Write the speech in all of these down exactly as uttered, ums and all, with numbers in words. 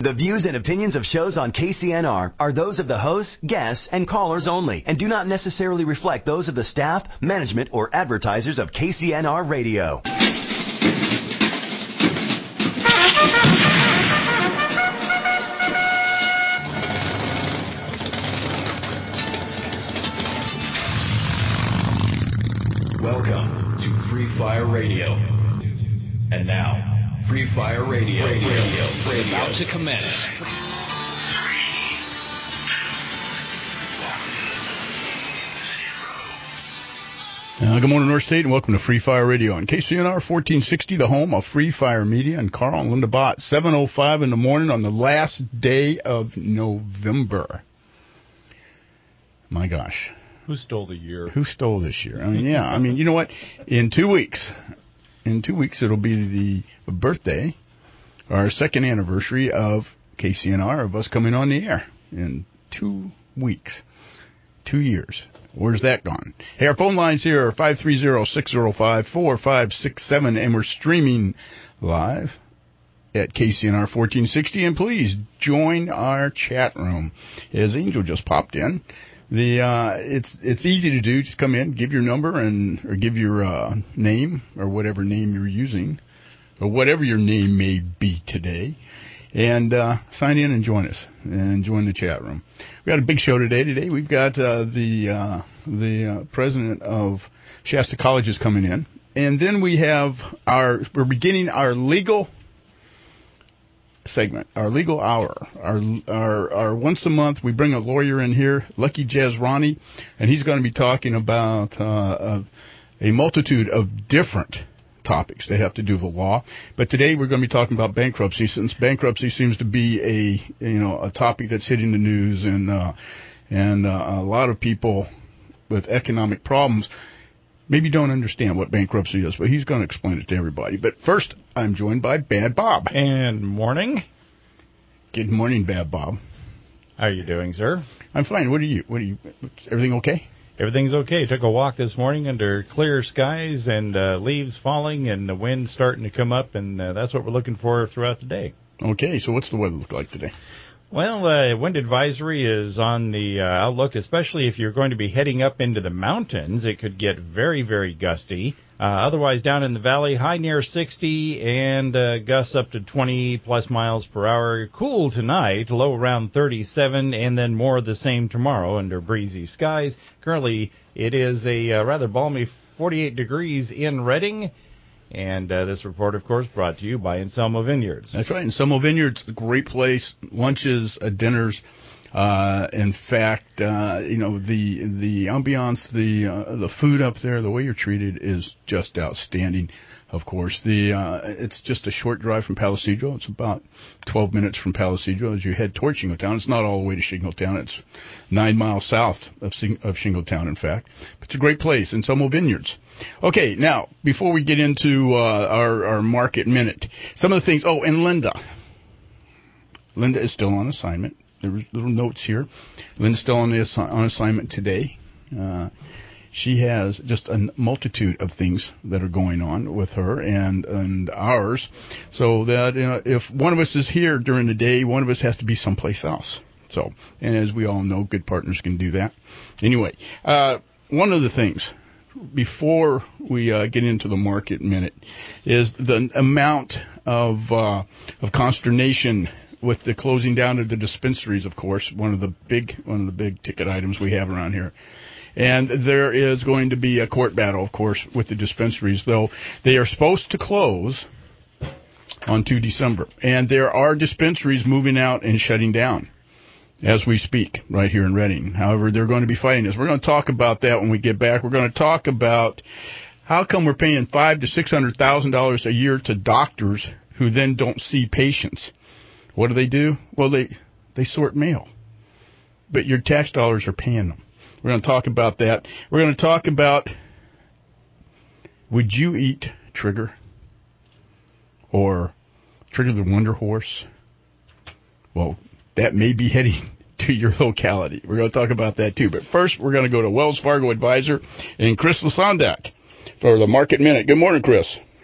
The views and opinions of shows on K C N R are those of the hosts, guests, and callers only, and do not necessarily reflect those of the staff, management, or advertisers of K C N R Radio. Welcome to Free Fire Radio. And now, Free Fire Radio, radio, radio, radio. is about to commence. Uh, good morning, North State, and welcome to Free Fire Radio on K C N R fourteen sixty, the home of Free Fire Media, and Carl and Linda Bott, seven oh five in the morning on the last day of November. My gosh. Who stole the year? Who stole this year? I mean, yeah, I mean, you know what? In two weeks, in two weeks, it'll be the birthday, our second anniversary of K C N R, of us coming on the air. In two weeks, two years. Where's that gone? Hey, our phone lines here are five three zero, six zero five, four five six seven, and we're streaming live at K C N R fourteen sixty, and please join our chat room. As Angel just popped in, the uh, it's it's easy to do. Just come in, give your number, and or give your uh, name, or whatever name you're using, or whatever your name may be today, and uh, sign in and join us, and join the chat room. We got a big show today. Today we've got uh, the uh, the uh, president of Shasta Colleges coming in, and then we have our we're beginning our legal segment, our legal hour, our our our once a month we bring a lawyer in here, Lucky Jazrani, and he's going to be talking about uh, a, a multitude of different topics that have to do with the law. But today we're going to be talking about bankruptcy, since bankruptcy seems to be a you know a topic that's hitting the news, and uh, and uh, a lot of people with economic problems maybe don't understand what bankruptcy is, but he's going to explain it to everybody. But first, I'm joined by Bad Bob. And morning. Good morning, Bad Bob. How are you doing, sir? I'm fine. What are you? What are you? Everything okay? Everything's okay. Took a walk this morning under clear skies and uh, leaves falling and the wind starting to come up, and uh, that's what we're looking for throughout the day. Okay, so what's the weather look like today? Well, uh, wind advisory is on the uh, outlook, especially if you're going to be heading up into the mountains. It could get very, very gusty. Uh, otherwise, down in the valley, high near sixty and uh, gusts up to twenty plus miles per hour. Cool tonight, low around thirty-seven, and then more of the same tomorrow under breezy skies. Currently, it is a uh, rather balmy forty-eight degrees in Redding. And uh, this report, of course, brought to you by Anselmo Vineyards. That's right. Anselmo Vineyards, a great place. Lunches, uh, dinners. Uh, in fact, uh, you know, the the ambiance, the uh, the food up there, the way you're treated is just outstanding. Of course, the uh, it's just a short drive from Palo Cedro. It's about twelve minutes from Palo Cedro as you head toward Shingletown. It's not all the way to Shingletown. It's nine miles south of of Shingletown, in fact. But it's a great place, Anselmo Vineyards. Okay, now, before we get into uh, our, our market minute, some of the things, oh, and Linda. Linda is still on assignment. There were little notes here. Linda's still on, the, on assignment today. Uh, she has just a multitude of things that are going on with her and, and ours, so that you know, if one of us is here during the day, one of us has to be someplace else. So, and as we all know, good partners can do that. Anyway, uh, one of the things, before we uh, get into the market minute, is the amount of uh, of consternation with the closing down of the dispensaries. Of course, one of the big one of the big ticket items we have around here, and there is going to be a court battle, of course, with the dispensaries. Though they are supposed to close on the second of December, and there are dispensaries moving out and shutting down as we speak, right here in Redding. However, they're going to be fighting this. We're going to talk about that when we get back. We're going to talk about how come we're paying five to six hundred thousand dollars a year to doctors who then don't see patients. What do they do? Well, they they sort mail, but your tax dollars are paying them. We're going to talk about that. We're going to talk about, would you eat Trigger or Trigger the Wonder Horse? Well, that may be heading to your locality. We're going to talk about that, too. But first, we're going to go to Wells Fargo advisor and Chris Lasondak for the Market Minute. Good morning, Chris.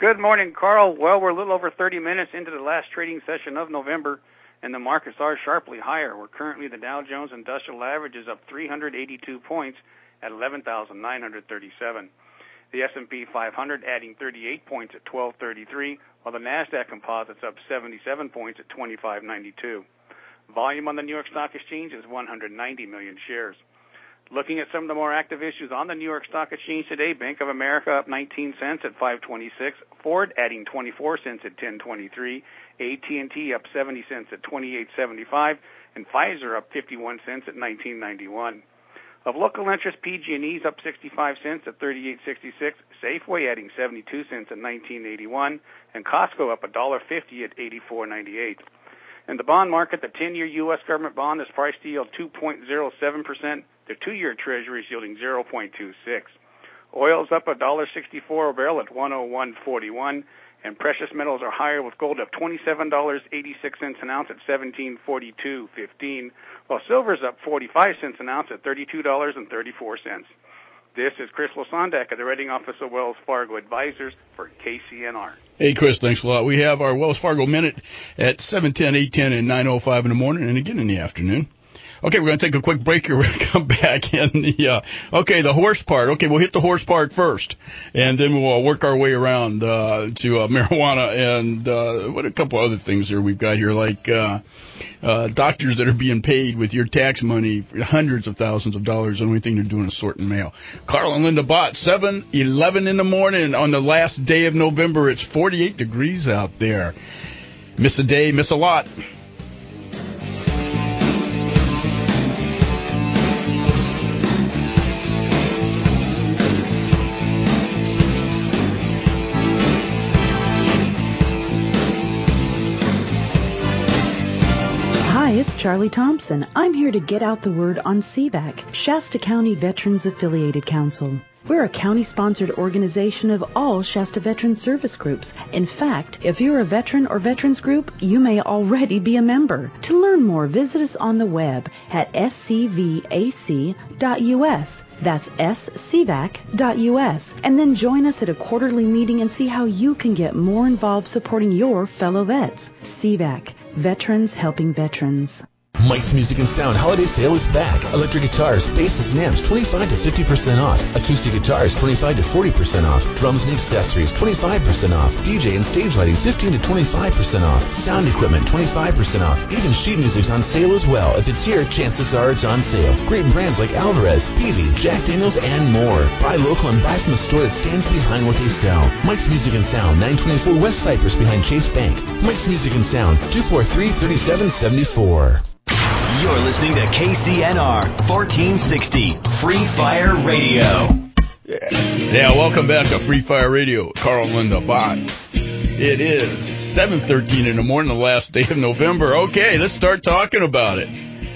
Good morning, Carl. Well, we're a little over thirty minutes into the last trading session of November, and the markets are sharply higher. We're currently, the Dow Jones Industrial Average is up three hundred eighty-two points at eleven thousand nine hundred thirty-seven. The S and P five hundred adding thirty-eight points at twelve thirty-three, while the NASDAQ Composite's up seventy-seven points at twenty-five ninety-two. Volume on the New York Stock Exchange is one hundred ninety million shares. Looking at some of the more active issues on the New York Stock Exchange today, Bank of America up nineteen cents at five twenty-six, Ford adding twenty-four cents at ten twenty-three, A T and T up seventy cents at twenty-eight seventy-five, and Pfizer up fifty-one cents at nineteen ninety-one. Of local interest, P G and E's up sixty-five cents at thirty-eight sixty-six, Safeway adding seventy-two cents at nineteen eighty-one, and Costco up one dollar fifty at eighty-four ninety-eight. In the bond market, the ten-year U S government bond is priced to yield two point oh seven percent. The two-year Treasury is yielding zero point two six. Oil's up one dollar sixty-four a barrel at one oh one forty-one, and precious metals are higher with gold up twenty-seven dollars and eighty-six cents an ounce at seventeen forty-two fifteen, while silver's up forty-five cents an ounce at thirty-two dollars and thirty-four cents. This is Chris Losondak at the Rating Office of Wells Fargo Advisors for K C N R. Hey, Chris, thanks a lot. We have our Wells Fargo Minute at seven ten, eight ten, and nine oh five in the morning, and again in the afternoon. Okay, we're going to take a quick break here. We're going to come back in the, uh, okay, the horse part. Okay, we'll hit the horse part first, and then we'll uh, work our way around uh, to uh, marijuana and uh, what a couple other things here we've got here, like uh, uh, doctors that are being paid with your tax money hundreds of thousands of dollars on anything they're doing a sort in mail. Carl and Linda Bott, seven eleven in the morning on the last day of November. It's forty-eight degrees out there. Miss a day, miss a lot. It's Charlie Thompson. I'm here to get out the word on C V A C, Shasta County Veterans Affiliated Council. We're a county-sponsored organization of all Shasta Veteran Service Groups. In fact, if you're a veteran or veterans group, you may already be a member. To learn more, visit us on the web at s c v a c dot u s. That's s c v a c dot u s. And then join us at a quarterly meeting and see how you can get more involved supporting your fellow vets. C V A C, Veterans Helping Veterans. Mike's Music and Sound holiday sale is back. Electric guitars, basses, and amps twenty-five to fifty percent off. Acoustic guitars twenty-five to forty percent off. Drums and accessories twenty-five percent off. D J and stage lighting fifteen to twenty-five percent off. Sound equipment twenty-five percent off. Even sheet music's on sale as well. If it's here, chances are it's on sale. Great brands like Alvarez, Peavey, Jack Daniels, and more. Buy local and buy from a store that stands behind what they sell. Mike's Music and Sound, nine twenty-four West Cypress behind Chase Bank. Mike's Music and Sound, two four three, three seven seven four. You're listening to K C N R fourteen sixty Free Fire Radio. Yeah, welcome back to Free Fire Radio. Carl and Linda Bott. It is seven thirteen in the morning, the last day of November. Okay, let's start talking about it.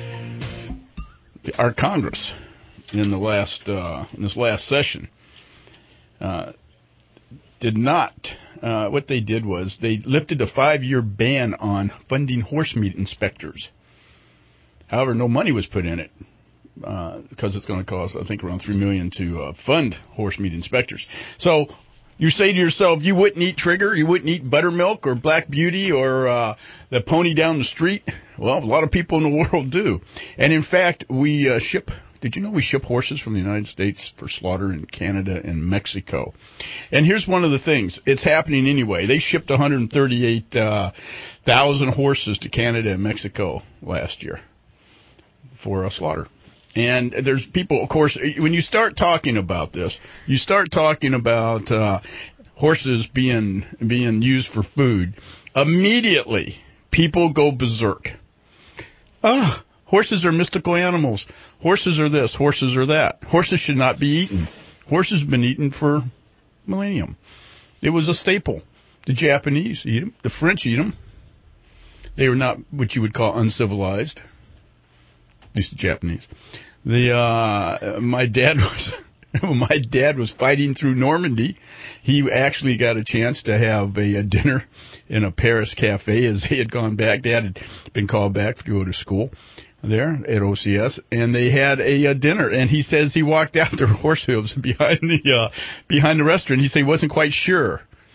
Our Congress in the last uh, in this last session uh, did not. Uh, what they did was they lifted a five-year ban on funding horse meat inspectors. However, no money was put in it uh, because it's going to cost, I think, around three million dollars to uh, fund horse meat inspectors. So you say to yourself, you wouldn't eat Trigger, you wouldn't eat Buttermilk or Black Beauty or uh, the pony down the street. Well, a lot of people in the world do. And, in fact, we uh, ship, did you know we ship horses from the United States for slaughter in Canada and Mexico? And here's one of the things. It's happening anyway. They shipped one hundred thirty-eight thousand uh, horses to Canada and Mexico last year for a slaughter. And there's people, of course, when you start talking about this, you start talking about uh, horses being being used for food, immediately people go berserk. Ah, horses are mystical animals. Horses are this, horses are that. Horses should not be eaten. Horses have been eaten for millennium. It was a staple. The Japanese eat them. The French eat them. They were not what you would call uncivilized. At least the Japanese. The uh, my dad was my dad was fighting through Normandy. He actually got a chance to have a, a dinner in a Paris cafe as they had gone back. Dad had been called back to go to school there at O C S, and they had a, a dinner. And he says he walked out there horse hooves behind the uh, behind the restaurant. He said he wasn't quite sure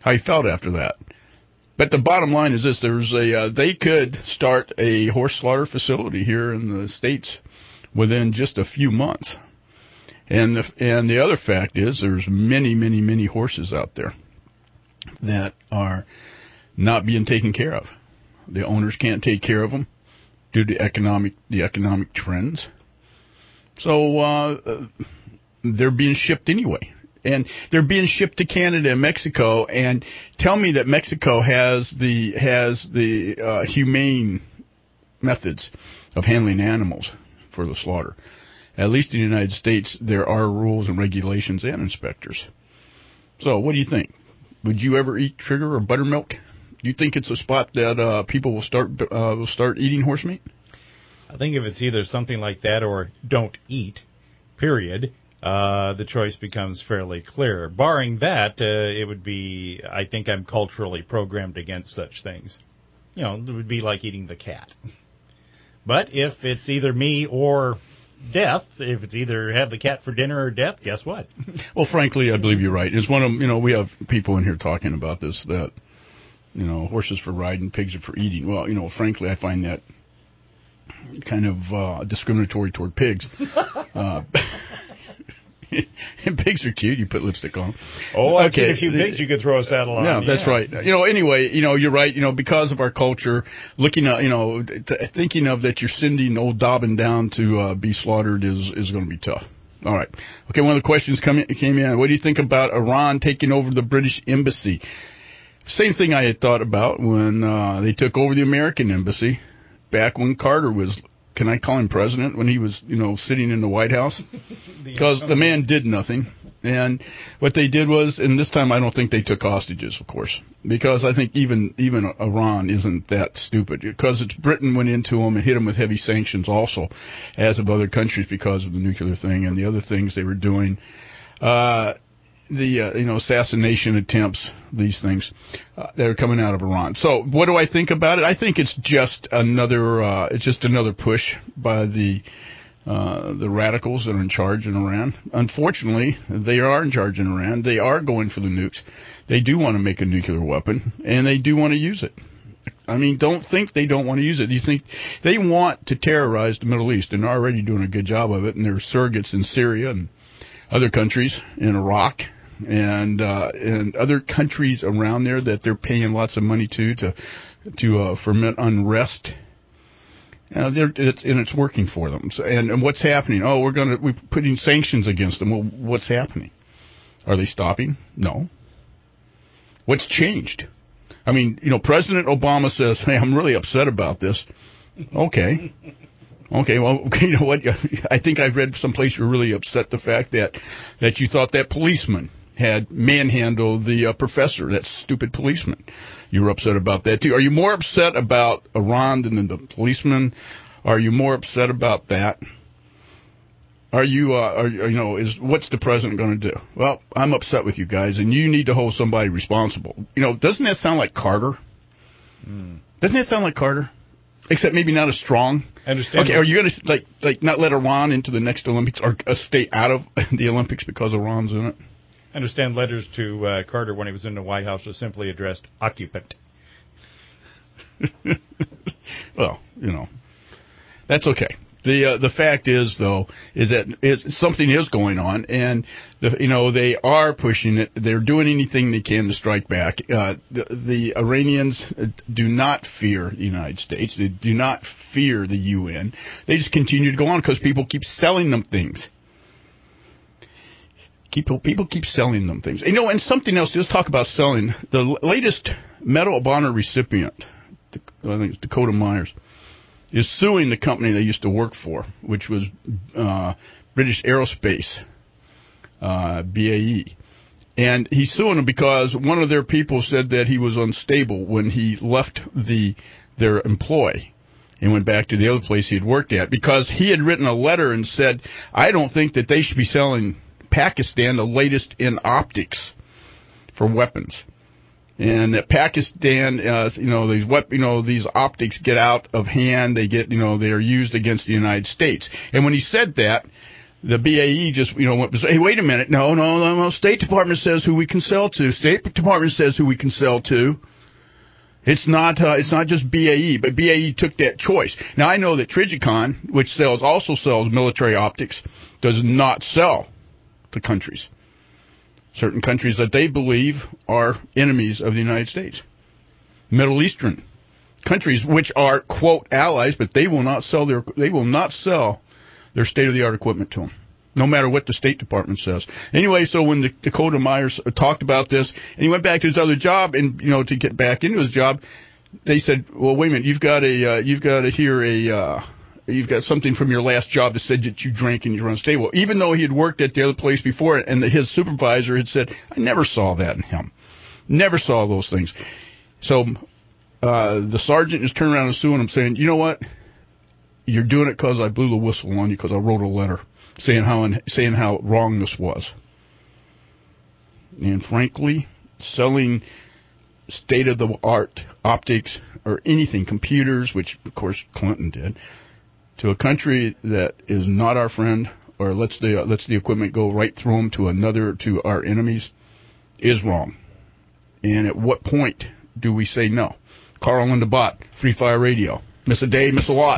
how you felt after that. But the bottom line is this: there's a uh, they could start a horse slaughter facility here in the States within just a few months. And the, and the other fact is there's many, many, many horses out there that are not being taken care of. The owners can't take care of them due to economic the economic trends. So uh, they're being shipped anyway. And they're being shipped to Canada and Mexico. And tell me that Mexico has the has the uh, humane methods of handling animals for the slaughter. At least in the United States, there are rules and regulations and inspectors. So what do you think? Would you ever eat sugar or buttermilk? Do you think it's a spot that uh, people will start uh, will start eating horse meat? I think if it's either something like that or don't eat, period, uh, the choice becomes fairly clear. Barring that, uh, it would be, I think I'm culturally programmed against such things. You know, it would be like eating the cat. But if it's either me or death, if it's either have the cat for dinner or death, guess what? Well, frankly, I believe you're right. It's one of, you know, we have people in here talking about this, that, you know, horses for riding, pigs are for eating. Well, you know, frankly, I find that kind of uh, discriminatory toward pigs. uh, and pigs are cute. You put lipstick on them. Oh, I've seen a few pigs you could throw a saddle on. Yeah, that's yeah. right. You know, anyway, you know, you're right. You know, because of our culture, looking at, you know, t- thinking of that you're sending old Dobbin down to uh, be slaughtered is, is going to be tough. All right. Okay, one of the questions come in, came in. What do you think about Iran taking over the British embassy? Same thing I had thought about when uh, they took over the American embassy back when Carter was, can I call him president, when he was, you know, sitting in the White House? Because the man did nothing. And what they did was, and this time I don't think they took hostages, of course, because I think even even Iran isn't that stupid, because it's Britain went into them and hit them with heavy sanctions also, as of other countries because of the nuclear thing and the other things they were doing. Uh, the, uh, you know, assassination attempts, these things uh, that are coming out of Iran. So what do I think about it? I think it's just another, uh, it's just another push by the, uh, the radicals that are in charge in Iran. Unfortunately, they are in charge in Iran. They are going for the nukes. They do want to make a nuclear weapon, and they do want to use it. I mean, don't think they don't want to use it. You think they want to terrorize the Middle East, and they're already doing a good job of it, and they're surrogates in Syria and other countries, in Iraq, and uh, and other countries around there that they're paying lots of money to to to uh, foment unrest. Uh, they're, it's, and it's working for them. So, and, and what's happening? Oh, we're going to we're putting sanctions against them. Well, what's happening? Are they stopping? No. What's changed? I mean, you know, President Obama says, "Hey, I'm really upset about this." Okay. Okay, well, you know what? I think I've read someplace you're really upset the fact that that you thought that policeman had manhandled the uh, professor, that stupid policeman. You were upset about that, too. Are you more upset about Iran than the policeman? Are you more upset about that? Are you, uh, are, you know, is what's the president going to do? Well, I'm upset with you guys, and you need to hold somebody responsible. You know, doesn't that sound like Carter? Mm. Doesn't that sound like Carter? Except maybe not as strong. I understand. Okay, are you going to like like not let Iran into the next Olympics, or uh, stay out of the Olympics because Iran's in it? I understand letters to uh, Carter when he was in the White House was simply addressed occupant. Well, you know, that's okay. The uh, the fact is, though, is that is, something is going on, and the, you know they are pushing it. They're doing anything they can to strike back. Uh, the, the Iranians do not fear the United States. They do not fear the U N. They just continue to go on because people keep selling them things. People people keep selling them things. You know, and something else. Let's talk about selling. The latest Medal of Honor recipient, I think it's Dakota Myers, is suing the company they used to work for, which was uh, British Aerospace, uh, B A E. And he's suing them because one of their people said that he was unstable when he left the their employ and went back to the other place he had worked at, because he had written a letter and said, I don't think that they should be selling Pakistan the latest in optics for weapons. And that Pakistan, uh, you know, these what, you know, these optics get out of hand. They get, you know, they are used against the United States. And when he said that, the B A E just, you know, went, hey, wait a minute. No, no, no, no. State Department says who we can sell to. State Department says who we can sell to. It's not uh, it's not just B A E, but B A E took that choice. Now, I know that Trigicon, which sells also sells military optics, does not sell to countries. Certain countries that they believe are enemies of the United States. Middle Eastern countries, which are, quote, allies, but they will not sell their they will not sell their state-of-the-art equipment to them, no matter what the State Department says. Anyway, so when the, Dakota Myers talked about this, and he went back to his other job, and you know, to get back into his job, they said, "Well, wait a minute, you've got a uh, you've got to hear a uh, you've got something from your last job that said that you drank and you were unstable." Even though he had worked at the other place before, and the, his supervisor had said, "I never saw that in him, never saw those things." So uh, the sergeant is turning around and suing him, saying, "You know what? You're doing it because I blew the whistle on you because I wrote a letter saying how saying how wrong this was." And frankly, selling state-of-the-art optics or anything, computers, which of course Clinton did, to a country that is not our friend or lets the uh, lets the equipment go right through them to another to our enemies is wrong. And at what point do we say no? Carl and the Bot, Free Fire Radio. Miss a day, miss a lot.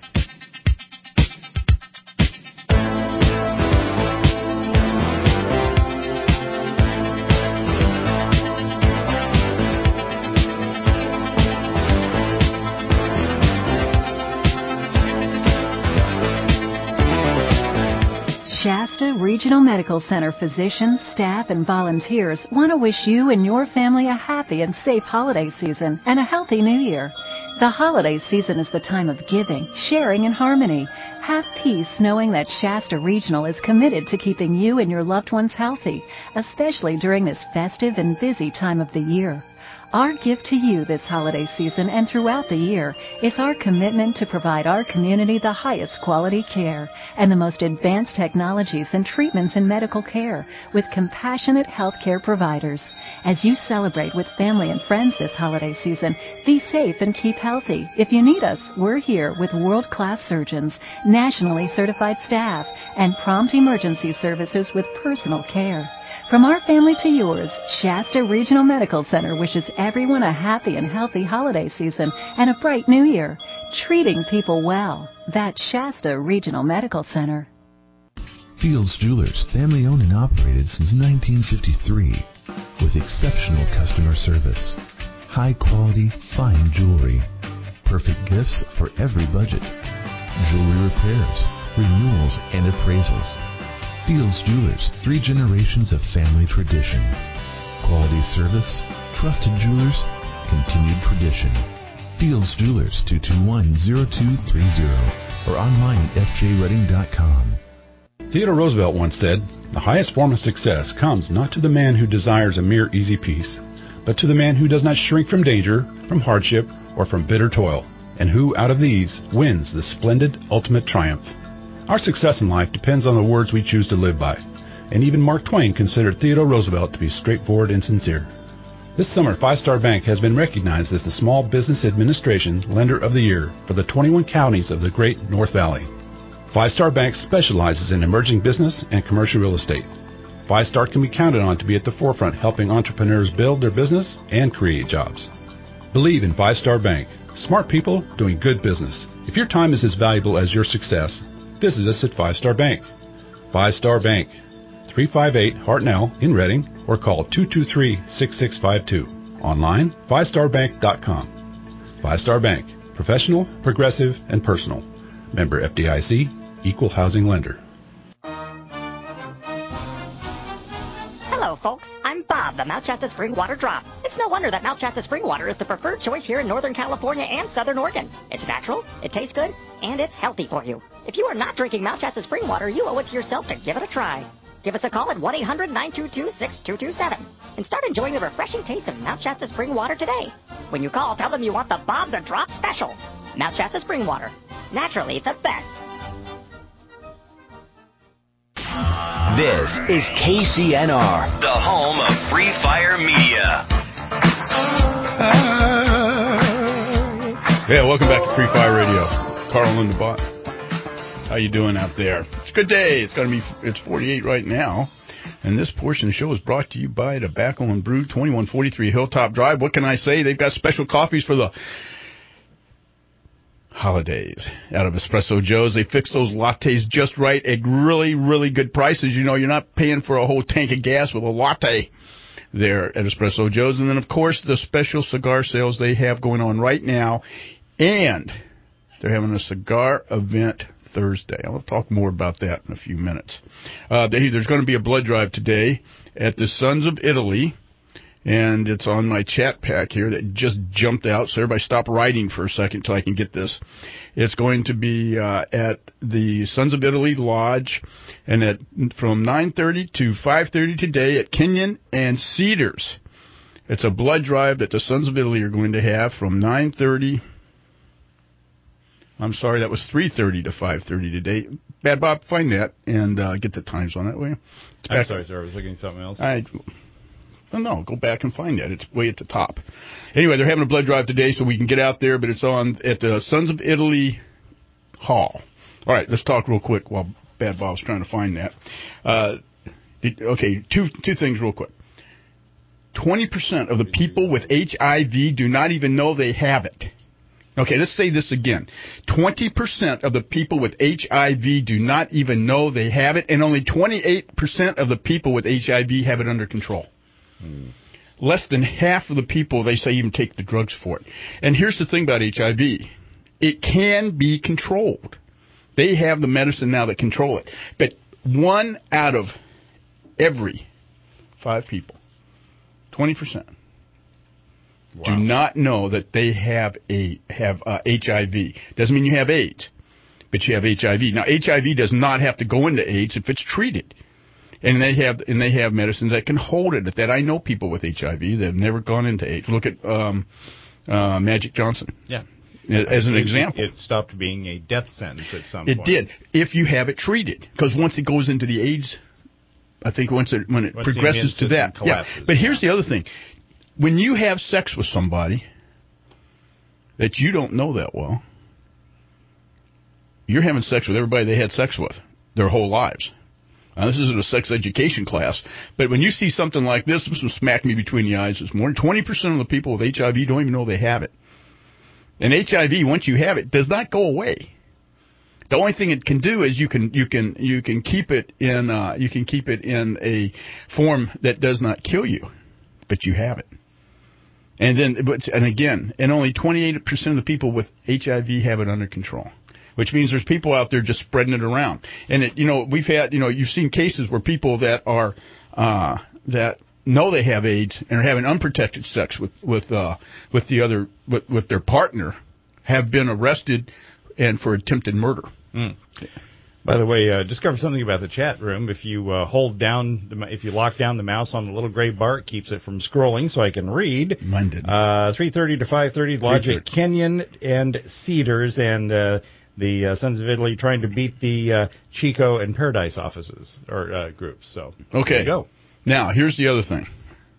Shasta Regional Medical Center physicians, staff, and volunteers want to wish you and your family a happy and safe holiday season and a healthy new year. The holiday season is the time of giving, sharing, and harmony. Have peace knowing that Shasta Regional is committed to keeping you and your loved ones healthy, especially during this festive and busy time of the year. Our gift to you this holiday season and throughout the year is our commitment to provide our community the highest quality care and the most advanced technologies and treatments in medical care with compassionate healthcare providers. As you celebrate with family and friends this holiday season, be safe and keep healthy. If you need us, we're here with world-class surgeons, nationally certified staff, and prompt emergency services with personal care. From our family to yours, Shasta Regional Medical Center wishes everyone a happy and healthy holiday season and a bright new year. Treating people well. That's Shasta Regional Medical Center. Fields Jewelers, family owned and operated since nineteen fifty-three, with exceptional customer service, high quality, fine jewelry, perfect gifts for every budget, jewelry repairs, renewals, and appraisals. Fields Jewelers, three generations of family tradition. Quality service, trusted jewelers, continued tradition. Fields Jewelers, two two one, zero two three zero, or online at f j redding dot com. Theodore Roosevelt once said, "The highest form of success comes not to the man who desires a mere easy peace, but to the man who does not shrink from danger, from hardship, or from bitter toil, and who, out of these, wins the splendid ultimate triumph." Our success in life depends on the words we choose to live by, and even Mark Twain considered Theodore Roosevelt to be straightforward and sincere. This summer, Five Star Bank has been recognized as the Small Business Administration Lender of the Year for the twenty-one counties of the Great North Valley. Five Star Bank specializes in emerging business and commercial real estate. Five Star can be counted on to be at the forefront helping entrepreneurs build their business and create jobs. Believe in Five Star Bank. Smart people doing good business. If your time is as valuable as your success, visit us at Five Star Bank. Five Star Bank, three five eight Hartnell in Redding, or call two two three, six six five two. Online, five star bank dot com. Five Star Bank, professional, progressive, and personal. Member F D I C, Equal Housing Lender. Hello, folks. I'm Bob, the Mount Shasta Spring Water Drop. It's no wonder that Mount Shasta Spring Water is the preferred choice here in Northern California and Southern Oregon. It's natural, it tastes good, and it's healthy for you. If you are not drinking Mount Shasta Spring Water, you owe it to yourself to give it a try. Give us a call at one eight hundred, nine two two, six two two seven and start enjoying the refreshing taste of Mount Shasta Spring Water today. When you call, tell them you want the Bob the Drop special. Mount Shasta Spring Water. Naturally the best. This is K C N R, the home of Free Fire Media. Yeah, welcome back to Free Fire Radio. Carl and the Bot. How you doing out there? It's a good day. It's going to be, it's forty-eight right now. And this portion of the show is brought to you by Tobacco and Brew, twenty-one forty-three Hilltop Drive. What can I say? They've got special coffees for the holidays out of Espresso Joe's. They fix those lattes just right at really, really good prices. You know, you're not paying for a whole tank of gas with a latte there at Espresso Joe's. And then, of course, the special cigar sales they have going on right now. And they're having a cigar event Thursday. I'll talk more about that in a few minutes. Uh, they, there's going to be a blood drive today at the Sons of Italy, and it's on my chat pack here that just jumped out, so everybody stop writing for a second till I can get this. It's going to be uh, at the Sons of Italy Lodge, and at from nine thirty to five thirty today at Kenyon and Cedars. It's a blood drive that the Sons of Italy are going to have from nine thirty. I'm sorry, that was three thirty to five thirty today. Bad Bob, find that and uh, get the times on it, will you? I'm sorry, sir. I was looking at something else. I, well, no, go back and find that. It's way at the top. Anyway, they're having a blood drive today so we can get out there, but it's on at the Sons of Italy Hall. All right, let's talk real quick while Bad Bob's trying to find that. Uh, did, okay, two two things real quick. twenty percent of the people with H I V do not even know they have it. Okay, let's say this again. twenty percent of the people with H I V do not even know they have it, and only twenty-eight percent of the people with H I V have it under control. Hmm. Less than half of the people, they say, even take the drugs for it. And here's the thing about H I V. It can be controlled. They have the medicine now that control it. But one out of every five people, twenty percent, wow, do not know that they have a have uh, H I V. Doesn't mean you have AIDS, but you have H I V. Now, H I V does not have to go into AIDS if it's treated, and they have and they have medicines that can hold it. That I know people with H I V that have never gone into AIDS. Look at um, uh, Magic Johnson. Yeah, as an it, example, it stopped being a death sentence at some it point. It did if you have it treated, because once it goes into the AIDS, I think once it when it once progresses to that, yeah. But here's the other thing. When you have sex with somebody that you don't know that well, you're having sex with everybody they had sex with their whole lives. Now, this isn't a sex education class, but when you see something like this, this was smacked me between the eyes this morning. twenty percent of the people with H I V don't even know they have it. And H I V, once you have it, does not go away. The only thing it can do is you can you can you can keep it in uh, you can keep it in a form that does not kill you, but you have it. And then, but and again, and only twenty-eight percent of the people with H I V have it under control, which means there's people out there just spreading it around. And it, you know, we've had, you know, you've seen cases where people that are uh, that know they have AIDS and are having unprotected sex with with uh, with the other with, with their partner have been arrested and for attempted murder. Mm. By the way, uh, discovered something about the chat room. If you uh, hold down, the, if you lock down the mouse on the little gray bar, it keeps it from scrolling, so I can read. Mine didn't. Uh, three thirty to five thirty, Lodge at Kenyon and Cedars, and uh, the uh, Sons of Italy trying to beat the uh, Chico and Paradise offices or uh, groups. So okay, there you go. Now here's the other thing.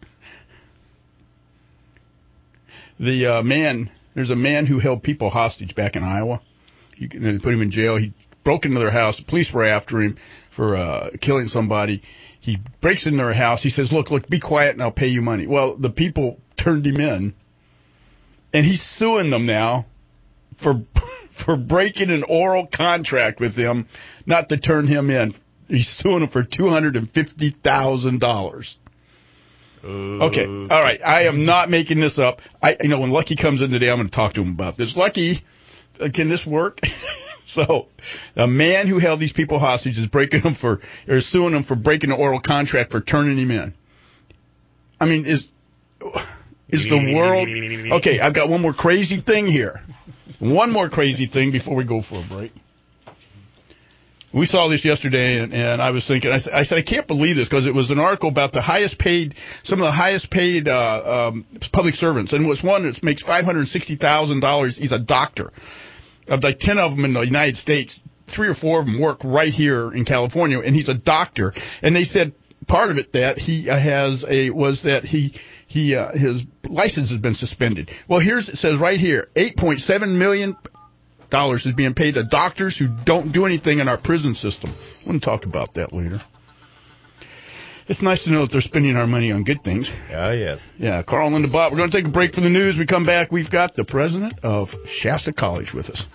The uh, man, there's a man who held people hostage back in Iowa. He, they put him in jail. He broke into their house. The police were after him for uh, killing somebody. He breaks into their house. He says, look, look, be quiet and I'll pay you money. Well, the people turned him in, and he's suing them now for for breaking an oral contract with them not to turn him in. He's suing them for two hundred fifty thousand dollars. Uh, okay, all right. I am not making this up. I, you know, when Lucky comes in today, I'm going to talk to him about this. Lucky, uh, can this work? So, a man who held these people hostage is breaking them for, or suing them for breaking an oral contract for turning him in. I mean, is is the world okay? I've got one more crazy thing here. One more crazy thing before we go for a break. We saw this yesterday, and, and I was thinking, I, I said, I can't believe this, because it was an article about the highest paid, some of the highest paid uh, um, public servants, and it was one that makes five hundred sixty thousand dollars. He's a doctor. Of like ten of them in the United States, three or four of them work right here in California, and he's a doctor. And they said part of it that he has a was that he he uh, his license has been suspended. Well, here's it says right here, eight point seven million dollars is being paid to doctors who don't do anything in our prison system. We'll talk about that later. It's nice to know that they're spending our money on good things. Oh, yes. Yeah, Carl and Linda Bott. We're going to take a break for the news. We come back. We've got the president of Shasta College with us.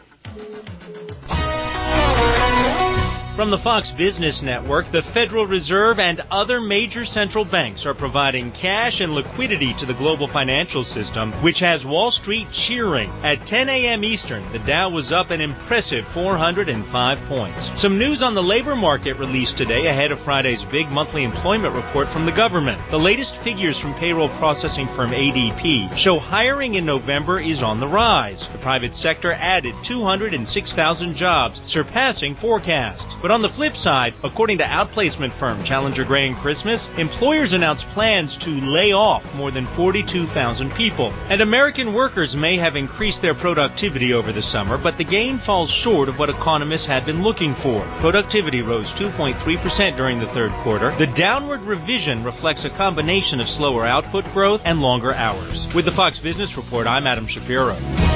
From the Fox Business Network, the Federal Reserve and other major central banks are providing cash and liquidity to the global financial system, which has Wall Street cheering. At ten a.m. Eastern, the Dow was up an impressive four hundred five points. Some news on the labor market released today ahead of Friday's big monthly employment report from the government. The latest figures from payroll processing firm A D P show hiring in November is on the rise. The private sector added two hundred six thousand jobs, surpassing forecasts. But on the flip side, according to outplacement firm Challenger Gray and Christmas, employers announced plans to lay off more than forty-two thousand people. And American workers may have increased their productivity over the summer, but the gain falls short of what economists had been looking for. Productivity rose two point three percent during the third quarter. The downward revision reflects a combination of slower output growth and longer hours. With the Fox Business Report, I'm Adam Shapiro.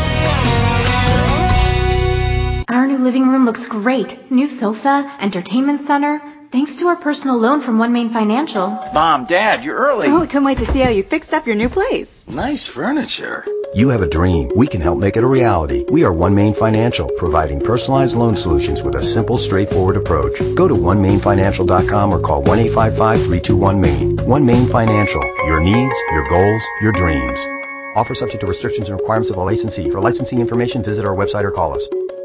Our new living room looks great. New sofa, entertainment center. Thanks to our personal loan from One Main Financial. Mom, Dad, you're early. Oh, can't wait to see how you fixed up your new place. Nice furniture. You have a dream. We can help make it a reality. We are One Main Financial, providing personalized loan solutions with a simple, straightforward approach. Go to one main financial dot com or call one eight five five, three two one, MAIN. One Main Financial. Your needs, your goals, your dreams. Offer subject to restrictions and requirements of the licensee. For licensing information, visit our website or call us.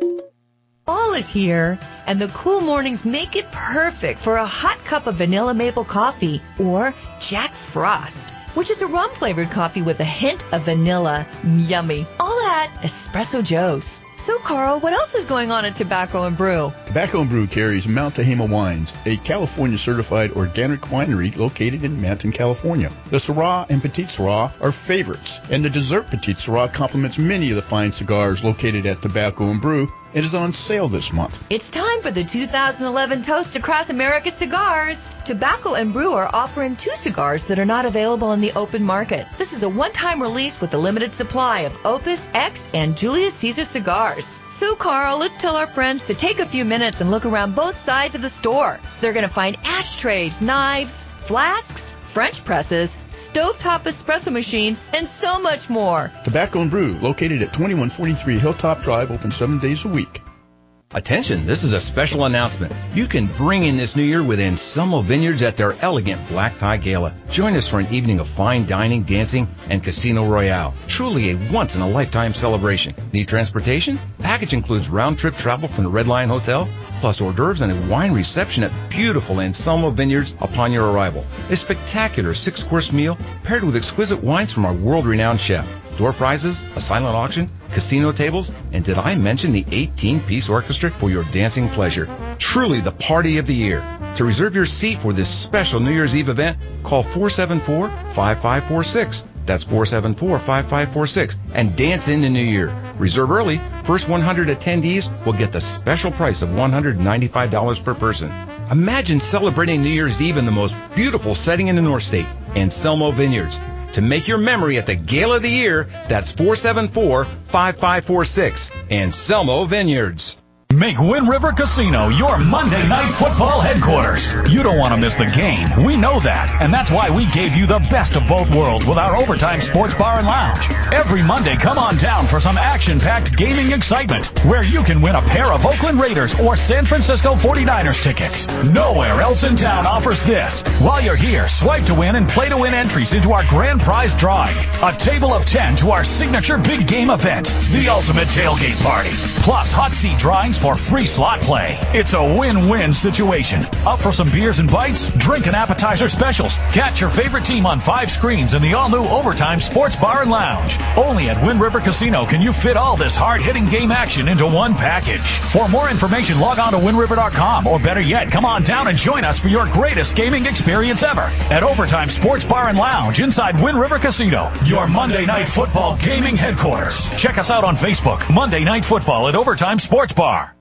Fall is here, and the cool mornings make it perfect for a hot cup of vanilla maple coffee or Jack Frost, which is a rum-flavored coffee with a hint of vanilla. Yummy. All at Espresso Joe's. So, Carl, what else is going on at Tobacco and Brew? Tobacco and Brew carries Mount Tehama Wines, a California-certified organic winery located in Manton, California. The Syrah and Petite Syrah are favorites, and the dessert Petite Syrah complements many of the fine cigars located at Tobacco and Brew. It is on sale this month. It's time for the two thousand eleven Toast Across America cigars. Tobacco and Brew are offering two cigars that are not available in the open market. This is a one-time release with a limited supply of Opus, X, and Julius Caesar cigars. So, Carl, let's tell our friends to take a few minutes and look around both sides of the store. They're going to find ashtrays, knives, flasks, French presses, stovetop espresso machines, and so much more. Tobacco and Brew, located at twenty-one forty-three Hilltop Drive, open seven days a week. Attention, this is a special announcement. You can bring in this new year with Anselmo Vineyards at their elegant Black Tie Gala. Join us for an evening of fine dining, dancing, and Casino Royale. Truly a once-in-a-lifetime celebration. Need transportation? Package includes round-trip travel from the Red Lion Hotel, plus hors d'oeuvres and a wine reception at beautiful Anselmo Vineyards upon your arrival. A spectacular six-course meal paired with exquisite wines from our world-renowned chef. Door prizes, a silent auction, casino tables, and did I mention the eighteen-piece orchestra for your dancing pleasure? Truly the party of the year. To reserve your seat for this special New Year's Eve event, call four seven four, five five four six. That's four seven four, five five four six, and dance in the new year. Reserve early. First one hundred attendees will get the special price of one hundred ninety-five dollars per person. Imagine celebrating New Year's Eve in the most beautiful setting in the North State, Anselmo Vineyards. To make your memory at the Gala of the Year, that's four seven four, five five four six. Anselmo Vineyards. Make Wind River Casino your Monday Night Football headquarters. You don't want to miss the game. We know that. And that's why we gave you the best of both worlds with our Overtime Sports Bar and Lounge. Every Monday, come on down for some action-packed gaming excitement, where you can win a pair of Oakland Raiders or San Francisco forty-niners tickets. Nowhere else in town offers this. While you're here, swipe to win and play to win entries into our grand prize drawing. A table of ten to our signature big game event, the ultimate tailgate party. Plus hot seat drawings for free slot play. It's a win-win situation. Up for some beers and bites? Drink and appetizer specials. Catch your favorite team on five screens in the all-new Overtime Sports Bar and Lounge. Only at Wind River Casino can you fit all this hard-hitting game action into one package. For more information, log on to wind river dot com, or better yet, come on down and join us for your greatest gaming experience ever at Overtime Sports Bar and Lounge inside Wind River Casino, your Monday Night Football gaming headquarters. Check us out on Facebook, Monday Night Football at Overtime Sports Bar.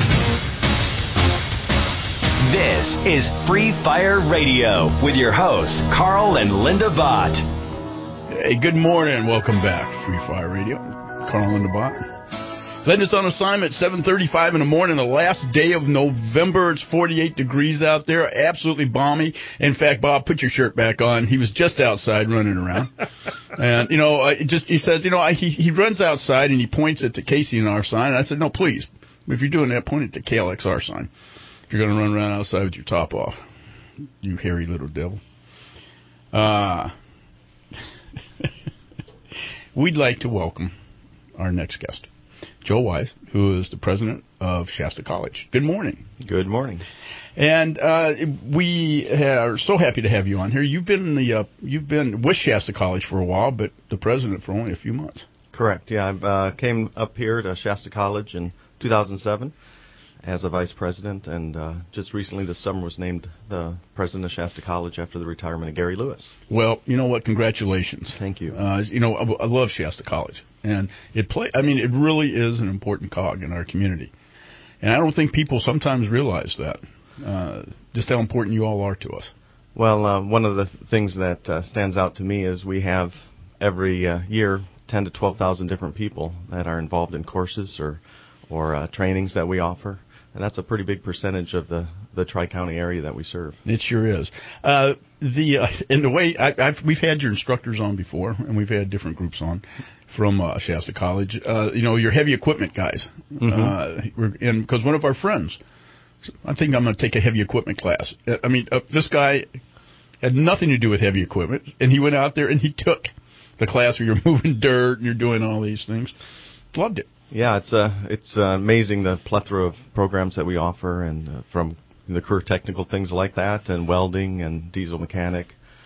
This is Free Fire Radio with your hosts, Carl and Linda Bott. Hey, good morning. Welcome back, Free Fire Radio. Carl and Linda Bott. Linda's on assignment, seven thirty-five in the morning, the last day of November. It's forty-eight degrees out there, absolutely balmy. In fact, Bob, put your shirt back on. He was just outside running around. And, you know, uh, just he says, you know, I, he, he runs outside and he points at the K C N R sign. And I said, no, please, if you're doing that, point at the K L X R sign. If you're going to run around outside with your top off, you hairy little devil. Uh, we'd like to welcome our next guest, Joe Wise, who is the president of Shasta College. Good morning. Good morning. And uh, we are so happy to have you on here. You've been in the uh, you've been with Shasta College for a while, but the president for only a few months. Correct. Yeah, I uh, came up here to Shasta College in two thousand seven as a vice president, and uh, just recently this summer was named the president of Shasta College after the retirement of Gary Lewis. Well, you know what? Congratulations. Thank you. Uh, you know, I, I love Shasta College, and it play. I mean, it really is an important cog in our community, and I don't think people sometimes realize that. Uh, just how important you all are to us. Well, uh, one of the things that uh, stands out to me is we have every uh, year ten to twelve thousand different people that are involved in courses or or uh, trainings that we offer. And that's a pretty big percentage of the, the Tri-County area that we serve. It sure is. Uh, the uh, in the way I, I've, we've had your instructors on before, and we've had different groups on from uh, Shasta College. Uh, you know, your heavy equipment guys, mm-hmm. uh, we're, and because one of our friends, I think I'm going to take a heavy equipment class. I mean, uh, this guy had nothing to do with heavy equipment, and he went out there and he took the class where you're moving dirt and you're doing all these things. Loved it. Yeah, it's uh, it's uh, amazing the plethora of programs that we offer, and uh, from the career technical things like that, and welding and diesel mechanic,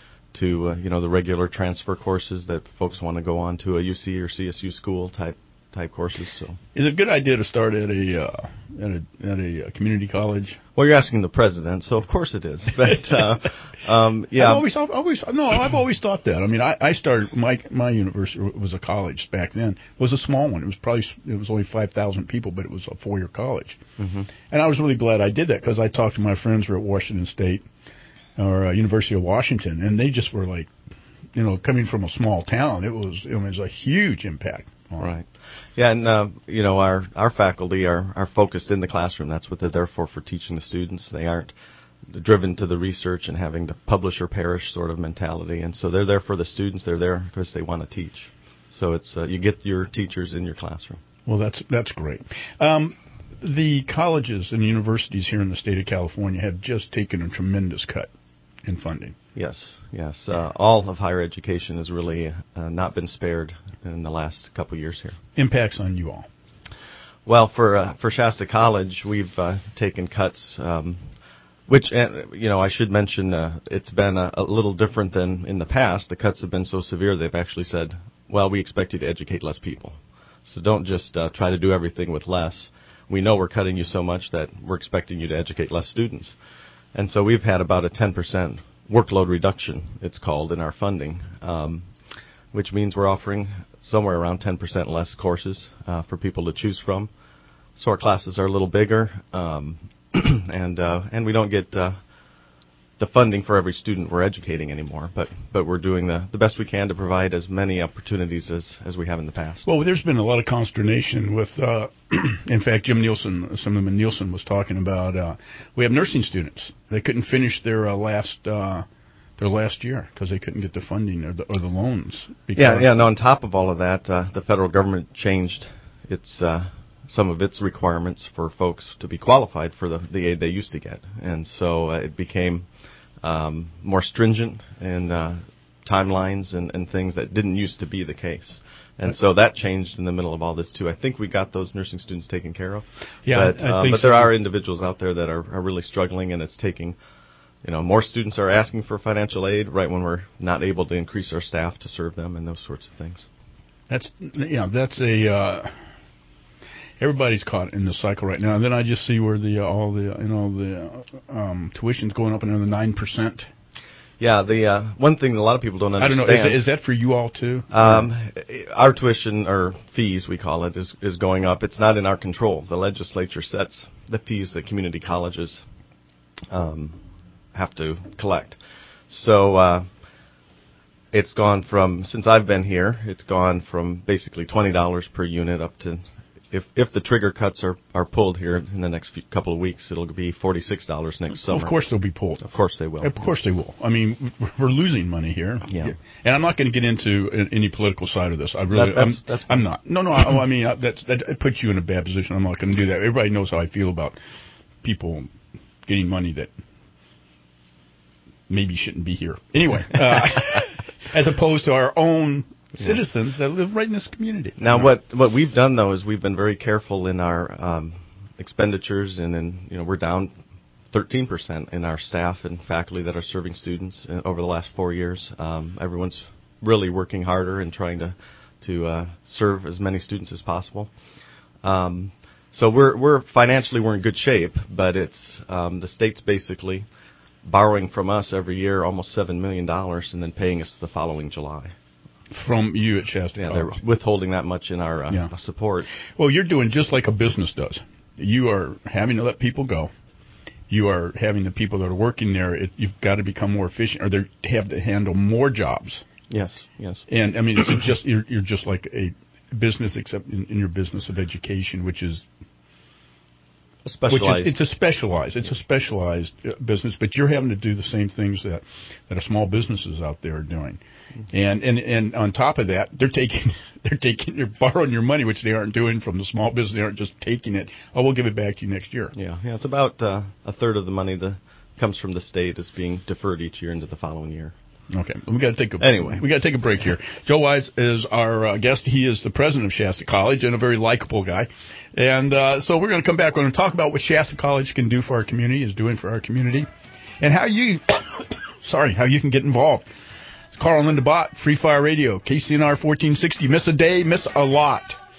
to uh, you know the regular transfer courses that folks want to go on to a U C or C S U school type type courses. So, is it a good idea to start at a uh, at a at a community college? Well, you're asking the president, so of course it is. But uh, um, yeah, I've always, I've always no, I've always thought that. I mean, I, I started my my university was a college back then. It was a small one. It was probably it was only five thousand people, but it was a four year college. Mm-hmm. And I was really glad I did that because I talked to my friends who were at Washington State or uh, University of Washington, and they just were like, you know, coming from a small town, it was it was a huge impact. Right. Yeah, and, uh, you know, our, our faculty are, are focused in the classroom. That's what they're there for, for teaching the students. They aren't driven to the research and having to publish or perish sort of mentality. And so they're there for the students. They're there because they want to teach. So it's uh, you get your teachers in your classroom. Well, that's that's great. Um, the colleges and universities here in the state of California have just taken a tremendous cut in funding. Yes, yes. Uh, all of higher education has really uh, not been spared in the last couple of years here. Impacts on you all? Well, for uh, for Shasta College, we've uh, taken cuts, um, which, uh, you know, I should mention uh, it's been a, a little different than in the past. The cuts have been so severe they've actually said, well, we expect you to educate less people. So don't just uh, try to do everything with less. We know we're cutting you so much that we're expecting you to educate less students. And so we've had about a ten percent workload reduction, it's called, in our funding, um, which means we're offering somewhere around ten percent less courses uh, for people to choose from. So our classes are a little bigger, um, and uh, and we don't get uh, the funding for every student we're educating anymore, but but we're doing the, the best we can to provide as many opportunities as, as we have in the past. Well, there's been a lot of consternation with, uh, in fact, Jim Nielsen, Assemblyman Nielsen was talking about, uh, we have nursing students. They couldn't finish their uh, last uh, their last year because they couldn't get the funding or the, or the loans. Yeah, yeah. And on top of all of that, uh, the federal government changed its uh, some of its requirements for folks to be qualified for the, the aid they used to get, and so uh, it became um, more stringent in uh, timelines and, and things that didn't used to be the case. And so that changed in the middle of all this, too. I think we got those nursing students taken care of. Yeah, but, I, I uh, think but there so. are individuals out there that are, are really struggling, and it's taking, you know, more students are asking for financial aid right when we're not able to increase our staff to serve them and those sorts of things. That's, you know, that's a, uh, everybody's caught in this cycle right now. And then I just see where the, uh, all the, you know, the um, tuition's going up another nine percent. Yeah, the uh, one thing that a lot of people don't understand. I don't know. Is, is that for you all too? Um, our tuition, or fees, we call it, is is going up. It's not in our control. The legislature sets the fees that community colleges um, have to collect. So uh, it's gone from, since I've been here, it's gone from basically twenty dollars per unit up to if if the trigger cuts are, are pulled here in the next few, couple of weeks, it'll be forty-six dollars next summer. Of course they'll be pulled. Of course they will. Of course they will. I mean, we're losing money here. Yeah. And I'm not going to get into any political side of this. I really, that, that's, I'm, that's I'm not. No, no. I, I mean, that that puts you in a bad position. I'm not going to do that. Everybody knows how I feel about people getting money that maybe shouldn't be here. Anyway, uh, as opposed to our own citizens that live right in this community. Now, what what we've done though is we've been very careful in our um, expenditures, and in you know we're down thirteen percent in our staff and faculty that are serving students over the last four years. Um, everyone's really working harder and trying to to uh, serve as many students as possible. Um, so we're we're financially we're in good shape, but it's um, the state's basically borrowing from us every year almost seven million dollars and then paying us the following July. From you at Shasta Yeah, College. they're withholding that much in our uh, Yeah. support. Well, you're doing just like a business does. You are having to let people go. You are having the people that are working there, it, you've got to become more efficient, or they have to handle more jobs. Yes, yes. And, I mean, it's just you're, you're just like a business, except in, in your business of education, which is... A specialized. Which is, it's a specialized. It's a specialized uh, business, but you're having to do the same things that that a small businesses out there are doing, mm-hmm. and and and on top of that, they're taking they're taking they're borrowing your money, which they aren't doing from the small business. They aren't just taking it. Oh, we'll give it back to you next year. Yeah, yeah. It's about uh, a third of the money that comes from the state is being deferred each year into the following year. Okay, we got to take a anyway. We got to take a break here. Joe Wise is our uh, guest. He is the president of Shasta College and a very likable guy. And uh, so we're going to come back. We're going to talk about what Shasta College can do for our community, is doing for our community, and how you, sorry, how you can get involved. It's Carl and Linda Bott, Free Fire Radio, K C N R fourteen sixty. Miss a day, miss a lot.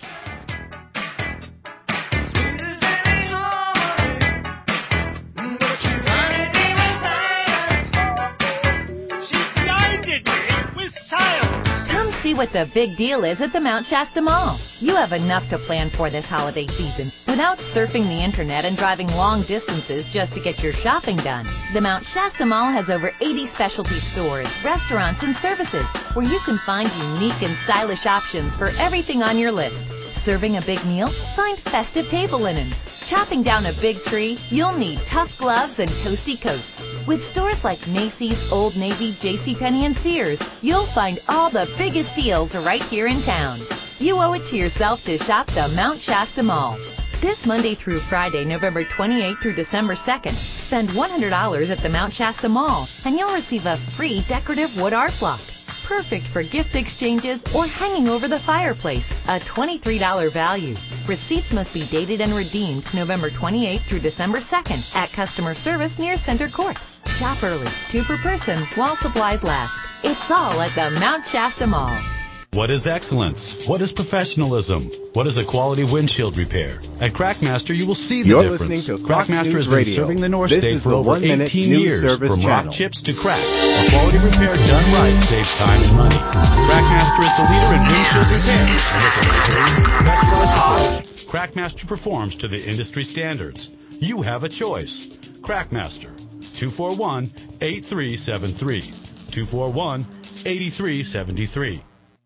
What the big deal is at the Mount Shasta Mall. You have enough to plan for this holiday season without surfing the internet and driving long distances just to get your shopping done. The Mount Shasta Mall has over eighty specialty stores, restaurants, and services where you can find unique and stylish options for everything on your list. Serving a big meal? Find festive table linens. Chopping down a big tree? You'll need tough gloves and toasty coats. With stores like Macy's, Old Navy, JCPenney, and Sears, you'll find all the biggest deals right here in town. You owe it to yourself to shop the Mount Shasta Mall. This Monday through Friday, November twenty-eighth through December second, spend one hundred dollars at the Mount Shasta Mall, and you'll receive a free decorative wood art block. Perfect for gift exchanges or hanging over the fireplace, a twenty-three dollars value. Receipts must be dated and redeemed November twenty-eighth through December second at customer service near Center Court. Shop early, two per person, while supplies last. It's all at the Mount Shasta Mall. What is excellence? What is professionalism? What is a quality windshield repair? At Crackmaster, you will see the You're difference. listening to Fox Crackmaster News has been Radio. serving the North This State is for the over one-minute eighteen news years. service From channel. rock chips to cracks, a quality repair done right saves time and money. Crackmaster is the leader in windshield repair. And with a experienced, specialized approach, Crackmaster performs to the industry standards. You have a choice. Crackmaster, two four one, eight three seven three. two four one, eight three seven three.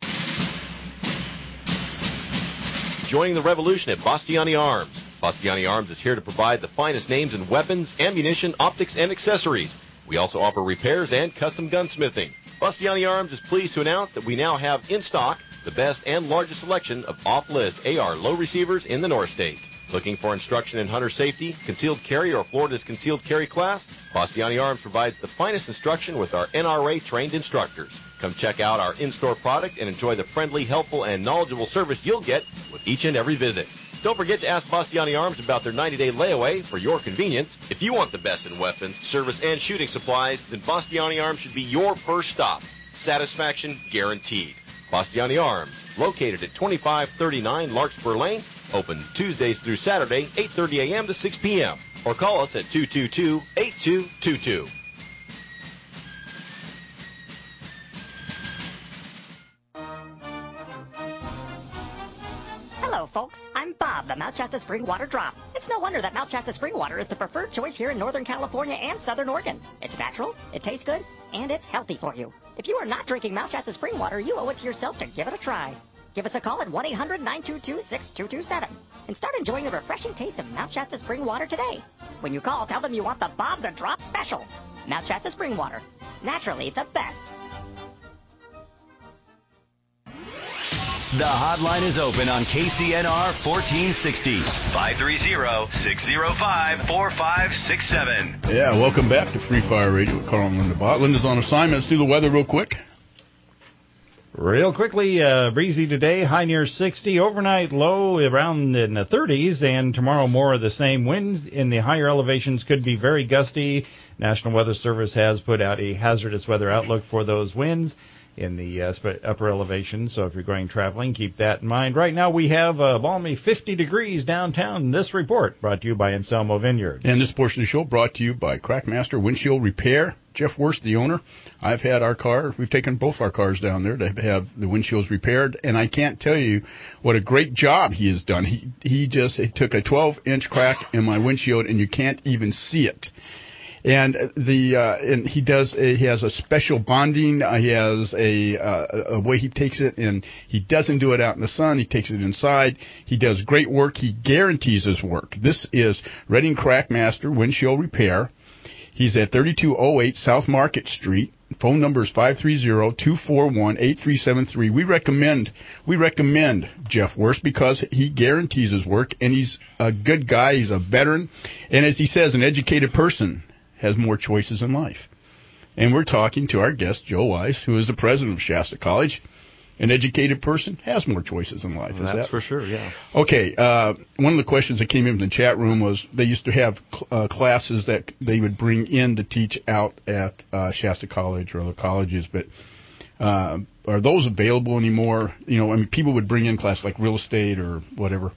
Joining the revolution at Bastiani Arms. Bastiani Arms is here to provide the finest names in weapons, ammunition, optics, and accessories. We also offer repairs and custom gunsmithing. Bastiani Arms is pleased to announce that we now have in stock the best and largest selection of off-list A R low receivers in the North State. Looking for instruction in hunter safety, concealed carry, or Florida's concealed carry class? Bastiani Arms provides the finest instruction with our N R A-trained instructors. Come check out our in-store product and enjoy the friendly, helpful, and knowledgeable service you'll get with each and every visit. Don't forget to ask Bastiani Arms about their ninety-day layaway for your convenience. If you want the best in weapons, service, and shooting supplies, then Bastiani Arms should be your first stop. Satisfaction guaranteed. Bastiani Arms, located at twenty-five thirty-nine Larkspur Lane, open Tuesdays through Saturday, eight thirty a.m. to six p.m. Or call us at two two two, eight two two two. Hello, folks. I'm Bob, the Mount Shasta Spring Water Drop. It's no wonder that Mount Shasta Spring Water is the preferred choice here in Northern California and Southern Oregon. It's natural, it tastes good, and it's healthy for you. If you are not drinking Mount Shasta Spring Water, you owe it to yourself to give it a try. Give us a call at one eight hundred, nine two two, six two two seven. and start enjoying the refreshing taste of Mount Shasta spring water today. When you call, tell them you want the Bob the Drop special. Mount Shasta spring water. Naturally the best. The hotline is open on K C N R fourteen sixty, five three zero, six zero five, four five six seven. Yeah, welcome back to Free Fire Radio with Carl and Linda Bott. Linda's on assignment. Let's do the weather real quick. Real quickly, uh, breezy today, high near sixty, overnight low around in the thirties, and tomorrow more of the same. Winds in the higher elevations could be very gusty. National Weather Service has put out a hazardous weather outlook for those winds in the uh, upper elevation, so if you're going traveling, keep that in mind. Right now we have a balmy fifty degrees downtown. This report brought to you by Anselmo Vineyards. And this portion of the show brought to you by Crackmaster Windshield Repair. Jeff Worst, the owner. I've had our car. We've taken both our cars down there to have the windshields repaired, and I can't tell you what a great job he has done. He he just he took a twelve-inch crack in my windshield, and you can't even see it. And the uh, and he does a, he has a special bonding. Uh, he has a, uh, a way he takes it, and he doesn't do it out in the sun. He takes it inside. He does great work. He guarantees his work. This is Reading Crackmaster Windshield Repair. He's at thirty-two oh eight South Market Street. Phone number is five three zero, two four one, eight three seven three. We recommend we recommend Jeff Worst because he guarantees his work, and he's a good guy. He's a veteran, and as he says, an educated person has more choices in life. And we're talking to our guest, Joe Weiss, who is the president of Shasta College. An educated person has more choices in life. Is That's that? for sure, yeah. Okay, uh, one of the questions that came in the chat room was they used to have cl- uh, classes that they would bring in to teach out at uh, Shasta College or other colleges, but uh, are those available anymore? You know, I mean, people would bring in classes like real estate or whatever.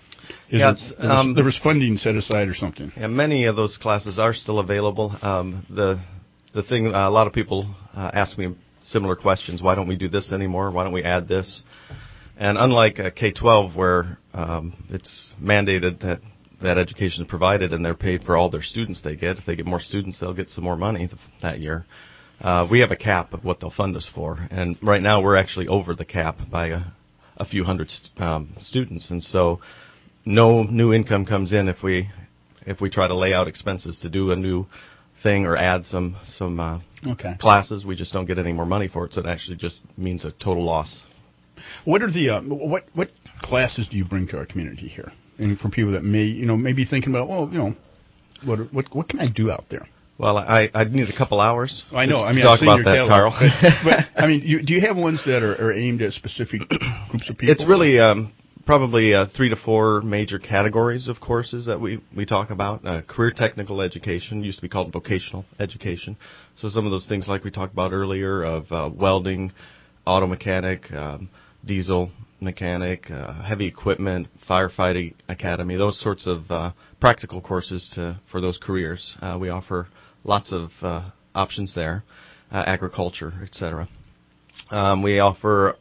Is yeah, it, there, was, um, there was funding set aside or something. Yeah, many of those classes are still available. Um, the the thing, uh, a lot of people uh, ask me similar questions. Why don't we do this anymore? Why don't we add this? And unlike uh, K twelve, where um, it's mandated that that education is provided and they're paid for all their students they get, if they get more students, they'll get some more money th- that year. Uh, we have a cap of what they'll fund us for. And right now we're actually over the cap by a, a few hundred st- um, students. And so no new income comes in if we if we try to lay out expenses to do a new thing or add some some uh, okay. classes. We just don't get any more money for it, so it actually just means a total loss. What are the uh, what what classes do you bring to our community here? And for people that may you know maybe thinking about, well, you know, what what what can I do out there? Well, I I need a couple hours. I know. To, I mean, to talk about your that, catalog, Carl. But, but I mean, you, do you have ones that are, are aimed at specific groups of people? It's really um, probably uh, three to four major categories of courses that we, we talk about. Uh, career technical education used to be called vocational education. So some of those things like we talked about earlier of uh, welding, auto mechanic, um, diesel mechanic, uh, heavy equipment, firefighting academy, those sorts of uh, practical courses to, for those careers. Uh, we offer lots of uh, options there, uh, agriculture, et cetera. Um, we offer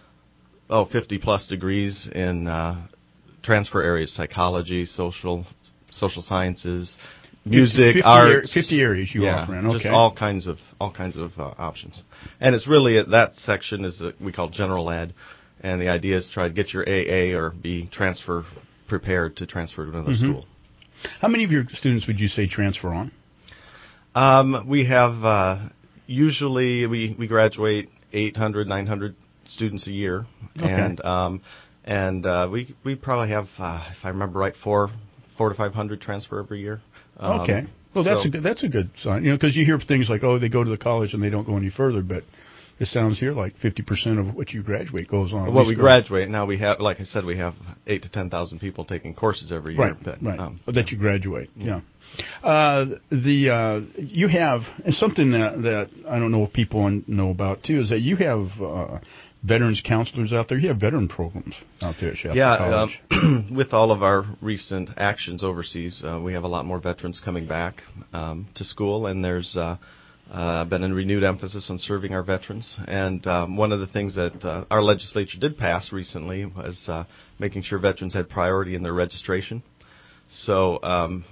oh, fifty-plus degrees in uh, transfer areas, psychology, social social sciences, music, fifty, arts. fifty areas you yeah, offer in, okay. Just all kinds of all kinds of uh, options. And it's really, that section is a, we call general ed, and the idea is to try to get your A A or be transfer prepared to transfer to another mm-hmm. school. How many of your students would you say transfer on? Um, we have, uh, usually we, we graduate eight hundred, nine hundred students a year. Okay. And, um, and, uh, we, we probably have, uh, if I remember right, four, four to five hundred transfer every year. Um, okay. Well, that's so, a good, that's a good sign, you know, because you hear things like, oh, they go to the college and they don't go any further, but it sounds here like fifty percent of what you graduate goes on. Well, we graduate. Now we have, like I said, we have eight to ten thousand people taking courses every year. Right, but, right. Um, that you graduate, yeah. yeah. Uh, the uh, you have, and something that, that I don't know if people know about, too, is that you have uh, veterans counselors out there. You have veteran programs out there at Shasta yeah, College. Um, with all of our recent actions overseas, uh, we have a lot more veterans coming back um, to school, and there's uh, uh, been a renewed emphasis on serving our veterans. And um, one of the things that uh, our legislature did pass recently was uh, making sure veterans had priority in their registration. So um,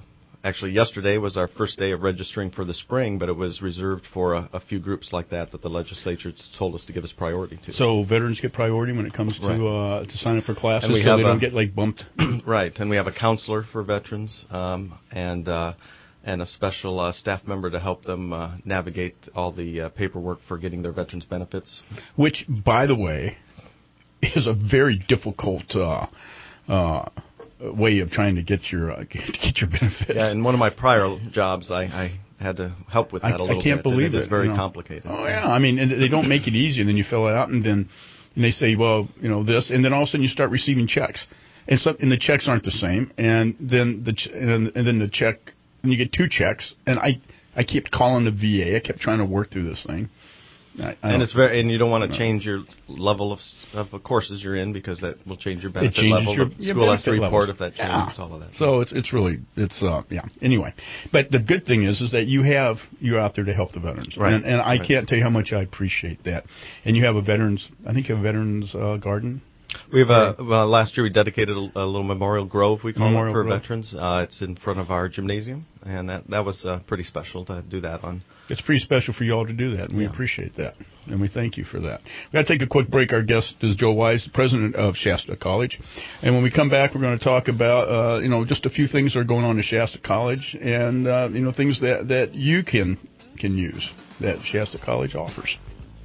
actually yesterday was our first day of registering for the spring, but it was reserved for a, a few groups like that that the legislature told us to give us priority to. So veterans get priority when it comes to right. uh, to sign up for classes, and we so have they a, don't get like bumped. Right, and we have a counselor for veterans um, and uh, and a special uh, staff member to help them uh, navigate all the uh, paperwork for getting their veterans benefits. Which, by the way, is a very difficult uh, uh, way of trying to get your uh, get your benefits. Yeah, in one of my prior jobs, I, I had to help with that I, a little I can't bit. believe it. it. It's very you know. complicated. Oh yeah, I mean, and they don't make it easy. And then you fill it out, and then and they say, well, you know, this, and then all of a sudden you start receiving checks, and so and the checks aren't the same, and then the ch- and, and then the check, and you get two checks, and I I kept calling the V A. I kept trying to work through this thing. I, I and it's very, and you don't want to change your level of, of courses you're in because that will change your benefit level. Your, the your school has to report report if that changes, yeah. all of that. So it's it's really it's uh yeah. Anyway, but the good thing is is that you have you're out there to help the veterans, right? And, and I right. can't tell you how much I appreciate that. And you have a veterans, I think you have a veterans uh, garden. We have a well, last year we dedicated a, a little memorial grove we call memorial it for grove. veterans. Uh, it's in front of our gymnasium, and that that was uh, pretty special to do that on. It's pretty special for you all to do that, and we yeah. appreciate that, and we thank you for that. We got to take a quick break. Our guest is Joe Wise, the president of Shasta College, and when we come back, we're going to talk about uh, you know just a few things that are going on at Shasta College, and uh, you know things that that you can can use that Shasta College offers.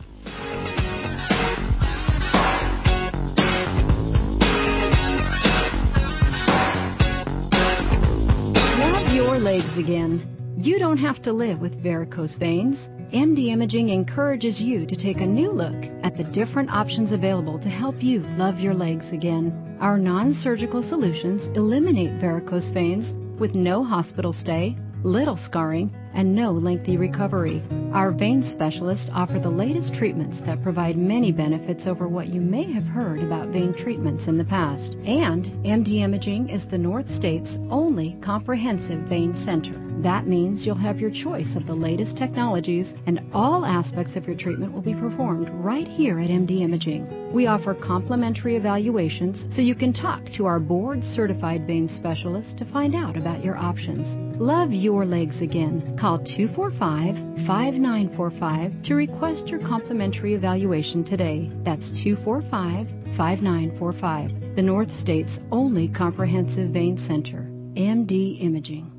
Legs again. You don't have to live with varicose veins. M D Imaging encourages you to take a new look at the different options available to help you love your legs again. Our non-surgical solutions eliminate varicose veins with no hospital stay, little scarring, and no lengthy recovery. Our vein specialists offer the latest treatments that provide many benefits over what you may have heard about vein treatments in the past. And M D Imaging is the North State's only comprehensive vein center. That means you'll have your choice of the latest technologies, and all aspects of your treatment will be performed right here at M D Imaging. We offer complimentary evaluations so you can talk to our board-certified vein specialist to find out about your options. Love your legs again. Call two four five, five nine four five to request your complimentary evaluation today. That's two four five, five nine four five. The North State's only comprehensive vein center, M D Imaging.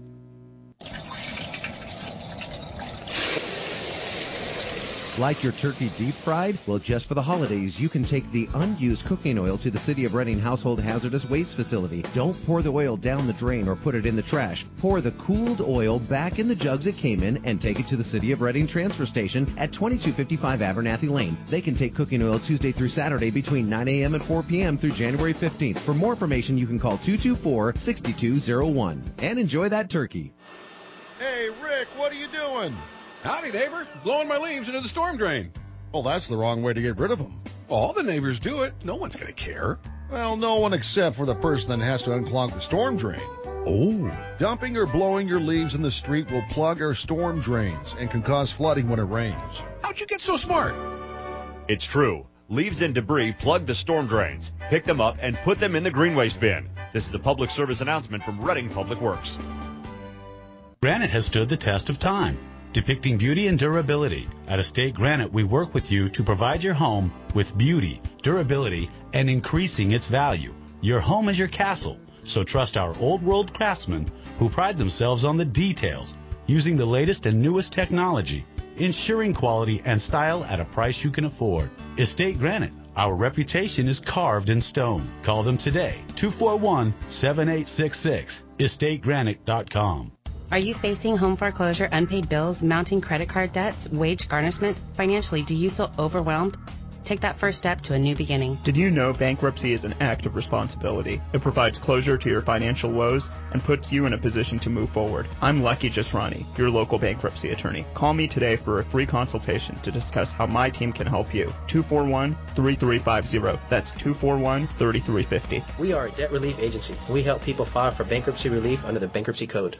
Like your turkey deep fried? Well, just for the holidays, you can take the unused cooking oil to the City of Reading Household Hazardous Waste Facility. Don't pour the oil down the drain or put it in the trash. Pour the cooled oil back in the jugs it came in and take it to the City of Reading Transfer Station at twenty-two fifty-five Abernathy Lane. They can take cooking oil Tuesday through Saturday between nine a.m. and four p.m. through January fifteenth. For more information, you can call two two four, six two zero one. And enjoy that turkey. Hey, Rick, what are you doing? Howdy, neighbor. Blowing my leaves into the storm drain. Well, that's the wrong way to get rid of them. All the neighbors do it. No one's going to care. Well, no one except for the person that has to unclog the storm drain. Oh. Dumping or blowing your leaves in the street will plug our storm drains and can cause flooding when it rains. How'd you get so smart? It's true. Leaves and debris plug the storm drains. Pick them up and put them in the green waste bin. This is a public service announcement from Reading Public Works. Granite has stood the test of time, depicting beauty and durability. At Estate Granite, we work with you to provide your home with beauty, durability, and increasing its value. Your home is your castle, so trust our old world craftsmen who pride themselves on the details, using the latest and newest technology, ensuring quality and style at a price you can afford. Estate Granite, our reputation is carved in stone. Call them today, two four one, seven eight six six, estate granite dot com. Are you facing home foreclosure, unpaid bills, mounting credit card debts, wage garnishment? Financially, do you feel overwhelmed? Take that first step to a new beginning. Did you know bankruptcy is an act of responsibility? It provides closure to your financial woes and puts you in a position to move forward. I'm Lucky Jasrani, your local bankruptcy attorney. Call me today for a free consultation to discuss how my team can help you. two four one, three three five zero. That's two four one, three three five zero. We are a debt relief agency. We help people file for bankruptcy relief under the Bankruptcy Code.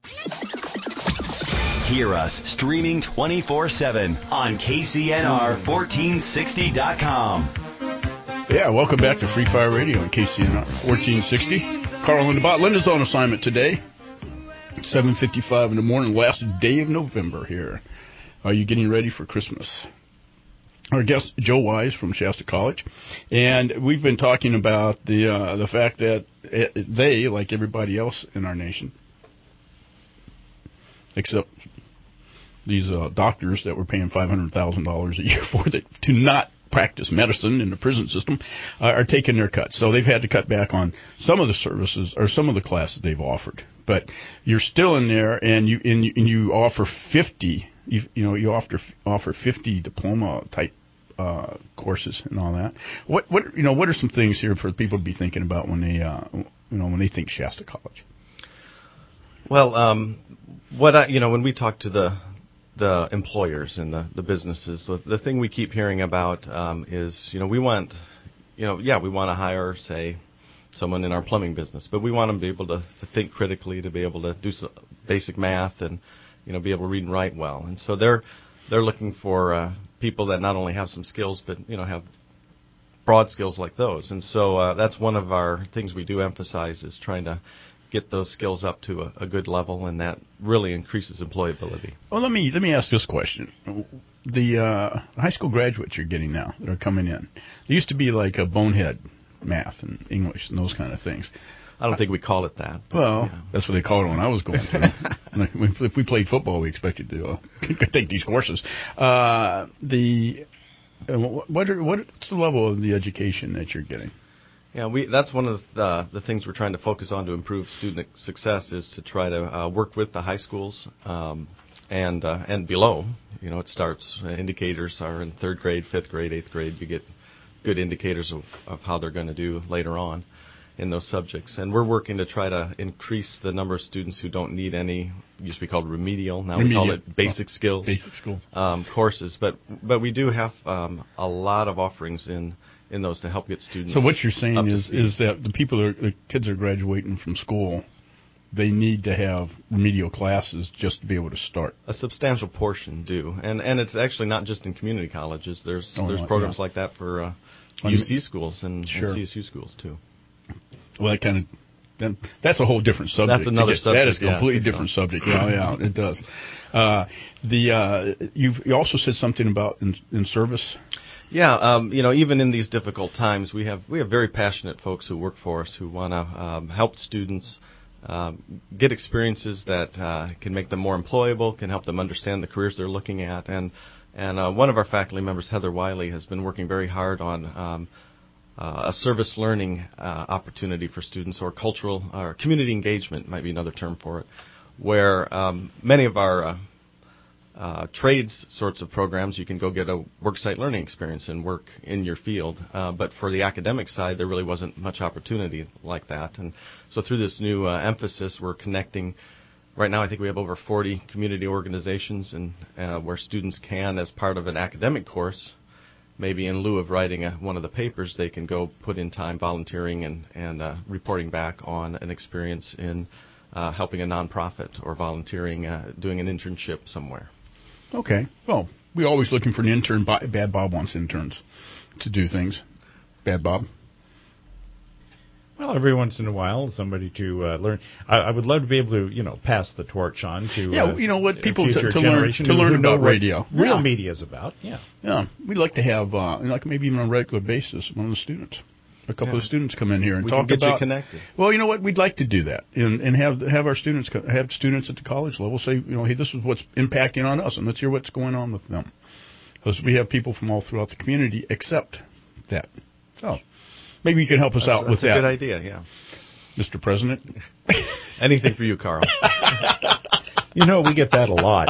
Hear us streaming twenty-four seven on K C N R fourteen sixty dot com. Yeah, welcome back to Free Fire Radio on K C N R fourteen sixty. Carl Lindenbot. Linda's on assignment today. seven fifty-five in the morning, last day of November here. Are you getting ready for Christmas? Our guest, Joe Wise from Shasta College, and we've been talking about the uh, the fact that it, they, like everybody else in our nation, except these uh, doctors that we're paying five hundred thousand dollars a year for that do not practice medicine in the prison system, uh, are taking their cuts. So they've had to cut back on some of the services or some of the classes they've offered. But you're still in there, and you and you, and you offer fifty. You, you know, you offer offer fifty diploma type uh, courses and all that. What what you know? What are some things here for people to be thinking about when they uh, you know when they think Shasta College? Well, um, what I, you know, when we talk to the the employers and the, the businesses, the, the thing we keep hearing about um, is, you know, we want, you know, yeah, we want to hire, say, someone in our plumbing business, but we want them to be able to, to think critically, to be able to do some basic math and, you know, be able to read and write well. And so they're they're looking for uh, people that not only have some skills, but, you know, have broad skills like those. And so uh, that's one of our things we do emphasize is trying to get those skills up to a, a good level, and that really increases employability. Well, let me let me ask this question: the uh, high school graduates you're getting now that are coming in, there used to be like a bonehead math and English and those kind of things. I don't think we call it that. Well, yeah. That's what they called it when I was going through. If we played football, we expected to uh, take these courses. Uh, the uh, what are, what's the level of the education that you're getting? Yeah, we that's one of the, uh, the things we're trying to focus on to improve student success is to try to uh, work with the high schools um, and uh, and below. You know, it starts, uh, indicators are in third grade, fifth grade, eighth grade. You get good indicators of, of how they're going to do later on in those subjects. And we're working to try to increase the number of students who don't need any, used to be called remedial, now remedial. we call it basic skills, basic skills. Um, courses. But but we do have um, a lot of offerings in in those to help get students. So what you're saying is is that the people that are, the kids are graduating from school, they need to have remedial classes just to be able to start. A substantial portion do, and and it's actually not just in community colleges. There's oh, there's no, programs yeah. like that for uh, U C schools and, sure. and C S U schools too. Well, that kind of then that's a whole different subject. That's another get, subject. That is a completely yeah, different subject. Yeah, yeah, it does. Uh, the uh, you've you also said something about in, in service. Yeah, um, you know, even in these difficult times, we have we have very passionate folks who work for us who want to um, help students um, get experiences that uh, can make them more employable, can help them understand the careers they're looking at. And and uh, one of our faculty members, Heather Wiley, has been working very hard on um, uh, a service learning uh, opportunity for students, or cultural or community engagement might be another term for it, where um, many of our uh, Uh, trades sorts of programs, you can go get a worksite learning experience and work in your field. Uh, but for the academic side, there really wasn't much opportunity like that. And so through this new uh, emphasis, we're connecting. Right now, I think we have over forty community organizations, and uh, where students can, as part of an academic course, maybe in lieu of writing a, one of the papers, they can go put in time volunteering and, and uh, reporting back on an experience in uh, helping a nonprofit or volunteering, uh, doing an internship somewhere. Okay. Well, we're always looking for an intern. Bad Bob wants interns to do things. Bad Bob? Well, every once in a while, somebody to uh, learn. I, I would love to be able to, you know, pass the torch on to yeah, uh, you know what people future to, to learn to who, learn who about know radio. Real yeah. media is about. Yeah. Yeah. We'd like to have, uh, like maybe even on a regular basis, one of the students. A couple yeah. of students come in here and we talk can get about. You connected. Well, you know what? We'd like to do that and, and have have our students have students at the college level say, you know, hey, this is what's impacting on us, and let's hear what's going on with them. Because we have people from all throughout the community accept that. So maybe you can help us that's, out that's with a that. Good idea, yeah. Mister President. Anything for you, Carl. You know, we get that a lot.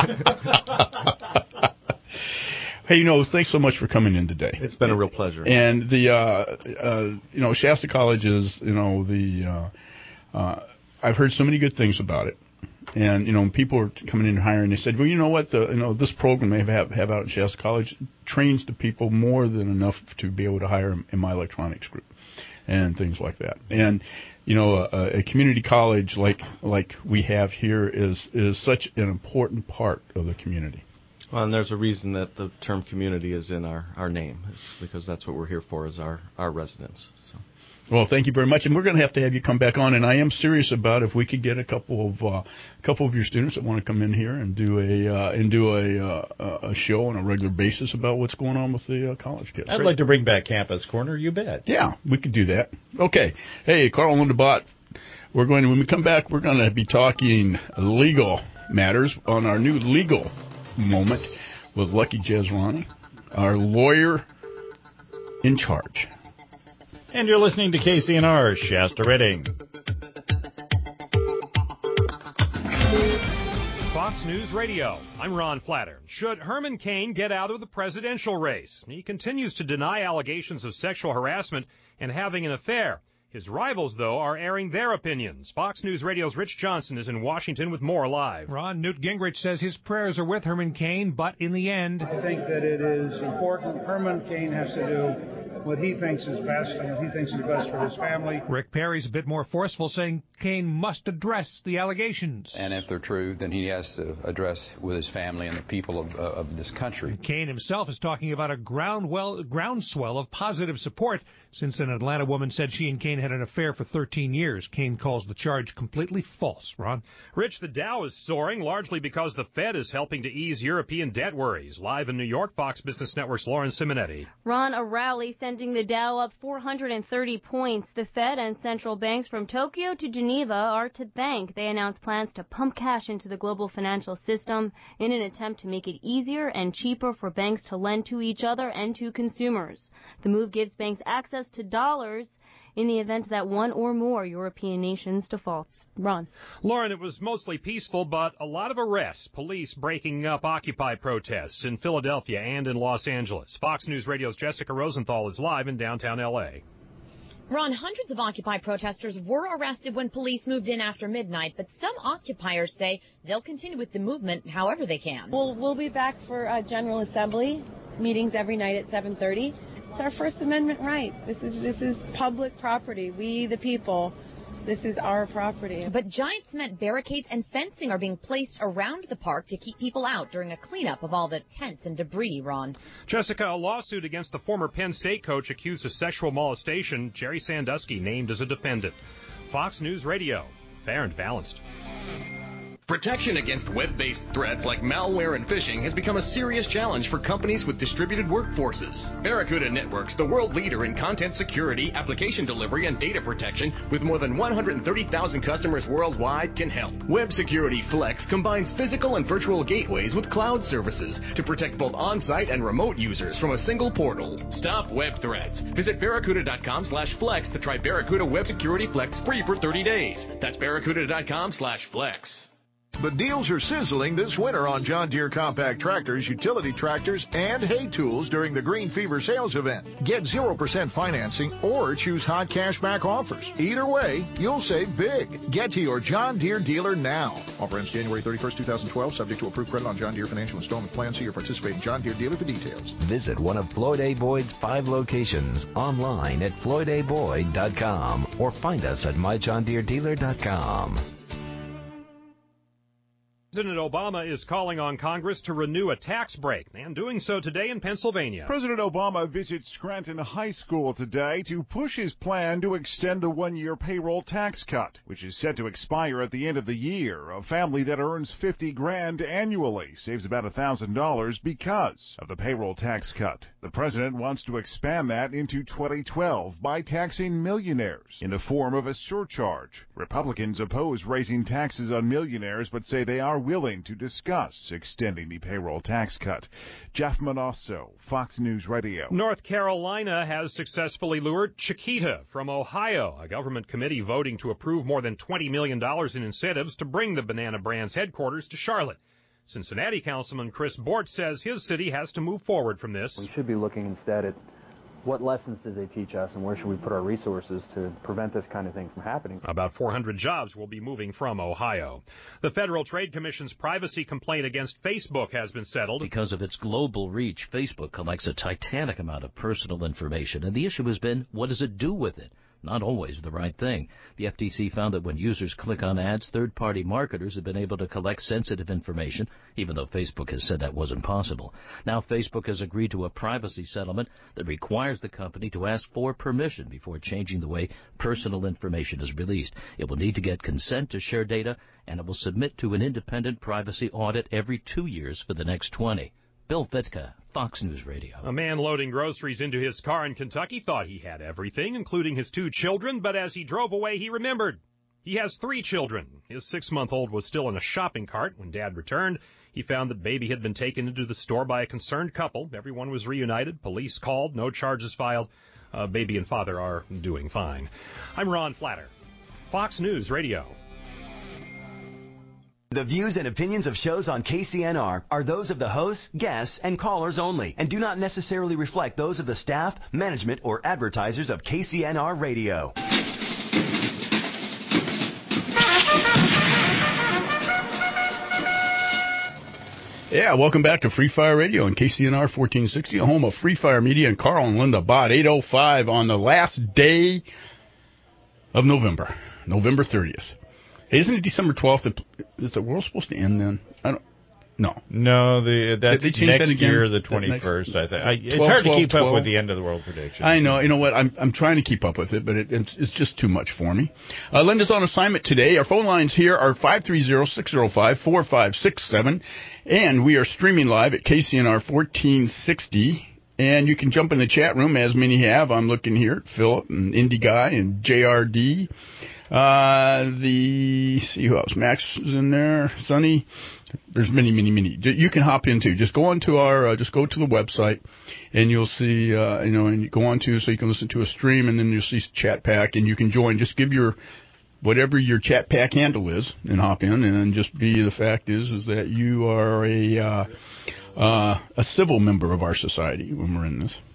Hey, you know, thanks so much for coming in today. It's been a real pleasure. And the, uh, uh, you know, Shasta College is, you know, the, uh, uh, I've heard so many good things about it. And, you know, when people are coming in and hiring, they said, well, you know what, the, you know, this program they have, have out at Shasta College trains the people more than enough to be able to hire them in my electronics group and things like that. And, you know, a, a community college like like we have here is is such an important part of the community. Well, and there's a reason that the term community is in our, our name, is because that's what we're here for, is our, our residents. So. Well, thank you very much, and we're going to have to have you come back on. And I am serious about if we could get a couple of uh, a couple of your students that want to come in here and do a uh, and do a uh, a show on a regular basis about what's going on with the uh, college kids. I'd right? like to bring back Campus Corner. You bet. Yeah, we could do that. Okay. Hey, Carl Lundebot. We're going to when we come back, we're going to be talking legal matters on our new legal moment with Lucky Jezrani, our lawyer in charge. And you're listening to K C N R, Shasta Redding. Fox News Radio. I'm Ron Flatter. Should Herman Cain get out of the presidential race? He continues to deny allegations of sexual harassment and having an affair. His rivals, though, are airing their opinions. Fox News Radio's Rich Johnson is in Washington with more live. Ron, Newt Gingrich says his prayers are with Herman Cain, but in the end... I think that it is important. Herman Cain has to do what he thinks is best and what he thinks is best for his family. Rick Perry's a bit more forceful, saying Cain must address the allegations. And if they're true, then he has to address with his family and the people of, uh, of this country. Cain himself is talking about a ground well, groundswell of positive support since an Atlanta woman said she and Cain had an affair for thirteen years. Cain calls the charge completely false. Ron? Rich, the Dow is soaring largely because the Fed is helping to ease European debt worries. Live in New York, Fox Business Network's Lauren Simonetti. Ron, a rally sending the Dow up four hundred thirty points. The Fed and central banks from Tokyo to Geneva are to thank. They announced plans to pump cash into the global financial system in an attempt to make it easier and cheaper for banks to lend to each other and to consumers. The move gives banks access to dollars in the event that one or more European nations defaults. Ron. Lauren, it was mostly peaceful, but a lot of arrests. Police breaking up Occupy protests in Philadelphia and in Los Angeles. Fox News Radio's Jessica Rosenthal is live in downtown L A. Ron, hundreds of Occupy protesters were arrested when police moved in after midnight, but some occupiers say they'll continue with the movement however they can. We'll, we'll be back for uh, General Assembly meetings every night at seven thirty. It's our First Amendment right. This is this is public property. We, the people, this is our property. But giant cement barricades and fencing are being placed around the park to keep people out during a cleanup of all the tents and debris, Ron. Jessica, a lawsuit against the former Penn State coach accused of sexual molestation, Jerry Sandusky named as a defendant. Fox News Radio, fair and balanced. Protection against web-based threats like malware and phishing has become a serious challenge for companies with distributed workforces. Barracuda Networks, the world leader in content security, application delivery, and data protection, with more than one hundred thirty thousand customers worldwide, can help. Web Security Flex combines physical and virtual gateways with cloud services to protect both on-site and remote users from a single portal. Stop web threats. Visit barracuda.com slash flex to try Barracuda Web Security Flex free for thirty days. That's barracuda.com slash flex. The deals are sizzling this winter on John Deere compact tractors, utility tractors, and hay tools during the Green Fever sales event. Get zero percent financing or choose hot cash back offers. Either way, you'll save big. Get to your John Deere dealer now. Offer ends January thirty-first, twenty twelve, subject to approved credit on John Deere financial installment plan. See your participating John Deere dealer for details. Visit one of Floyd A. Boyd's five locations online at floyd a boyd dot com or find us at my john deere dealer dot com. President Obama is calling on Congress to renew a tax break, and doing so today in Pennsylvania. President Obama visits Scranton High School today to push his plan to extend the one-year payroll tax cut, which is set to expire at the end of the year. A family that earns fifty grand annually saves about one thousand dollars because of the payroll tax cut. The president wants to expand that into twenty twelve by taxing millionaires in the form of a surcharge. Republicans oppose raising taxes on millionaires, but say they are willing to discuss extending the payroll tax cut. Jeff Manasso, Fox News Radio. North Carolina has successfully lured Chiquita from Ohio, a government committee voting to approve more than twenty million dollars in incentives to bring the Banana Brand's headquarters to Charlotte. Cincinnati Councilman Chris Bort says his city has to move forward from this. We should be looking instead at what lessons did they teach us and where should we put our resources to prevent this kind of thing from happening? About four hundred jobs will be moving from Ohio. The Federal Trade Commission's privacy complaint against Facebook has been settled. Because of its global reach, Facebook collects a titanic amount of personal information, and the issue has been, what does it do with it? not always the right thing. The F T C found that when users click on ads, third-party marketers have been able to collect sensitive information, even though Facebook has said that wasn't possible. Now Facebook has agreed to a privacy settlement that requires the company to ask for permission before changing the way personal information is released. It will need to get consent to share data, and it will submit to an independent privacy audit every two years for the next twenty. Bill Vitka, Fox News Radio. A man loading groceries into his car in Kentucky thought he had everything, including his two children, but as he drove away, he remembered. He has three children. His six-month-old was still in a shopping cart when Dad returned. He found that baby had been taken into the store by a concerned couple. Everyone was reunited. Police called. No charges filed. Uh, baby and father are doing fine. I'm Ron Flatter, Fox News Radio. The views and opinions of shows on K C N R are those of the hosts, guests, and callers only, and do not necessarily reflect those of the staff, management, or advertisers of K C N R Radio. Yeah, welcome back to Free Fire Radio on K C N R fourteen sixty, home of Free Fire Media and Carl and Linda Bott, eight oh five on the last day of November, November thirtieth. Hey, isn't it December twelfth? Is the world supposed to end then? I don't. No. No, the that's they next that year, the twenty-first, I think. I, it's twelve, hard to keep twelve, up with the end of the world predictions. I know. You know what? I'm I'm trying to keep up with it, but it, it's, it's just too much for me. Uh, Linda's on assignment today. Our phone lines here are five three zero, six zero five, four five six seven, and we are streaming live at K C N R fourteen sixty. And you can jump in the chat room, as many have. I'm looking here at Philip and Indy Guy and J R D. Uh, the, see who else, Max is in there, Sonny. There's many, many, many. You can hop into, just go onto our, uh, just go to the website and you'll see, uh, you know, and you go on to, so you can listen to a stream and then you'll see Chat Pack and you can join. Just give your, whatever your Chat Pack handle is and hop in and just be, the fact is, is that you are a, uh, uh, a civil member of our society when we're in this.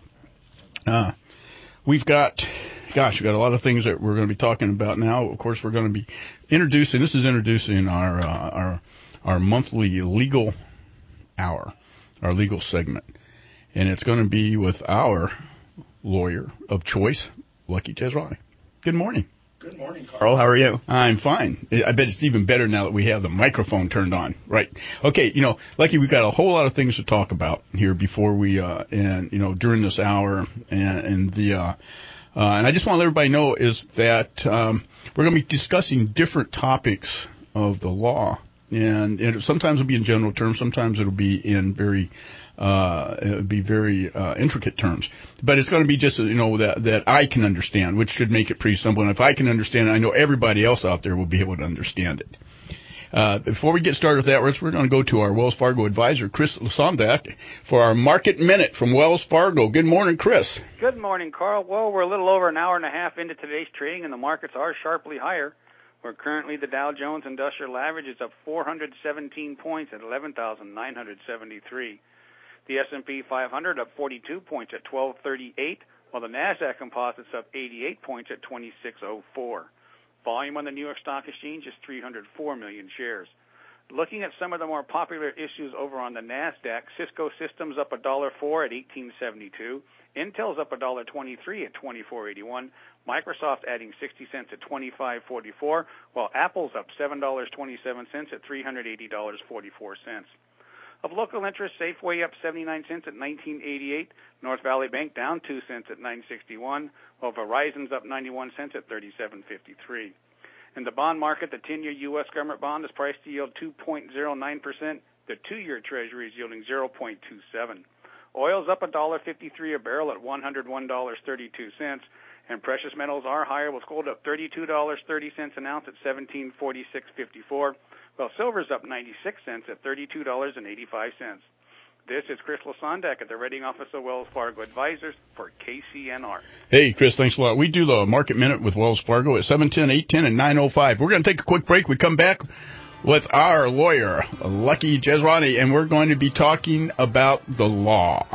Uh, we've got, Gosh, we've got a lot of things that we're going to be talking about now. Of course, we're going to be introducing, this is introducing our uh, our our monthly legal hour, our legal segment. And it's going to be with our lawyer of choice, Lucky Jesrani. Good morning. Good morning, Carl. How are you? I'm fine. I bet it's even better now that we have the microphone turned on. Right. Okay, you know, Lucky, we've got a whole lot of things to talk about here before we, uh, and, you know, during this hour and, and the, uh, Uh, and I just want to let everybody know is that um, we're going to be discussing different topics of the law. And, and sometimes it'll be in general terms. Sometimes it'll be in very uh, it'll be very uh, intricate terms. But it's going to be just, you know, that, that I can understand, which should make it pretty simple. And if I can understand it, I know everybody else out there will be able to understand it. Uh, before we get started with that, we're going to go to our Wells Fargo advisor, Chris Lasondak, for our Market Minute from Wells Fargo. Good morning, Chris. Good morning, Carl. Well, we're a little over an hour and a half into today's trading, and the markets are sharply higher. Where currently the Dow Jones Industrial Average is up four hundred seventeen points at eleven thousand nine hundred seventy-three. The S and P five hundred up forty-two points at twelve thirty-eight, while the Nasdaq Composite's up eighty-eight points at twenty-six oh four. Volume on the New York Stock Exchange is three hundred four million shares. Looking at some of the more popular issues over on the Nasdaq, Cisco Systems up one dollar four at eighteen seventy-two, Intel's up one dollar twenty-three at twenty-four eighty-one, Microsoft adding sixty cents at twenty-five forty-four, while Apple's up seven dollars and twenty-seven cents at three hundred eighty dollars and forty-four cents. Of local interest, Safeway up seventy-nine cents at nineteen eighty-eight, North Valley Bank down two cents at nine sixty-one, while Verizon's up ninety-one cents at thirty-seven fifty-three. In the bond market, the ten-year U S government bond is priced to yield two point oh nine percent. The two-year Treasury is yielding zero point two seven. Oil's up one dollar fifty-three a barrel at one hundred one dollars and thirty-two cents, and precious metals are higher, with gold up thirty-two dollars and thirty cents an ounce at seventeen forty-six fifty-four, while silver's up ninety-six cents at thirty-two dollars and eighty-five cents. This is Chris Lasondak at the Rating Office of Wells Fargo Advisors for K C N R. Hey, Chris, thanks a lot. We do the Market Minute with Wells Fargo at seven ten, eight ten, and nine oh five. We're going to take a quick break. We come back with our lawyer, Lucky Jesrani, and we're going to be talking about the law.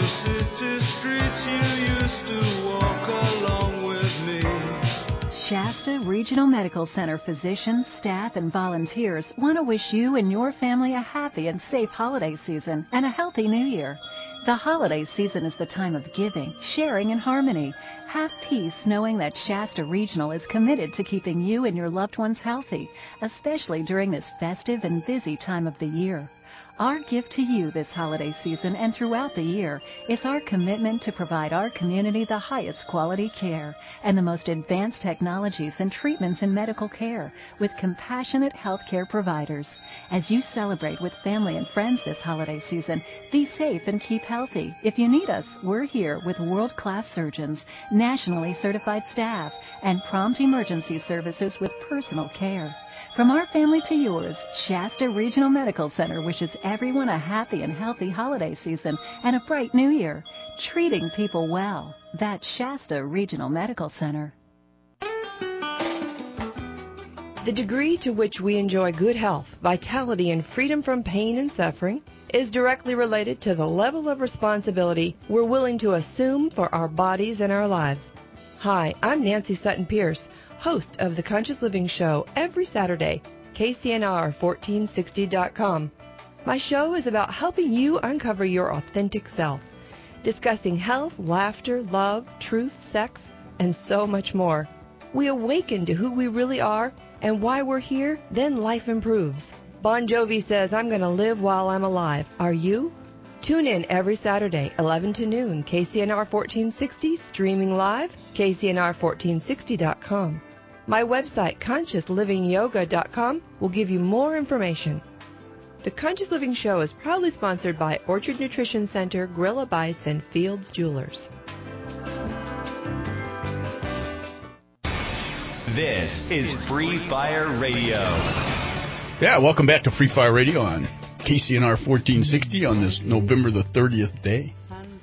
Chef Shasta Regional Medical Center physicians, staff, and volunteers want to wish you and your family a happy and safe holiday season and a healthy new year. The holiday season is the time of giving, sharing, and harmony. Have peace knowing that Shasta Regional is committed to keeping you and your loved ones healthy, especially during this festive and busy time of the year. Our gift to you this holiday season and throughout the year is our commitment to provide our community the highest quality care and the most advanced technologies and treatments in medical care with compassionate healthcare providers. As you celebrate with family and friends this holiday season, be safe and keep healthy. If you need us, we're here with world-class surgeons, nationally certified staff, and prompt emergency services with personal care. From our family to yours, Shasta Regional Medical Center wishes everyone a happy and healthy holiday season and a bright new year. Treating people well. That's Shasta Regional Medical Center. The degree to which we enjoy good health, vitality, and freedom from pain and suffering is directly related to the level of responsibility we're willing to assume for our bodies and our lives. Hi, I'm Nancy Sutton Pierce, host of The Conscious Living Show every Saturday, K C N R fourteen sixty dot com. My show is about helping you uncover your authentic self, discussing health, laughter, love, truth, sex, and so much more. We awaken to who we really are and why we're here, then life improves. Bon Jovi says, I'm going to live while I'm alive. Are you? Tune in every Saturday, eleven to noon, K C N R fourteen sixty, streaming live, K C N R fourteen sixty dot com. My website, conscious living yoga dot com, will give you more information. The Conscious Living Show is proudly sponsored by Orchard Nutrition Center, Gorilla Bites, and Fields Jewelers. This is Free Fire Radio. Yeah, welcome back to Free Fire Radio on K C N R fourteen sixty on this November the thirtieth day.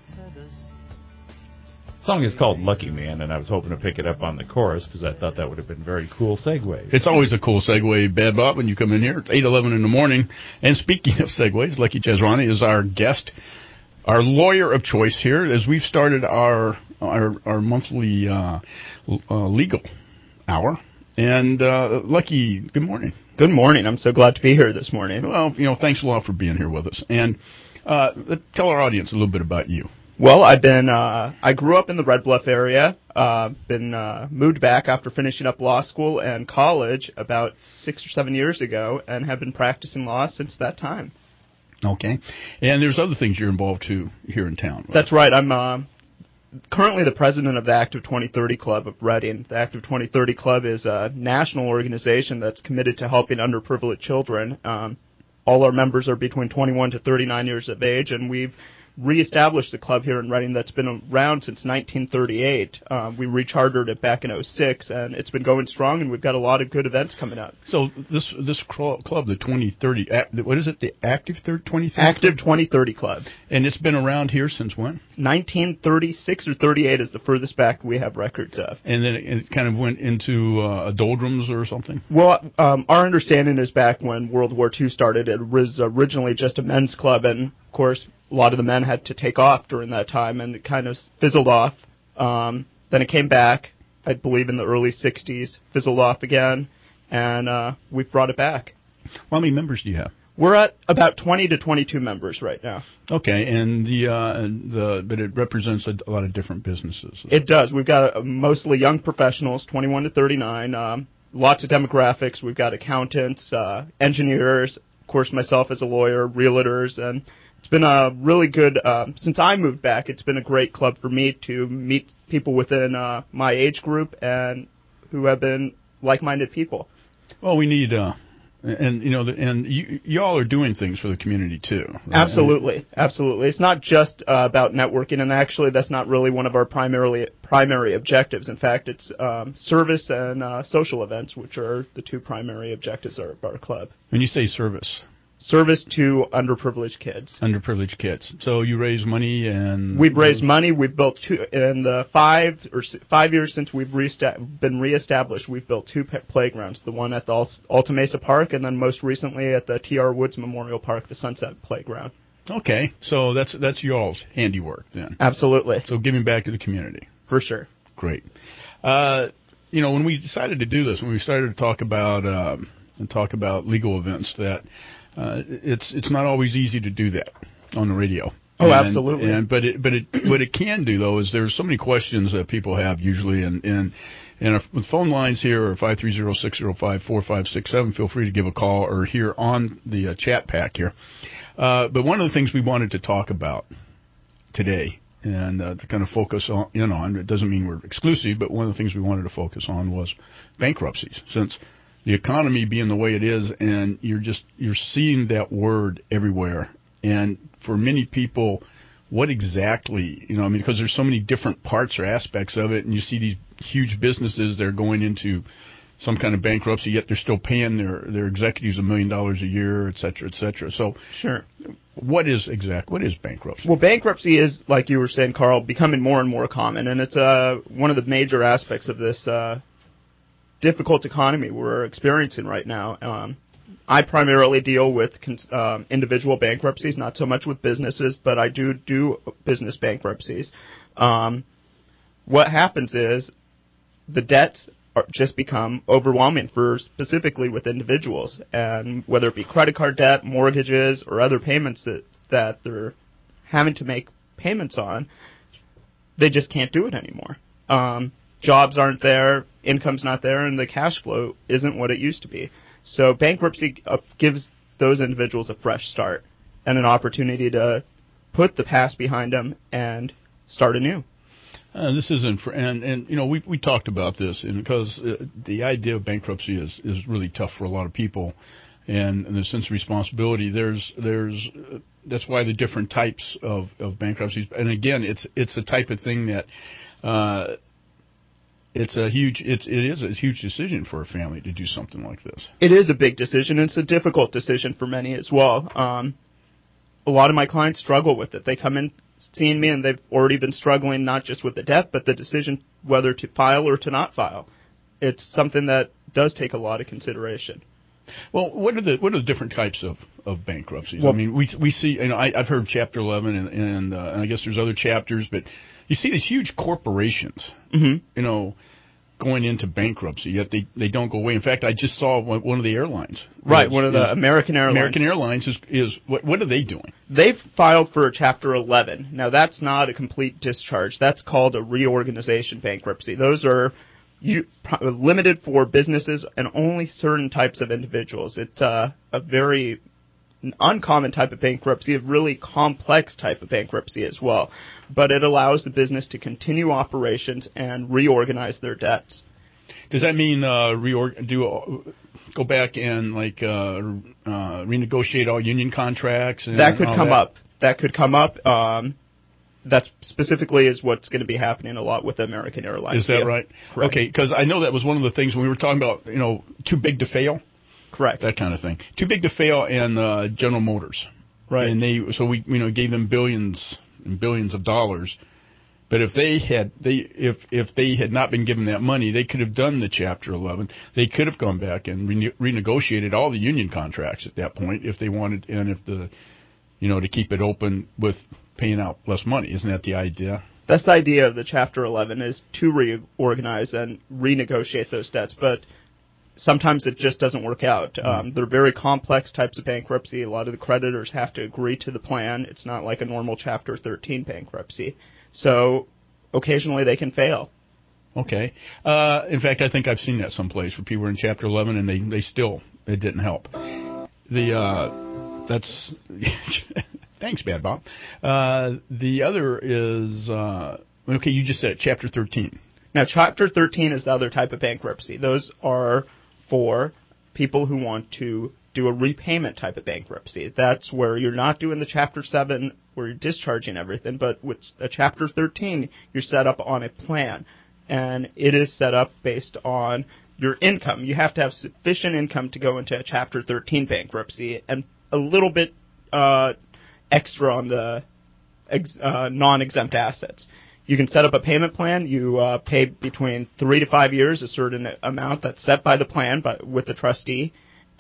The song is called Lucky Man, and I was hoping to pick it up on the chorus because I thought that would have been a very cool segue. It's always a cool segue, Bad Bob, when you come in here. It's eight eleven in the morning. And speaking of segues, Lucky Jezrani is our guest, our lawyer of choice here, as we've started our our, our monthly uh, uh, legal hour. And uh, Lucky, good morning. Good morning. I'm so glad to be here this morning. Well, you know, thanks a lot for being here with us. And uh, tell our audience a little bit about you. Well, I've been, uh, I grew up in the Red Bluff area, uh, been, uh, moved back after finishing up law school and college about six or seven years ago and have been practicing law since that time. Okay. And there's other things you're involved to here in town. Right? That's right. I'm, uh, currently the president of the Active twenty thirty Club of Reading. The Active twenty thirty Club is a national organization that's committed to helping underprivileged children. Um, all our members are between twenty-one to thirty-nine years of age, and we've reestablished the club here in Reading that's been around since nineteen thirty-eight. Um, we rechartered it back in oh six, and it's been going strong, and we've got a lot of good events coming up. So this this club, the twenty thirty, what is it, the Active twenty thirty? Active twenty thirty Club. And it's been around here since when? nineteen thirty-six or thirty-eight is the furthest back we have records of. And then it kind of went into uh, doldrums or something? Well, um, our understanding is back when World War Two started, it was originally just a men's club, and of course, a lot of the men had to take off during that time, and it kind of fizzled off. Um, then it came back, I believe, in the early sixties, fizzled off again, and uh, we've brought it back. How many members do you have? We're at about twenty to twenty-two members right now. Okay, and the uh, the but it represents a, a lot of different businesses. It does. We've got uh, mostly young professionals, twenty-one to thirty-nine. Um, lots of demographics. We've got accountants, uh, engineers, of course, myself as a lawyer, realtors, and it's been a really good, uh, since I moved back, it's been a great club for me to meet people within uh, my age group and who have been like-minded people. Well, we need, uh, and you know, the, and you, y'all are doing things for the community too. Right? Absolutely, absolutely. It's not just uh, about networking, and actually, that's not really one of our primarily primary objectives. In fact, it's um, service and uh, social events, which are the two primary objectives of our club. When you say service. Service to underprivileged kids. Underprivileged kids. So you raise money and... We've raised money. We've built two... In the five or five years since we've reesta- been reestablished, we've built two p- playgrounds. The one at the Al- Alta Mesa Park, and then most recently at the T R. Woods Memorial Park, the Sunset Playground. Okay. So that's that's y'all's handiwork then. Absolutely. So giving back to the community. For sure. Great. Uh, you know, when we decided to do this, when we started to talk about uh, talk about legal events, that uh, it's it's not always easy to do that on the radio. Oh, and, absolutely. And but it but it what it can do though is there's so many questions that people have usually, and and and our, with phone lines here are five three zero six zero five four five six seven. Feel free to give a call or here on the uh, chat pack here. Uh, but one of the things we wanted to talk about today and uh, to kind of focus on, you know, it doesn't mean we're exclusive, but one of the things we wanted to focus on was bankruptcies, since the economy being the way it is, and you're just you're seeing that word everywhere. And for many people, what exactly, you know, I mean, because there's so many different parts or aspects of it, and you see these huge businesses that are going into some kind of bankruptcy, yet they're still paying their, their executives a million dollars a year, et cetera, et cetera. So, sure, what is exact? What is bankruptcy? Well, bankruptcy is, like you were saying, Carl, becoming more and more common, and it's uh, one of the major aspects of this uh, difficult economy we're experiencing right now. Um, I primarily deal with um, individual bankruptcies, not so much with businesses, but I do do business bankruptcies. Um, what happens is the debts are just become overwhelming for specifically with individuals, and whether it be credit card debt, mortgages, or other payments that, that they're having to make payments on, they just can't do it anymore. Um, jobs aren't there, income's not there, and the cash flow isn't what it used to be. So bankruptcy uh, gives those individuals a fresh start and an opportunity to put the past behind them and start anew. Uh, this isn't for, and, and you know, we we talked about this, and because uh, the idea of bankruptcy is, is really tough for a lot of people, and, and the sense of responsibility. There's there's uh, that's why the different types of, of bankruptcies, and again, it's it's a type of thing that. Uh, It's a huge. It's it is a huge decision for a family to do something like this. It is a big decision. It's a difficult decision for many as well. Um, a lot of my clients struggle with it. They come in seeing me, and they've already been struggling not just with the debt, but the decision whether to file or to not file. It's something that does take a lot of consideration. Well, what are the what are the different types of, of bankruptcies? Well, I mean, we we see. You know, I, I've heard Chapter eleven, and and, uh, and I guess there's other chapters, but you see these huge corporations, mm-hmm. you know, going into bankruptcy, yet they, they don't go away. In fact, I just saw one of the airlines. Right, is, one of the is, American Airlines. American Airlines is is what what are they doing? They've filed for a Chapter eleven. Now, that's not a complete discharge. That's called a reorganization bankruptcy. Those are you, limited for businesses and only certain types of individuals. It's uh, a very uncommon type of bankruptcy, a really complex type of bankruptcy as well. But it allows the business to continue operations and reorganize their debts. Does that mean uh, reorg- do uh, go back and like uh, uh, renegotiate all union contracts? And that could come that? up. That could come up. Um, That specifically is what's going to be happening a lot with American Airlines. Is that yeah. right? Correct. Okay, because I know that was one of the things when we were talking about, you know, too big to fail. Correct. That kind of thing. Too big to fail, and uh, General Motors. Right. And they so we you know gave them billions and billions of dollars. But if they had they if if they had not been given that money, they could have done the Chapter eleven. They could have gone back and rene- renegotiated all the union contracts at that point if they wanted, and if the you know to keep it open with paying out less money. Isn't that the idea? That's the idea of the Chapter eleven, is to reorganize and renegotiate those debts. But sometimes it just doesn't work out. Mm-hmm. Um, they're very complex types of bankruptcy. A lot of the creditors have to agree to the plan. It's not like a normal Chapter thirteen bankruptcy. So occasionally they can fail. Okay. Uh, in fact, I think I've seen that someplace where people were in Chapter eleven and they, they still, it didn't help. The, uh, that's, thanks, Bad Bob. Uh, the other is, uh, okay, you just said Chapter thirteen. Now, Chapter thirteen is the other type of bankruptcy. Those are for people who want to do a repayment type of bankruptcy. That's where you're not doing the Chapter seven where you're discharging everything, but with a Chapter thirteen, you're set up on a plan. And it is set up based on your income. You have to have sufficient income to go into a Chapter thirteen bankruptcy, and a little bit uh, extra on the ex- uh, non-exempt assets. You can set up a payment plan. You uh, pay between three to five years a certain amount that's set by the plan, but with the trustee.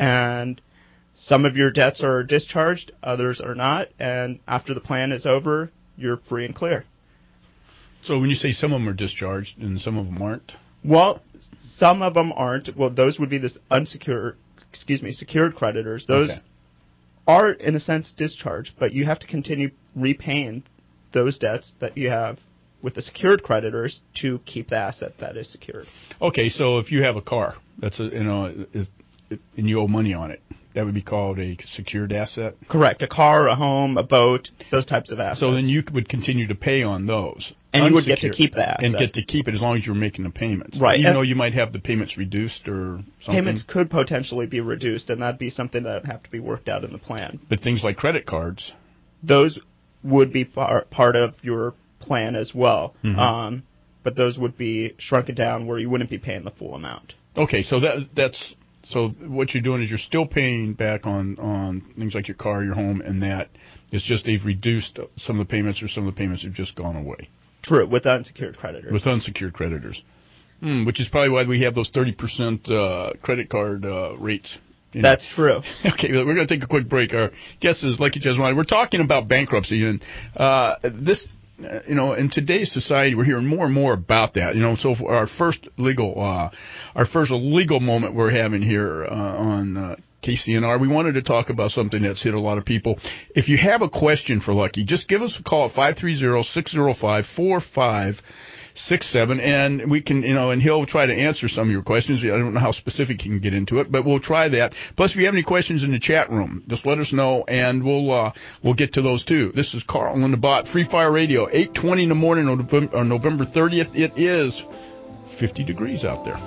And some of your debts are discharged, others are not. And after the plan is over, you're free and clear. So when you say some of them are discharged and some of them aren't? Well, some of them aren't. Well, those would be the unsecured, excuse me, secured creditors. Those okay. are, in a sense, discharged, but you have to continue repaying those debts that you have with the secured creditors to keep the asset that is secured. Okay, so if you have a car, that's a, you know, if, if, and you owe money on it, that would be called a secured asset? Correct. A car, a home, a boat, those types of assets. So then you would continue to pay on those. And you would get to keep that asset. And get to keep it as long as you're making the payments. Right. Even and though you might have the payments reduced or something. Payments could potentially be reduced, and that'd be something that would have to be worked out in the plan. But things like credit cards. Those would be par- part of your plan as well. Mm-hmm. Um, but those would be shrunken down where you wouldn't be paying the full amount. Okay, so that that's... So what you're doing is you're still paying back on, on things like your car, your home, and that. It's just they've reduced some of the payments, or some of the payments have just gone away. True, with unsecured creditors. With unsecured creditors. Mm, which is probably why we have those thirty percent uh, credit card uh, rates. You know. That's true. Okay, we're going to take a quick break. Our guest is Lucky Jesrani. We're talking about bankruptcy, and uh, this... Uh, you know, in today's society, we're hearing more and more about that. You know, so for our first legal, uh, our first legal moment we're having here uh, on uh, K C N R, we wanted to talk about something that's hit a lot of people. If you have a question for Lucky, just give us a call at five three zero, six zero five, four five six seven, and we can, you know, and he'll try to answer some of your questions. I don't know how specific he can get into it, but we'll try that. Plus, if you have any questions in the chat room, just let us know, and we'll uh, we'll get to those too. This is Carl and the Bot, Free Fire Radio, eight twenty in the morning on November thirtieth. It is fifty degrees out there.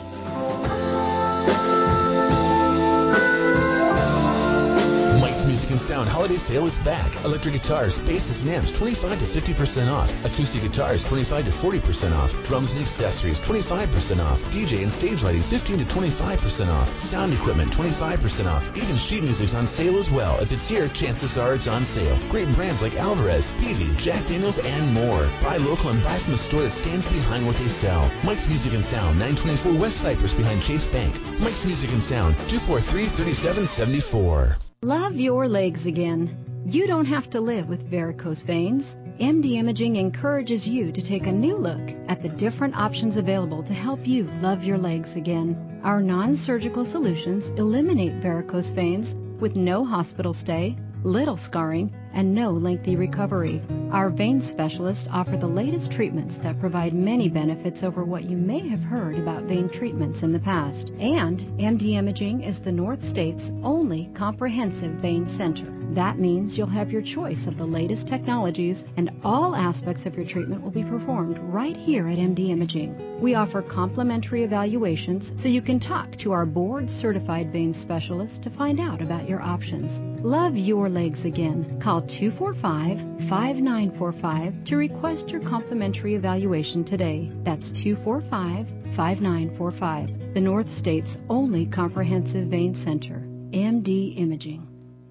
Music and Sound holiday sale is back. Electric guitars, basses, and amps twenty-five to fifty percent off. Acoustic guitars twenty-five to forty percent off. Drums and accessories twenty-five percent off. D J and stage lighting fifteen to twenty-five percent off. Sound equipment twenty-five percent off. Even sheet music's on sale as well. If it's here, chances are it's on sale. Great brands like Alvarez, Peavey, Jack Daniels, and more. Buy local and buy from the store that stands behind what they sell. Mike's Music and Sound, nine twenty-four West Cypress behind Chase Bank. Mike's Music and Sound, two four three, three seven seven four. Love your legs again. You don't have to live with varicose veins. M D Imaging encourages you to take a new look at the different options available to help you love your legs again. Our non-surgical solutions eliminate varicose veins with no hospital stay, little scarring, and no lengthy recovery. Our vein specialists offer the latest treatments that provide many benefits over what you may have heard about vein treatments in the past. And M D Imaging is the North State's only comprehensive vein center. That means you'll have your choice of the latest technologies, and all aspects of your treatment will be performed right here at M D Imaging. We offer complimentary evaluations so you can talk to our board-certified vein specialist to find out about your options. Love your legs again. Call two four five, five nine four five to request your complimentary evaluation today. That's two four five, five nine four five. The North State's only comprehensive vein center, M D Imaging.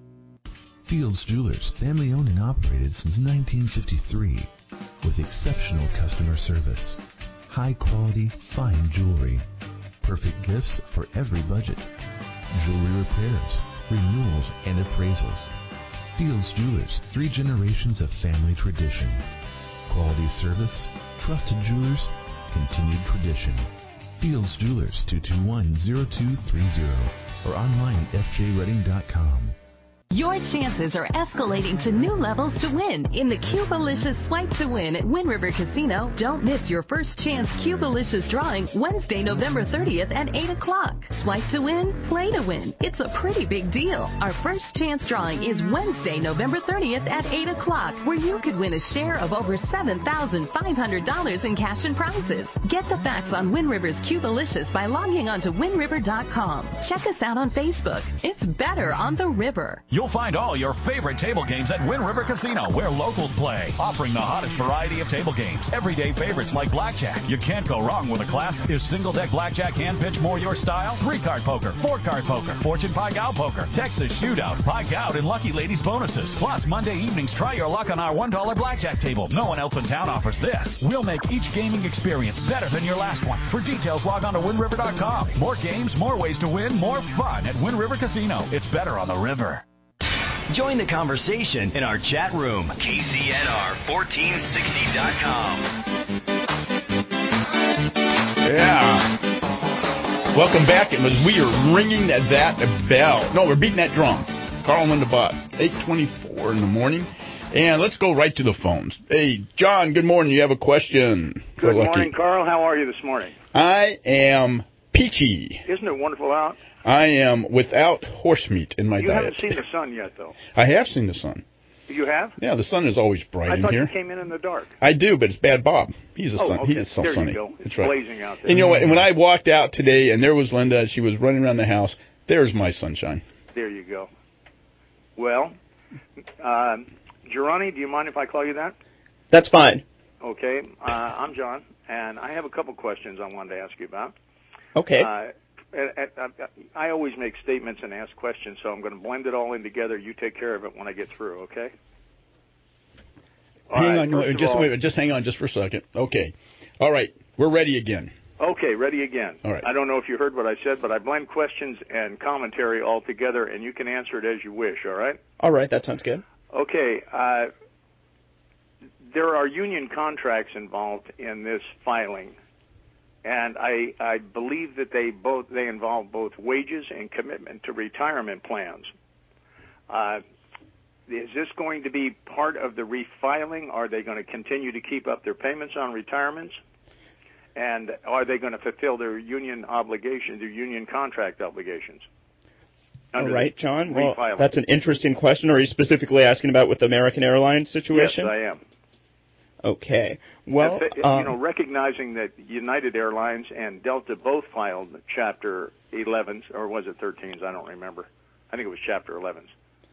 Fields Jewelers, family owned and operated since nineteen fifty-three, with exceptional customer service, high quality, fine jewelry, perfect gifts for every budget, jewelry repairs, renewals, and appraisals. Fields Jewelers, three generations of family tradition. Quality service, trusted jewelers, continued tradition. Fields Jewelers, two two one, zero two three zero, or online at f j redding dot com. Your chances are escalating to new levels to win in the Cubalicious Swipe to Win at Wind River Casino. Don't miss your first chance Cubalicious drawing Wednesday, November thirtieth at eight o'clock. Swipe to win, play to win. It's a pretty big deal. Our first chance drawing is Wednesday, November thirtieth at eight o'clock, where you could win a share of over seven thousand five hundred dollars in cash and prizes. Get the facts on Wind River's Cubalicious by logging on to wind river dot com. Check us out on Facebook. It's better on the river. You'll find all your favorite table games at Wind River Casino, where locals play, offering the hottest variety of table games. Everyday favorites like blackjack. You can't go wrong with a classic. Is single deck blackjack hand pitch more your style? Three card poker, four card poker, fortune pie gow poker, Texas shootout, pie gout, and lucky ladies bonuses. Plus, Monday evenings, try your luck on our one dollar blackjack table. No one else in town offers this. We'll make each gaming experience better than your last one. For details, log on to wind river dot com. More games, more ways to win, more fun at Wind River Casino. It's better on the river. Join the conversation in our chat room. K C N R fourteen sixty dot com. Yeah. Welcome back. It was we are ringing that, that bell. No, we're beating that drum. Carl and Linda Bott, eight twenty-four in the morning. And let's go right to the phones. Hey, John, good morning. You have a question. Good morning, Carl. How are you this morning? I am peachy. Isn't it wonderful out? I am without horse meat in my you diet. You haven't seen the sun yet, though. I have seen the sun. You have? Yeah, the sun is always bright I in thought here. you came in in the dark. I do, but it's Bad Bob. He's a oh, sun. Okay. He is so there sunny. You go. It's That's right. blazing out there. And you know what? And when I walked out today, and there was Linda, she was running around the house. There's my sunshine. There you go. Well, uh, Girani, do you mind if I call you that? That's fine. Okay. Uh, I'm John, and I have a couple questions I wanted to ask you about. Okay. Uh, I always make statements and ask questions, so I'm going to blend it all in together. You take care of it when I get through, okay? All hang right, on, wait, just all, wait, just hang on just for a second. Okay. All right, we're ready again. Okay, ready again. All right. I don't know if you heard what I said, but I blend questions and commentary all together, and you can answer it as you wish, all right? All right, that sounds good. Okay. Uh, there are union contracts involved in this filing. And I, I believe that they both they involve both wages and commitment to retirement plans. Uh, is this going to be part of the refiling? Are they going to continue to keep up their payments on retirements? And are they going to fulfill their union obligations, their union contract obligations? All right, John. Well, refiling? That's an interesting question. Are you specifically asking about with the American Airlines situation? Yes, I am. Okay. Well, you um, know, recognizing that United Airlines and Delta both filed Chapter elevens, or was it thirteens? I don't remember. I think it was Chapter elevens.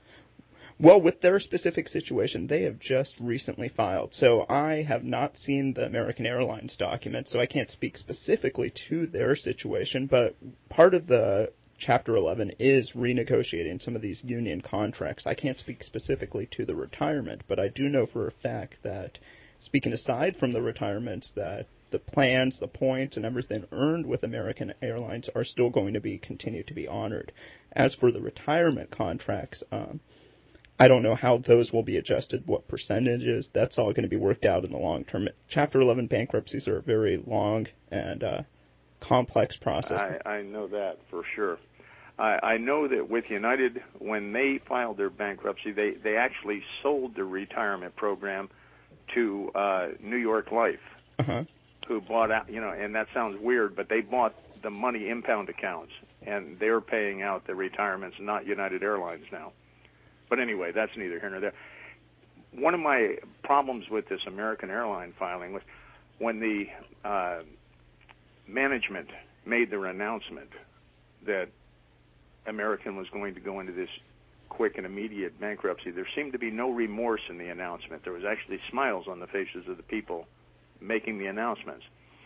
Well, with their specific situation, they have just recently filed. So I have not seen the American Airlines document, so I can't speak specifically to their situation. But part of the Chapter eleven is renegotiating some of these union contracts. I can't speak specifically to the retirement, but I do know for a fact that, speaking aside from the retirements, that the plans, the points, and everything earned with American Airlines are still going to be continue to be honored. As for the retirement contracts, um, I don't know how those will be adjusted, what percentages. That's all going to be worked out in the long term. Chapter eleven bankruptcies are a very long and uh, complex process. I, I know that for sure. I, I know that with United, when they filed their bankruptcy, they, they actually sold the retirement program to uh, New York Life, uh-huh. who bought out, you know, and that sounds weird, but they bought the money impound accounts, and they're paying out the retirements, not United Airlines now. But anyway, that's neither here nor there. One of my problems with this American Airline filing was when the uh, management made their announcement that American was going to go into this quick and immediate bankruptcy, there seemed to be no remorse in the announcement. There was actually smiles on the faces of the people making the announcements.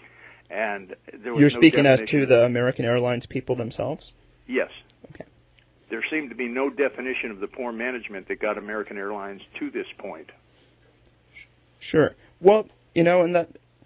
And there was You're no speaking as definition. to the American Airlines people themselves? Yes. Okay. There seemed to be no definition of the poor management that got American Airlines to this point. Sure. Well, you know, and that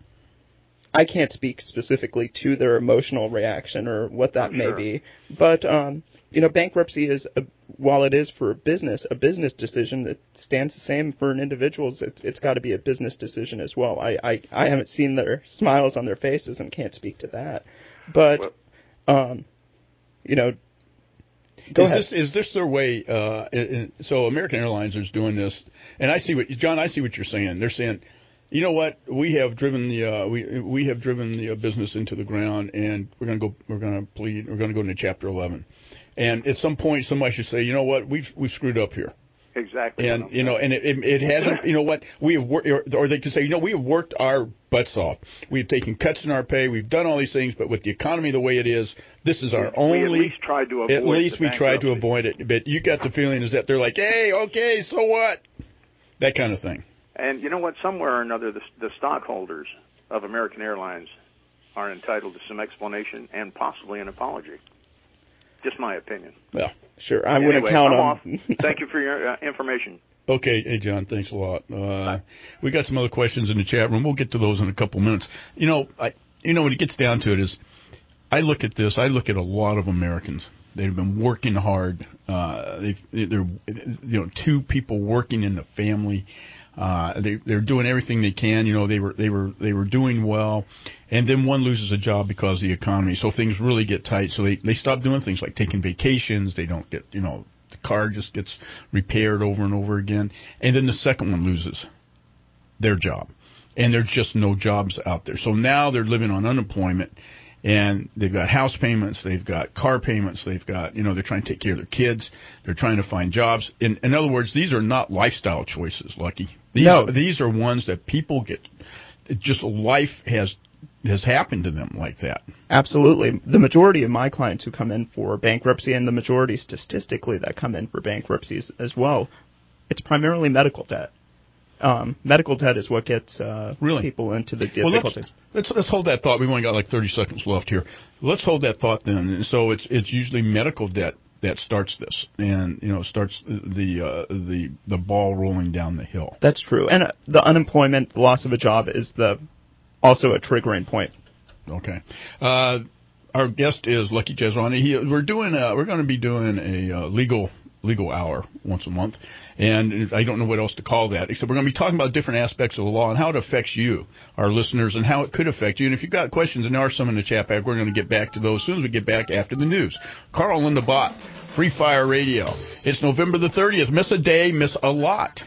I can't speak specifically to their emotional reaction or what that I'm may sure. be, but um, you know, bankruptcy is, a, while it is for a business, a business decision that stands the same for an individual. It's, it's got to be a business decision as well. I, I, I haven't seen their smiles on their faces and can't speak to that, but um, you know. Go is ahead. this is this their way? Uh, in, so American Airlines is doing this, and I see what John. I see what you're saying. They're saying, you know what? We have driven the uh, we we have driven the uh, business into the ground, and we're going to go. We're going to plead. We're going to go into Chapter eleven, and at some point, somebody should say, you know what? We've we screwed up here. Exactly. And you know, and it, it, it hasn't. You know what? We have worked, or they could say, you know, we have worked our butts off. We've taken cuts in our pay. We've done all these things, but with the economy the way it is, this is our we only. at least tried to avoid. At least the we tried to bankruptcy. avoid it. But you got the feeling is that they're like, hey, okay, so what? That kind of thing. And you know what? Somewhere or another, the, the stockholders of American Airlines are entitled to some explanation and possibly an apology. Just my opinion. Well, sure. I anyway, wouldn't count I'm on. Off. Thank you for your uh, information. Okay, hey John, thanks a lot. Uh, we got some other questions in the chat room. We'll get to those in a couple minutes. You know, I, you know, when it gets down to it, is I look at this. I look at a lot of Americans. They've been working hard. Uh, they've, they're, you know, two people working in the family. Uh, they they're doing everything they can. You know, they were they were they were doing well, and then one loses a job because of the economy. So things really get tight. So they they stop doing things like taking vacations. They don't get, you know, the car just gets repaired over and over again. And then the second one loses their job, and there's just no jobs out there. So now they're living on unemployment. And they've got house payments, they've got car payments, they've got, you know, they're trying to take care of their kids, they're trying to find jobs. In, in other words, these are not lifestyle choices, Lucky. These, no. These are ones that people get, just life has has happened to them like that. Absolutely. The majority of my clients who come in for bankruptcy, and the majority statistically that come in for bankruptcies as well, it's primarily medical debt. Um, medical debt is what gets uh, really? people into the difficulties. Well, let's, let's let's hold that thought. We've only got like thirty seconds left here. Let's hold that thought then. And so it's it's usually medical debt that starts this, and you know starts the uh, the the ball rolling down the hill. That's true, and uh, the unemployment, the loss of a job, is the also a triggering point. Okay. Uh, our guest is Lucky Jezrani. He, we're doing a, we're going to be doing a uh, legal. legal hour once a month, and I don't know what else to call that, except we're going to be talking about different aspects of the law and how it affects you, our listeners, and how it could affect you. And if you've got questions, and there are some in the chat bag, we're going to get back to those as soon as we get back after the news. Carl and Linda Bott, Free Fire Radio. It's November the thirtieth. Miss a day, miss a lot.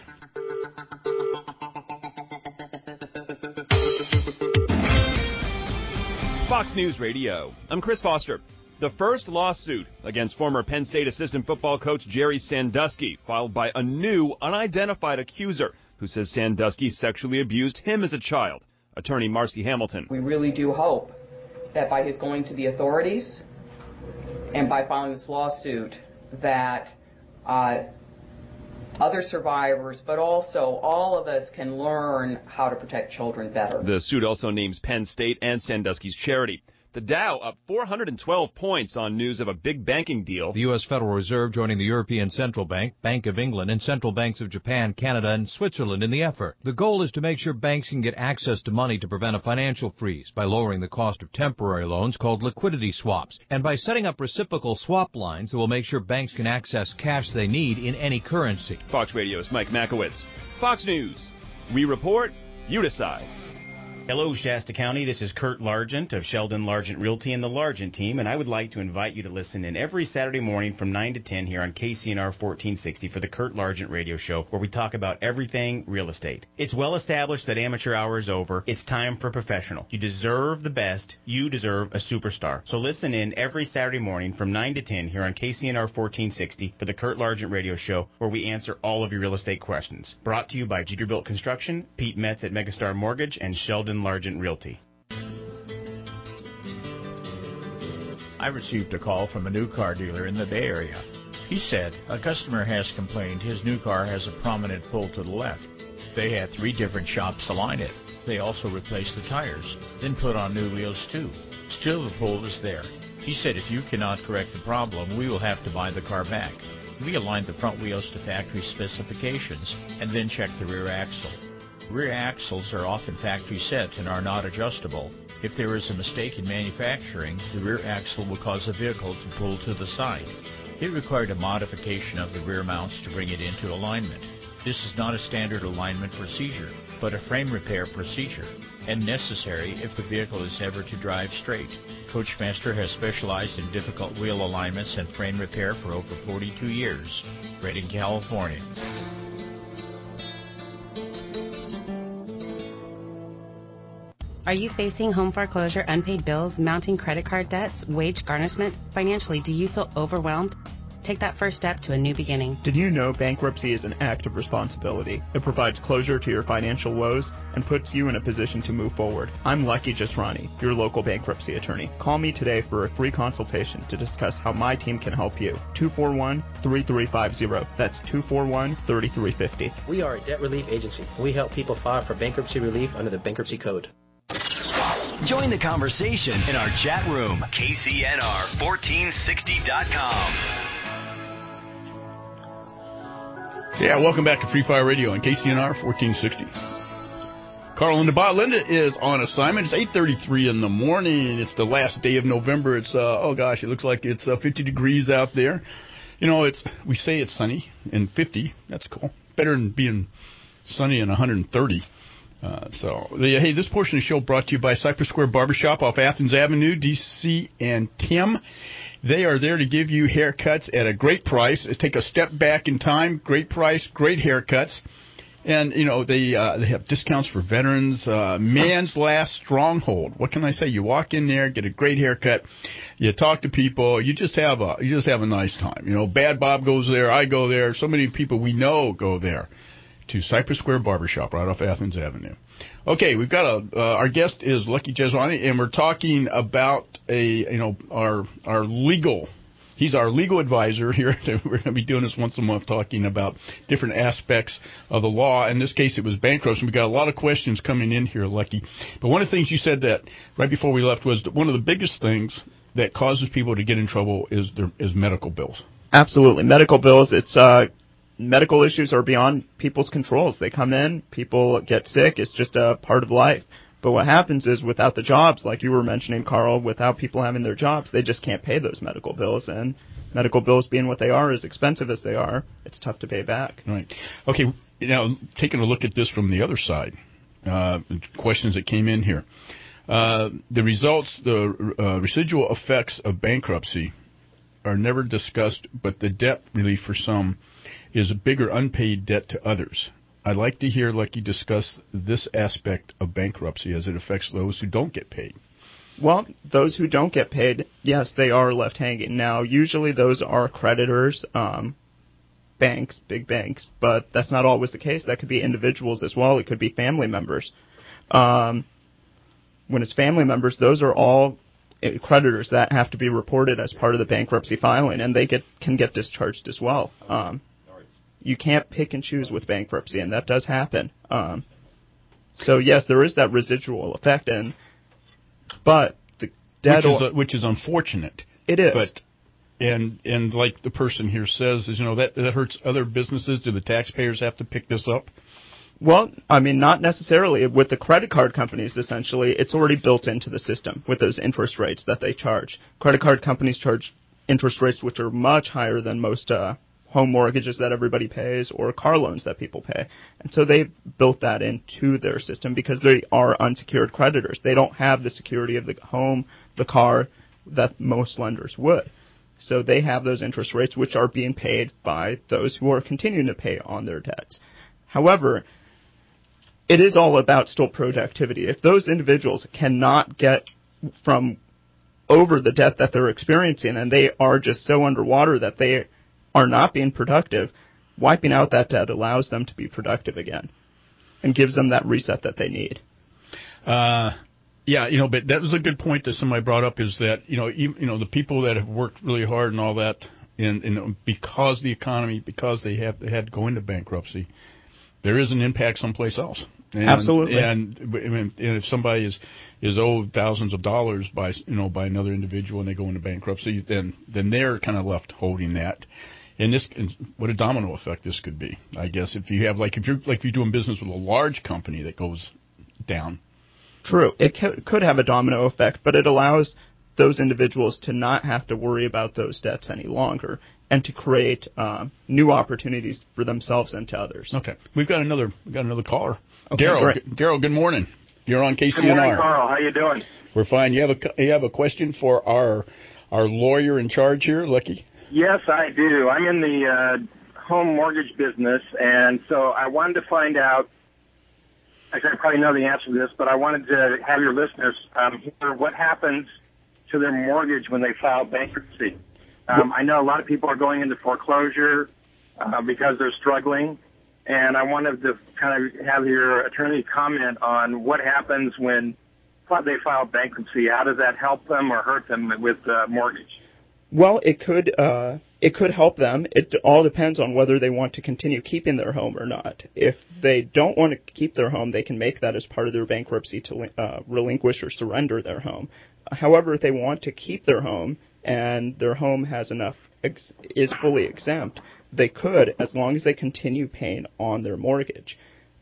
Fox News Radio. I'm Chris Foster. The first lawsuit against former Penn State assistant football coach Jerry Sandusky, filed by a new, unidentified accuser who says Sandusky sexually abused him as a child. Attorney Marcy Hamilton. We really do hope that by his going to the authorities and by filing this lawsuit that uh, other survivors, but also all of us can learn how to protect children better. The suit also names Penn State and Sandusky's charity. The Dow up four hundred twelve points on news of a big banking deal. The U S Federal Reserve joining the European Central Bank, Bank of England, and central banks of Japan, Canada, and Switzerland in the effort. The goal is to make sure banks can get access to money to prevent a financial freeze by lowering the cost of temporary loans called liquidity swaps, and by setting up reciprocal swap lines that will make sure banks can access cash they need in any currency. Fox Radio's Mike Makowitz. Fox News. We report, you decide. Hello, Shasta County. This is Kurt Largent of Sheldon Largent Realty and the Largent team, and I would like to invite you to listen in every Saturday morning from nine to ten here on K C N R fourteen sixty for the Kurt Largent Radio Show, where we talk about everything real estate. It's well established that amateur hour is over. It's time for professional. You deserve the best. You deserve a superstar. So listen in every Saturday morning from nine to ten here on K C N R fourteen sixty for the Kurt Largent Radio Show, where we answer all of your real estate questions. Brought to you by Jeterbilt Construction, Pete Metz at Megastar Mortgage, and Sheldon Largent Realty. I received a call from a new car dealer in the Bay Area. He said a customer has complained his new car has a prominent pull to the left. They had three different shops align it. They also replaced the tires, then put on new wheels too. Still the pull is there. He said if you cannot correct the problem, we will have to buy the car back. We aligned the front wheels to factory specifications and then checked the rear axle. Rear axles are often factory set and are not adjustable. If there is a mistake in manufacturing, the rear axle will cause the vehicle to pull to the side. It required a modification of the rear mounts to bring it into alignment. This is not a standard alignment procedure, but a frame repair procedure, and necessary if the vehicle is ever to drive straight. Coachmaster has specialized in difficult wheel alignments and frame repair for over forty-two years. Redding, California. Are you facing home foreclosure, unpaid bills, mounting credit card debts, wage garnishment? Financially, do you feel overwhelmed? Take that first step to a new beginning. Did you know bankruptcy is an act of responsibility? It provides closure to your financial woes and puts you in a position to move forward. I'm Lucky Jezrani, your local bankruptcy attorney. Call me today for a free consultation to discuss how my team can help you. two four one, three three five zero. That's two four one, three three five zero. We are a debt relief agency. We help people file for bankruptcy relief under the Bankruptcy Code. Join the conversation in our chat room, K C N R fourteen sixty dot com. Yeah, welcome back to Free Fire Radio on K C N R fourteen sixty. Carl and Linda Bott. Linda is on assignment. It's eight thirty-three in the morning. It's the last day of November. It's, uh, oh gosh, it looks like it's uh, fifty degrees out there. You know, it's we say it's sunny and fifty. That's cool. Better than being sunny and one hundred thirty. Uh, so, the, hey, this portion of the show brought to you by Cypress Square Barbershop off Athens Avenue, D C and Tim. They are there to give you haircuts at a great price. Take a step back in time. Great price, great haircuts. And, you know, they uh, they have discounts for veterans. Uh, man's last stronghold. What can I say? You walk in there, get a great haircut. You talk to people. You just have a you just have a nice time. You know, Bad Bob goes there. I go there. So many people we know go there to Cypress Square Barbershop right off Athens Avenue. Okay, we've got a uh, our guest is Lucky Jeswani, and we're talking about a you know our our legal. He's our legal advisor here. We're going to be doing this once a month, talking about different aspects of the law. In this case, it was bankruptcy. We got a lot of questions coming in here, Lucky. But one of the things you said that right before we left was that one of the biggest things that causes people to get in trouble is their is medical bills. Absolutely, medical bills. It's uh, medical issues are beyond people's controls. They come in, people get sick. It's just a part of life. But what happens is without the jobs, like you were mentioning, Carl, without people having their jobs, they just can't pay those medical bills. And medical bills being what they are, as expensive as they are, it's tough to pay back. Right. Okay, now taking a look at this from the other side, uh, questions that came in here. Uh, the results, the uh, residual effects of bankruptcy are never discussed, but the debt relief for some is a bigger unpaid debt to others. I'd like to hear Lucky discuss this aspect of bankruptcy as it affects those who don't get paid. Well, those who don't get paid, yes, they are left hanging. Now, usually those are creditors, um, banks, big banks, but that's not always the case. That could be individuals as well. It could be family members. Um, when it's family members, those are all creditors that have to be reported as part of the bankruptcy filing, and they get can get discharged as well. Um, You can't pick and choose with bankruptcy, and that does happen. Um, so, yes, there is that residual effect, and but the debt... Which is, uh, which is unfortunate. It is. But, and and like the person here says, is you know that, that hurts other businesses. Do the taxpayers have to pick this up? Well, I mean, not necessarily. With the credit card companies, essentially, it's already built into the system with those interest rates that they charge. Credit card companies charge interest rates which are much higher than most... Uh, home mortgages that everybody pays or car loans that people pay. And so they've built that into their system because they are unsecured creditors. They don't have the security of the home, the car that most lenders would. So they have those interest rates which are being paid by those who are continuing to pay on their debts. However, it is all about still productivity. If those individuals cannot get from over the debt that they're experiencing and they are just so underwater that they are not being productive, wiping out that debt allows them to be productive again and gives them that reset that they need. Uh, yeah, you know, but that was a good point that somebody brought up is that, you know, even, you know, the people that have worked really hard and all that, and, and because the economy, because they have they had to go into bankruptcy, there is an impact someplace else. And, Absolutely. And, and if somebody is is owed thousands of dollars by you know by another individual and they go into bankruptcy, then then they're kind of left holding that. And this, what a domino effect this could be, I guess. If you have like if you're like if you're doing business with a large company that goes down. True, it could have a domino effect, but it allows those individuals to not have to worry about those debts any longer and to create uh, new opportunities for themselves and to others. Okay, we've got another we've got another caller. Okay, Daryl, G- Daryl, good morning. You're on K C N R. Good morning, Carl. How you doing? We're fine. You have a you have a question for our our lawyer in charge here, Lucky? Yes, I do. I'm in the uh, home mortgage business, and so I wanted to find out. Actually, I probably know the answer to this, but I wanted to have your listeners um, hear what happens to their mortgage when they file bankruptcy. Um, I know a lot of people are going into foreclosure uh, because they're struggling, and I wanted to kind of have your attorney comment on what happens when they file bankruptcy. How does that help them or hurt them with uh, mortgage? Well, it could uh, it could help them. It all depends on whether they want to continue keeping their home or not. If they don't want to keep their home, they can make that as part of their bankruptcy to uh, relinquish or surrender their home. However, if they want to keep their home and their home has enough ex- is fully exempt, they could, as long as they continue paying on their mortgage.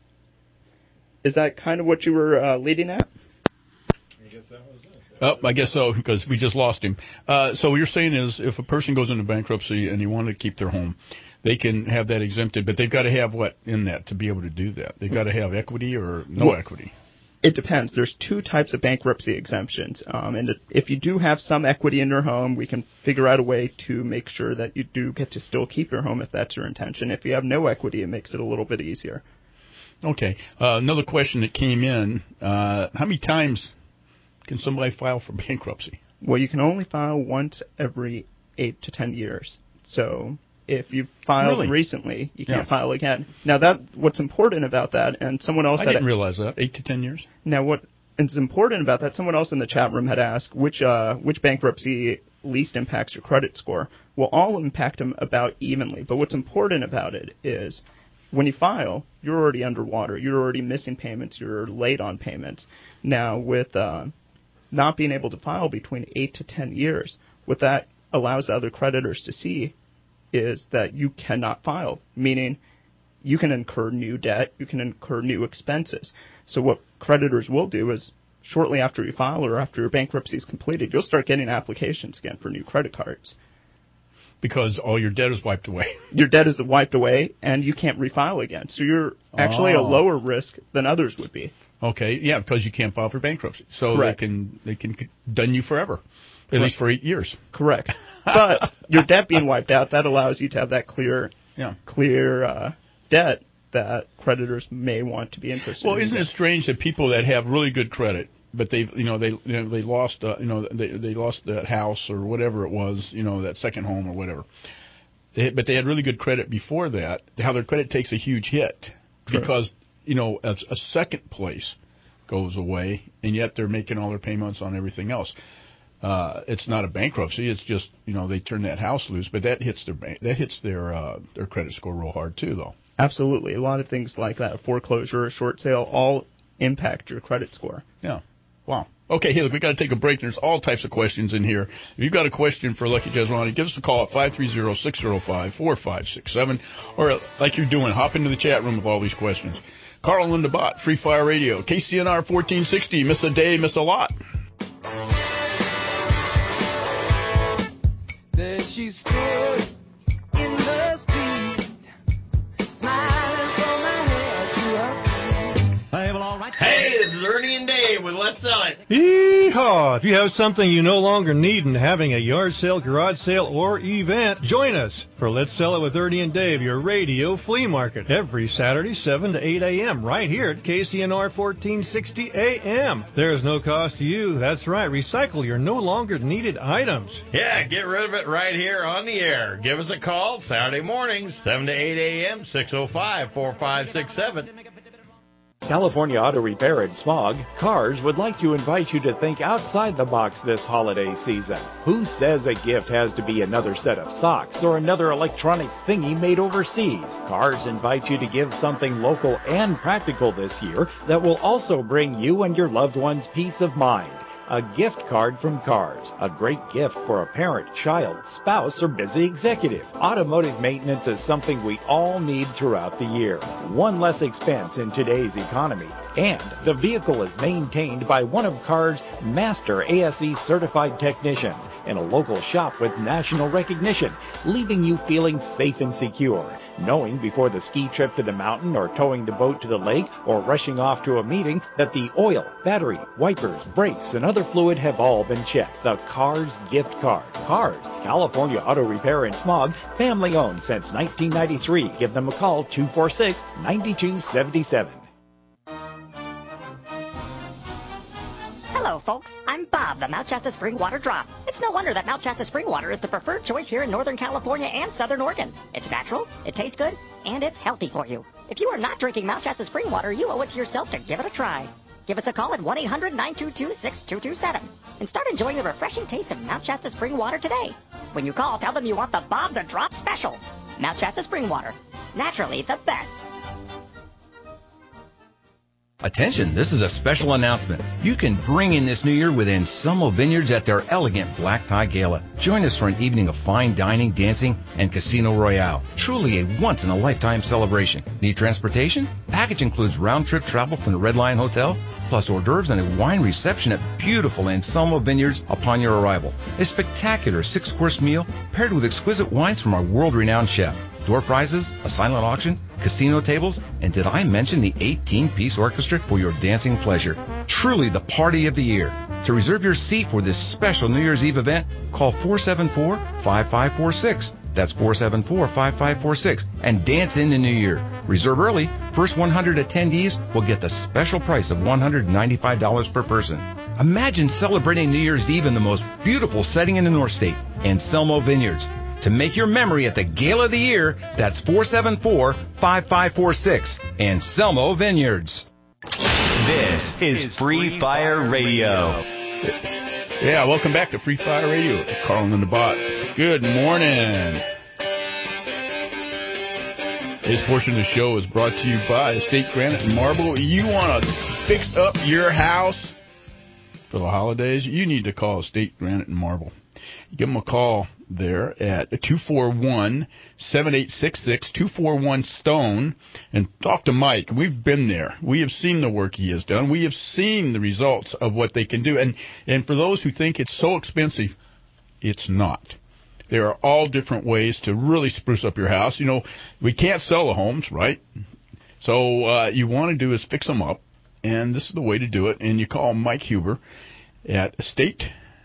Is that kind of what you were uh, leading at? I guess that was it. Oh, I guess so, because we just lost him. Uh, so what you're saying is if a person goes into bankruptcy and they want to keep their home, they can have that exempted, but they've got to have what in that to be able to do that? They've got to have equity or no well, equity? It depends. There's two types of bankruptcy exemptions. Um, and if you do have some equity in your home, we can figure out a way to make sure that you do get to still keep your home if that's your intention. If you have no equity, it makes it a little bit easier. Okay. Uh, another question that came in, uh, how many times can somebody file for bankruptcy? Well, you can only file once every eight to ten years. So if you've filed really? recently, you can't yeah. file again. Now, that what's important about that, and someone else I had didn't realize that, eight to ten years. Now, what is important about that, someone else in the chat room had asked which uh, which bankruptcy least impacts your credit score. Well, all impact them about evenly, but what's important about it is when you file, you're already underwater. You're already missing payments. You're late on payments. Now, with uh, not being able to file between eight to ten years, what that allows other creditors to see is that you cannot file, meaning you can incur new debt, you can incur new expenses. So what creditors will do is shortly after you file or after your bankruptcy is completed, you'll start getting applications again for new credit cards. Because all your debt is wiped away. Your debt is wiped away, and you can't refile again. So you're actually oh. a lower risk than others would be. Okay, yeah, because you can't file for bankruptcy. So Correct. they can they can dun you forever, at Correct. least for eight years. Correct. But your debt being wiped out, that allows you to have that clear, yeah. clear uh, debt that creditors may want to be interested well, in. Well, isn't it strange that people that have really good credit, but they, you know, they, you know, they lost, uh, you know, they they lost that house or whatever it was, you know, that second home or whatever. They, but they had really good credit before that. How their credit takes a huge hit True. because you know a, a second place goes away, and yet they're making all their payments on everything else. Uh, it's not a bankruptcy. It's just, you know, they turn that house loose, but that hits their bank, that hits their uh, their credit score real hard too, though. Absolutely, a lot of things like that, a foreclosure, a short sale, all impact your credit score. Yeah. Wow. Okay, hey, look, we got to take a break. There's all types of questions in here. If you've got a question for Lucky Jesrani, give us a call at five three zero, six zero five, four five six seven, or like you're doing, hop into the chat room with all these questions. Carl and the Bot, Free Fire Radio, K C N R fourteen sixty. Miss a day, miss a lot. There she stood in the street, smiling from my head to her feet. Hey, well, all right. Hey, this is Ernie and Dave with Let's Sell It. Yeehaw! If you have something you no longer need and having a yard sale, garage sale, or event, join us for Let's Sell It with Ernie and Dave, your radio flea market, every Saturday, seven to eight a.m., right here at K C N R fourteen sixty A M. There is no cost to you. That's right. Recycle your no longer needed items. Yeah, get rid of it right here on the air. Give us a call Saturday mornings, seven to eight a.m., six oh five, four five six seven. California Auto Repair and Smog Cars would like to invite you to think outside the box this holiday season. Who says a gift has to be another set of socks or another electronic thingy made overseas? Cars invites you to give something local and practical this year that will also bring you and your loved ones peace of mind. A gift card from Cars. A great gift for a parent, child, spouse, or busy executive. Automotive maintenance is something we all need throughout the year. One less expense in today's economy. And the vehicle is maintained by one of Cars' master A S E certified technicians in a local shop with national recognition, leaving you feeling safe and secure. Knowing before the ski trip to the mountain or towing the boat to the lake or rushing off to a meeting that the oil, battery, wipers, brakes, and other fluid have all been checked. The Cars gift card. Cars, California Auto Repair and Smog, family owned since nineteen ninety-three. Give them a call, two four six, nine two seven seven. Hello, folks. I'm Bob, the Mount Shasta Spring Water Drop. It's no wonder that Mount Shasta Spring Water is the preferred choice here in Northern California and Southern Oregon. It's natural, it tastes good, and it's healthy for you. If you are not drinking Mount Shasta Spring Water, you owe it to yourself to give it a try. Give us a call at one eight hundred, nine two two, six two two seven and start enjoying the refreshing taste of Mount Shasta Spring Water today. When you call, tell them you want the Bob the Drop special. Mount Shasta Spring Water. Naturally the best. Attention, this is a special announcement. You can bring in this new year with Anselmo Vineyards at their elegant Black Tie Gala. Join us for an evening of fine dining, dancing, and Casino Royale. Truly a once-in-a-lifetime celebration. Need transportation? Package includes round-trip travel from the Red Lion Hotel, plus hors d'oeuvres and a wine reception at beautiful Anselmo Vineyards upon your arrival. A spectacular six-course meal paired with exquisite wines from our world-renowned chef. door prizes, a silent auction, casino tables, and did I mention the eighteen-piece orchestra for your dancing pleasure? Truly the party of the year. To reserve your seat for this special New Year's Eve event, call four seven four, five five four six. That's four seven four, five five four six. And dance in the new year. Reserve early. First one hundred attendees will get the special price of one hundred ninety-five dollars per person. Imagine celebrating New Year's Eve in the most beautiful setting in the North State, Anselmo Vineyards. To make your memory at the Gala of the Year, that's four seven four, five five four six. Anselmo Vineyards. This is Free Fire Radio. Yeah, welcome back to Free Fire Radio. Carlin and the Bot. Good morning. This portion of the show is brought to you by Estate Granite and Marble. You want to fix up your house for the holidays? You need to call Estate Granite and Marble. Give them a call there at two four one, seven eight six six, two four one, STONE and talk to Mike. We've been there. We have seen the work he has done. We have seen the results of what they can do. And, and for those who think it's so expensive, it's not. There are all different ways to really spruce up your house. You know, we can't sell the homes, right? So uh, you want to do is fix them up, and this is the way to do it. And you call Mike Huber at Estate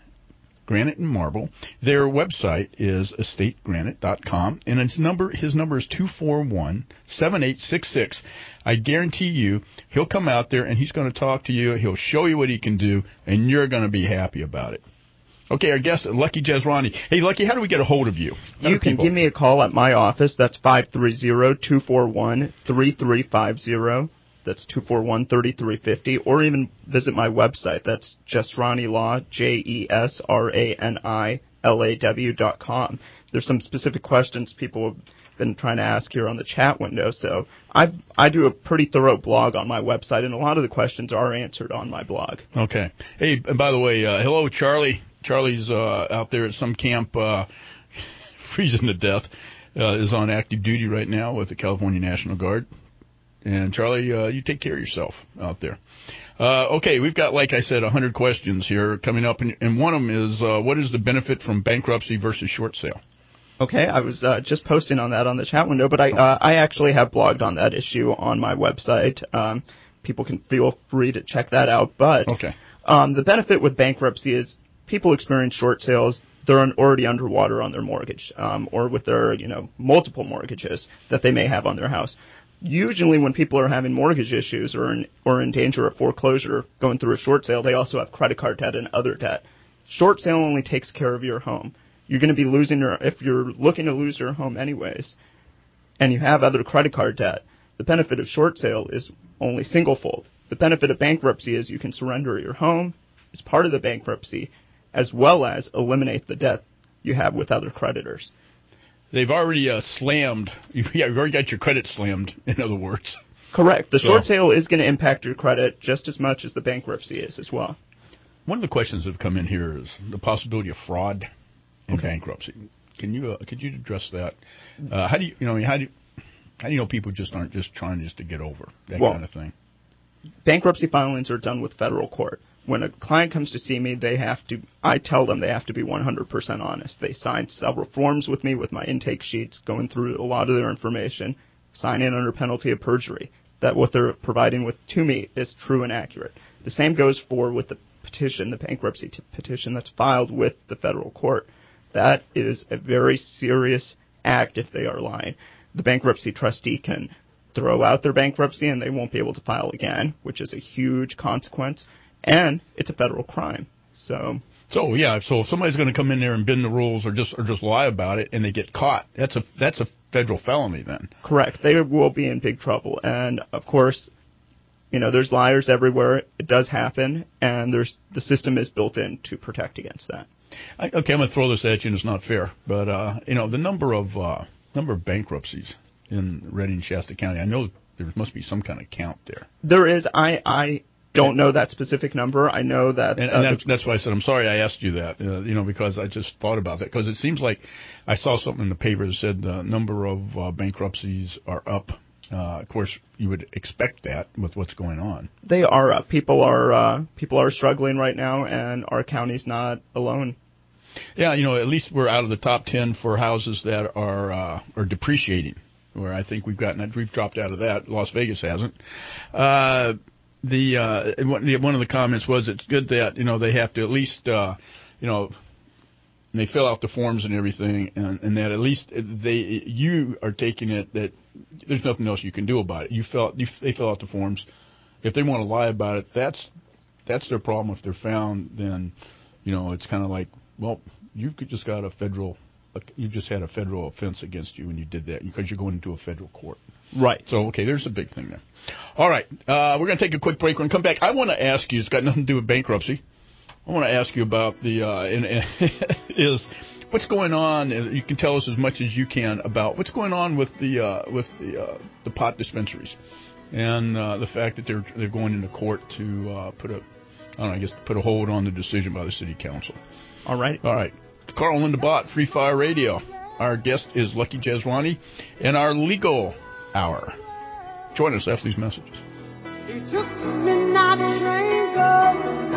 Granite and Marble. Their website is estate granite dot com, and his number his number is two four one, seven eight six six. I guarantee you he'll come out there and he's going to talk to you. He'll show you what he can do, and you're going to be happy about it. Okay, our guest, Lucky Jezrani. Hey, Lucky, how do we get a hold of you? How You can people? give me a call at my office. That's five three zero, two four one, three three five zero. That's two four one, three three five zero. Or even visit my website. That's Jesrani Law, J E S R A N I L A W dot com. There's some specific questions people have been trying to ask here on the chat window. So I I do a pretty thorough blog on my website, and a lot of the questions are answered on my blog. Okay. Hey, and by the way, uh, hello, Charlie. Charlie's uh, out there at some camp uh, freezing to death, uh, is on active duty right now with the California National Guard. And, Charlie, uh, you take care of yourself out there. Uh, okay, we've got, like I said, one hundred questions here coming up. And, and one of them is, uh, what is the benefit from bankruptcy versus short sale? Okay, I was uh, just posting on that on the chat window, but I uh, I actually have blogged on that issue on my website. Um, people can feel free to check that out. But okay. um, the benefit with bankruptcy is people experience short sales. They're already underwater on their mortgage, um, or with their you know multiple mortgages that they may have on their house. Usually when people are having mortgage issues or in, or in danger of foreclosure going through a short sale, they also have credit card debt and other debt. Short sale only takes care of your home. You're going to be losing your, if you're looking to lose your home anyways, and you have other credit card debt, the benefit of short sale is only single-fold. The benefit of bankruptcy is you can surrender your home as part of the bankruptcy, as well as eliminate the debt you have with other creditors. They've already uh, slammed. Yeah, you've already got your credit slammed, in other words. Correct. The So- short sale is going to impact your credit just as much as the bankruptcy is as well. One of the questions that have come in here is the possibility of fraud in Okay. bankruptcy. Can you uh, could you address that? Uh, how do you you know how do you, how do you know people just aren't just trying just to get over that Well, kind of thing? Bankruptcy filings are done with federal court. When a client comes to see me, they have to, I tell them they have to be one hundred percent honest. They sign several forms with me with my intake sheets, going through a lot of their information, sign in under penalty of perjury, that what they're providing with to me is true and accurate. The same goes for with the petition, the bankruptcy t- petition that's filed with the federal court. That is a very serious act if they are lying. The bankruptcy trustee can throw out their bankruptcy and they won't be able to file again, which is a huge consequence. And it's a federal crime. So, So yeah, so if somebody's going to come in there and bend the rules or just or just lie about it and they get caught, that's a that's a federal felony then. correct. They will be in big trouble. And of course, you know, there's liars everywhere. It does happen, and there's the system is built in to protect against that. I, okay, I'm going to throw this at you, and it's not fair, but uh, you know the number of uh, number of bankruptcies in Redding, Shasta County. I know there must be some kind of count there. There is. I I don't know that specific number. I know that. And, uh, and that's, that's why I said I'm sorry I asked you that. Uh, you know, because I just thought about that because it seems like I saw something in the paper that said the number of uh, bankruptcies are up. Uh, of course, you would expect that with what's going on. They are up. People are uh, people are struggling right now, and our county's not alone. Yeah, you know, at least we're out of the top ten for houses that are uh, are depreciating, where I think we've gotten we've dropped out of that. Las Vegas hasn't. Uh, the uh, one of the comments was it's good that you know they have to at least uh, you know. And they fill out the forms and everything, and, and that at least they you are taking it that there's nothing else you can do about it. You fill you, they fill out the forms. If they want to lie about it, that's that's their problem. If they're found, then you know it's kind of like, well, you could just got a federal, you just had a federal offense against you when you did that because you're going into a federal court. Right. So okay, there's a big thing there. All right, uh, we're going to take a quick break. We're going to come back. I want to ask you. It's got nothing to do with bankruptcy. I want to ask you about the uh, and, and is what's going on. You can tell us as much as you can about what's going on with the uh, with the uh, the pot dispensaries and uh, the fact that they're they're going into court to uh, put a I don't know I guess put a hold on the decision by the city council. All right, all right. Carl and Linda Bott, Free Fire Radio. Our guest is Lucky Jeswani, and our legal hour. Join us after these messages. He took the midnight train going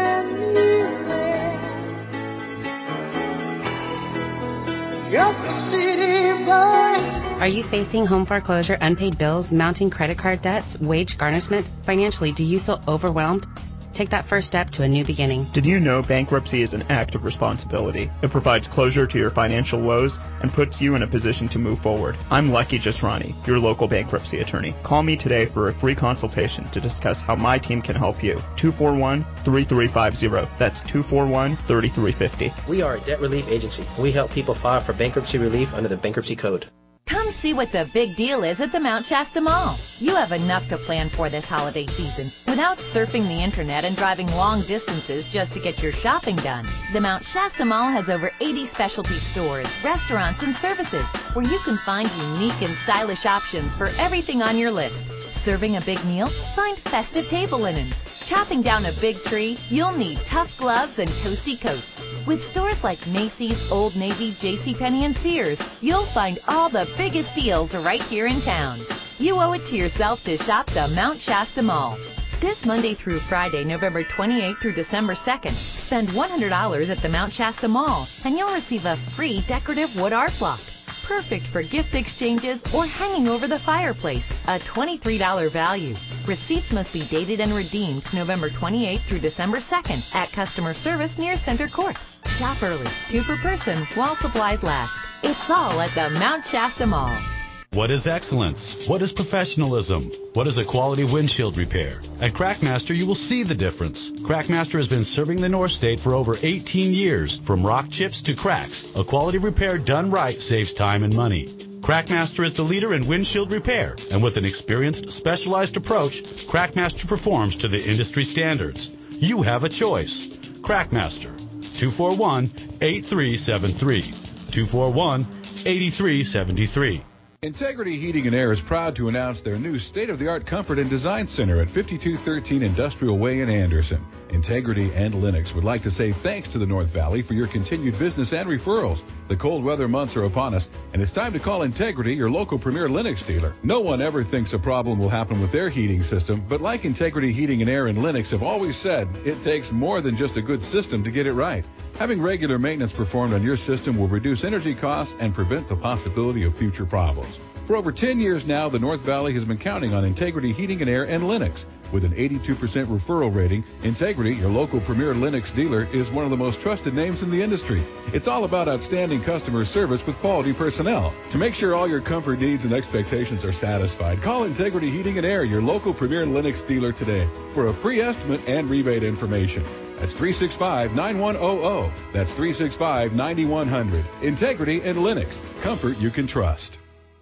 Are you facing home foreclosure, unpaid bills, mounting credit card debts, wage garnishment? Financially, do you feel overwhelmed? Take that first step to a new beginning. Did you know bankruptcy is an act of responsibility? It provides closure to your financial woes and puts you in a position to move forward. I'm Lucky Jesrani, your local bankruptcy attorney. Call me today for a free consultation to discuss how my team can help you. two four one, three three five zero. That's two four one, three three five zero. We are a debt relief agency. We help people file for bankruptcy relief under the Bankruptcy Code. Come see what the big deal is at the Mount Shasta Mall. You have enough to plan for this holiday season without surfing the internet and driving long distances just to get your shopping done. The Mount Shasta Mall has over eighty specialty stores, restaurants, and services where you can find unique and stylish options for everything on your list. Serving a big meal? Find festive table linens. Chopping down a big tree? You'll need tough gloves and toasty coats. With stores like Macy's, Old Navy, JCPenney, and Sears, you'll find all the biggest deals right here in town. You owe it to yourself to shop the Mount Shasta Mall. This Monday through Friday, November twenty-eighth through December second, spend one hundred dollars at the Mount Shasta Mall, and you'll receive a free decorative wood art block. Perfect for gift exchanges or hanging over the fireplace, a twenty-three dollars value. Receipts must be dated and redeemed November twenty-eighth through December second at customer service near Center Court. Shop early, two per person, while supplies last. It's all at the Mount Shasta Mall. What is excellence? What is professionalism? What is a quality windshield repair? At Crackmaster, you will see the difference. Crackmaster has been serving the North State for over eighteen years. From rock chips to cracks, a quality repair done right saves time and money. Crackmaster is the leader in windshield repair, and with an experienced, specialized approach, Crackmaster performs to the industry standards. You have a choice. Crackmaster, two four one, eight three seven three, two four one, eight three seven three. Integrity Heating and Air is proud to announce their new state-of-the-art comfort and design center at fifty-two thirteen Industrial Way in Anderson. Integrity and Lennox would like to say thanks to the North Valley for your continued business and referrals. The cold weather months are upon us, and it's time to call Integrity, your local premier Lennox dealer. No one ever thinks a problem will happen with their heating system, but like Integrity Heating and Air and Lennox have always said, it takes more than just a good system to get it right. Having regular maintenance performed on your system will reduce energy costs and prevent the possibility of future problems. For over ten years now, the North Valley has been counting on Integrity Heating and Air and Lennox. With an eighty-two percent referral rating, Integrity, your local premier Lennox dealer, is one of the most trusted names in the industry. It's all about outstanding customer service with quality personnel. To make sure all your comfort needs and expectations are satisfied, call Integrity Heating and Air, your local premier Lennox dealer today for a free estimate and rebate information. That's three six five, nine one zero zero. That's three six five, nine one zero zero. Integrity and Lennox. Comfort you can trust.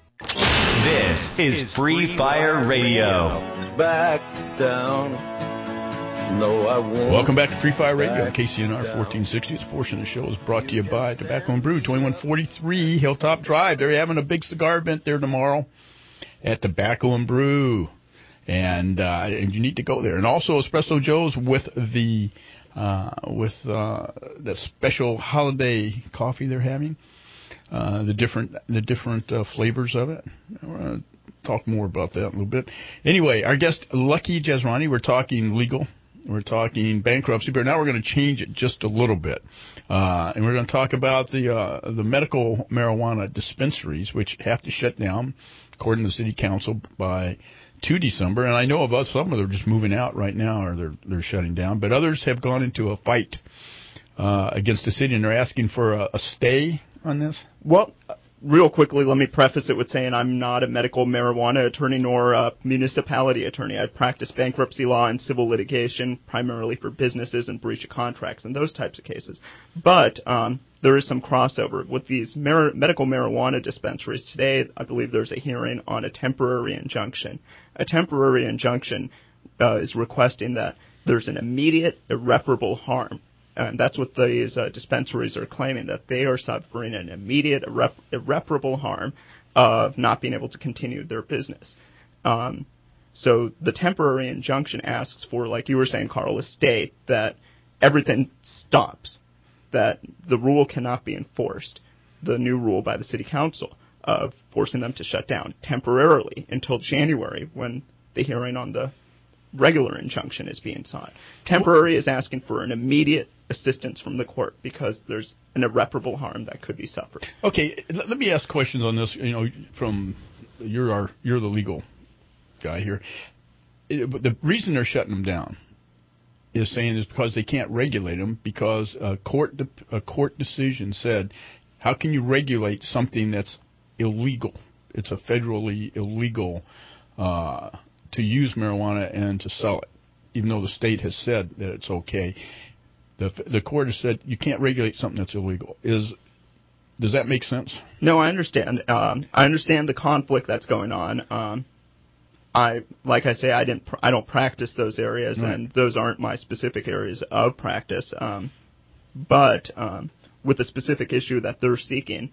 This is Free Fire Radio. Back down. No, I won't. Welcome back to Free Fire Radio on K C N R fourteen sixty. This portion of the show is brought to you by Tobacco and Brew, twenty-one forty-three Hilltop Drive. They're having a big cigar event there tomorrow at Tobacco and Brew, and uh, and you need to go there. And also Espresso Joe's with the uh, with uh, that special holiday coffee they're having. Uh, the different the different uh, flavors of it. We're going to talk more about that in a little bit. Anyway, our guest, Lucky Jesrani, we're talking legal We're talking bankruptcy, but now we're going to change it just a little bit. Uh, and we're going to talk about the uh, the medical marijuana dispensaries, which have to shut down, according to the city council, by two December. And I know of us, some of them are just moving out right now, or they're they're shutting down. But others have gone into a fight uh, against the city, and they're asking for a, a stay on this. Well, real quickly, let me preface it with saying I'm not a medical marijuana attorney nor a municipality attorney. I practice bankruptcy law and civil litigation primarily for businesses and breach of contracts and those types of cases. But um, there is some crossover with these mar- medical marijuana dispensaries. Today, I believe there's a hearing on a temporary injunction. A temporary injunction uh, is requesting that there's an immediate irreparable harm. And that's what these uh, dispensaries are claiming, that they are suffering an immediate irrep- irreparable harm of not being able to continue their business. Um, so the temporary injunction asks for, like you were saying, Carl, a stay, that everything stops, that the rule cannot be enforced, the new rule by the city council of forcing them to shut down temporarily until January when the hearing on the regular injunction is being sought. Temporary is asking for an immediate assistance from the court because there's an irreparable harm that could be suffered. Okay, let me ask questions on this. You know, from you're our you're the legal guy here. It, but the reason they're shutting them down is saying is because they can't regulate them because a court de- a court decision said, how can you regulate something that's illegal? It's a federally illegal uh, to use marijuana and to sell it, even though the state has said that it's okay. The the court has said you can't regulate something that's illegal. Is does that make sense? No, I understand. Um, I understand the conflict that's going on. Um, I like I say, I didn't. Pr- I don't practice those areas, Right. and those aren't my specific areas of practice. Um, but um, with the specific issue that they're seeking,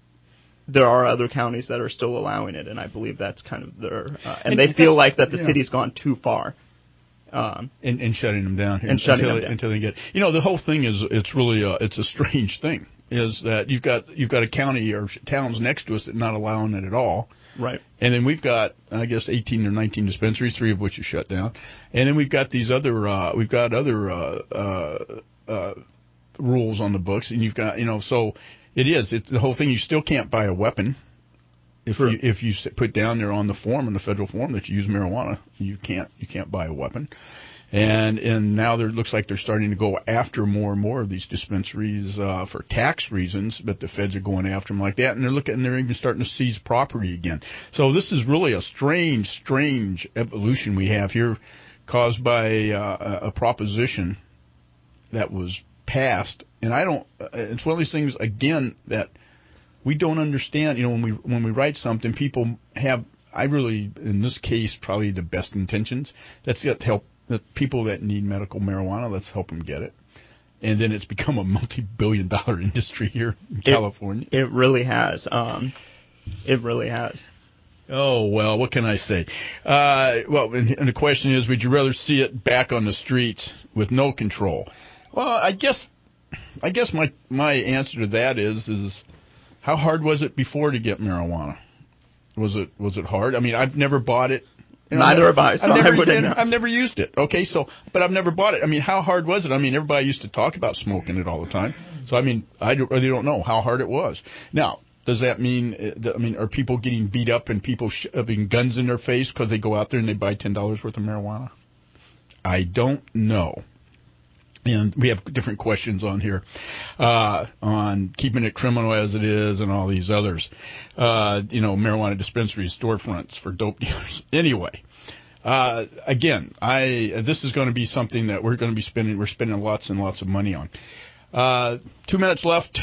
there are other counties that are still allowing it, and I believe that's kind of their. Uh, and, And they feel like that the yeah. city's gone too far. Um, and, and shutting them down here and shutting until, them down. until they get. You know, the whole thing is it's really a, it's a strange thing. Is that you've got you've got a county or towns next to us that are not allowing it at all. Right. And then we've got I guess eighteen or nineteen dispensaries, three of which are shut down. And then we've got these other uh, we've got other uh, uh, uh, rules on the books, and you've got you know so it is it, the whole thing. You still can't buy a weapon. If True. you if you put down there on the form, on the federal form, that you use marijuana, you can't you can't buy a weapon, and and now there looks like they're starting to go after more and more of these dispensaries uh, for tax reasons, but the feds are going after them like that, and they're looking and they're even starting to seize property again. So this is really a strange strange evolution we have here, caused by uh, a proposition that was passed, and I don't. It's one of these things again that. We don't understand, you know, when we when we write something, people have, I really, in this case, probably the best intentions. Let's get help the people that need medical marijuana. Let's help them get it. And then it's become a multi-billion dollar industry here in it, California. It really has. Um, it really has. Oh, well, what can I say? Uh, well, and, and the question is, would you rather see it back on the streets with no control? Well, I guess, I guess my my answer to that is is. How hard was it before to get marijuana? Was it was it hard? I mean, I've never bought it. You know, Neither have I. So I've never, I wouldn't know. I've never used it. Okay, so but I've never bought it. I mean, how hard was it? I mean, everybody used to talk about smoking it all the time. So I mean, I really don't know how hard it was. Now, does that mean? I mean, are people getting beat up and people shoving guns in their face because they go out there and they buy ten dollars worth of marijuana? I don't know. And we have different questions on here uh, on keeping it criminal as it is and all these others. Uh, you know, marijuana dispensaries, storefronts for dope dealers. Anyway, uh, again, I this is going to be something that we're going to be spending. We're spending lots and lots of money on. Uh, two minutes left.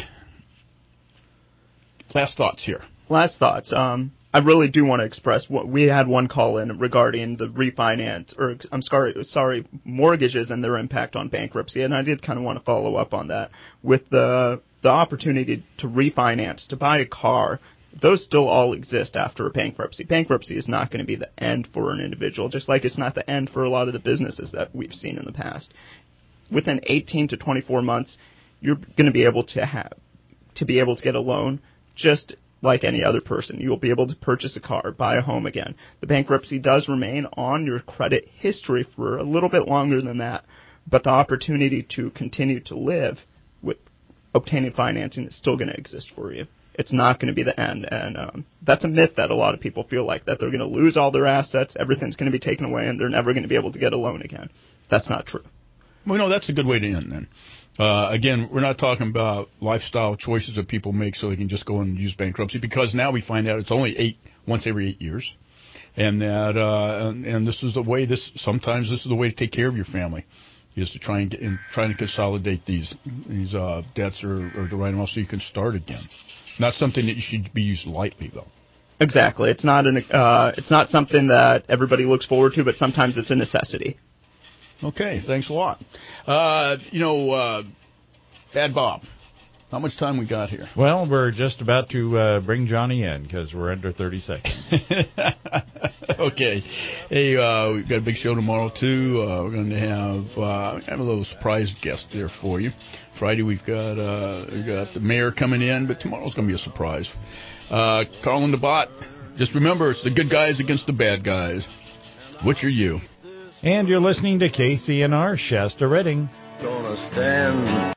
Last thoughts here. Last thoughts. Um, I really do want to express what we had one call in regarding the refinance, or I'm sorry, sorry, mortgages and their impact on bankruptcy, and I did kind of want to follow up on that with the the opportunity to refinance, to buy a car. Those still all exist after a bankruptcy. Bankruptcy is not going to be the end for an individual, just like it's not the end for a lot of the businesses that we've seen in the past. Within eighteen to twenty-four months, you're going to be able to have to be able to get a loan just like any other person. You will be able to purchase a car, buy a home again. The bankruptcy does remain on your credit history for a little bit longer than that, but the opportunity to continue to live with obtaining financing is still going to exist for you. It's not going to be the end, and um, that's a myth that a lot of people feel like, that they're going to lose all their assets, everything's going to be taken away, and they're never going to be able to get a loan again. That's not true. Well, no, that's a good way to end then. Uh, again, we're not talking about lifestyle choices that people make so they can just go and use bankruptcy, because now we find out it's only eight once every eight years, and that uh, and, and this is the way. This sometimes this is the way to take care of your family, is to try and get in, trying to consolidate these these uh, debts or, or to write them off so you can start again. Not something that you should be used lightly, though. Exactly. It's not an uh, it's not something that everybody looks forward to, but sometimes it's a necessity. Okay, thanks a lot. Uh, you know, uh, Bad Bob, how much time we got here? Well, we're just about to uh, bring Johnny in because we're under thirty seconds. Okay. Hey, uh, we've got a big show tomorrow, too. Uh, we're going to have, uh, have a little surprise guest there for you. Friday, we've got uh, we've got the mayor coming in, but tomorrow's going to be a surprise. Uh, Carl and the Bot, just remember, it's the good guys against the bad guys. Which are you? And you're listening to K C N R Shasta Redding. Gonna stand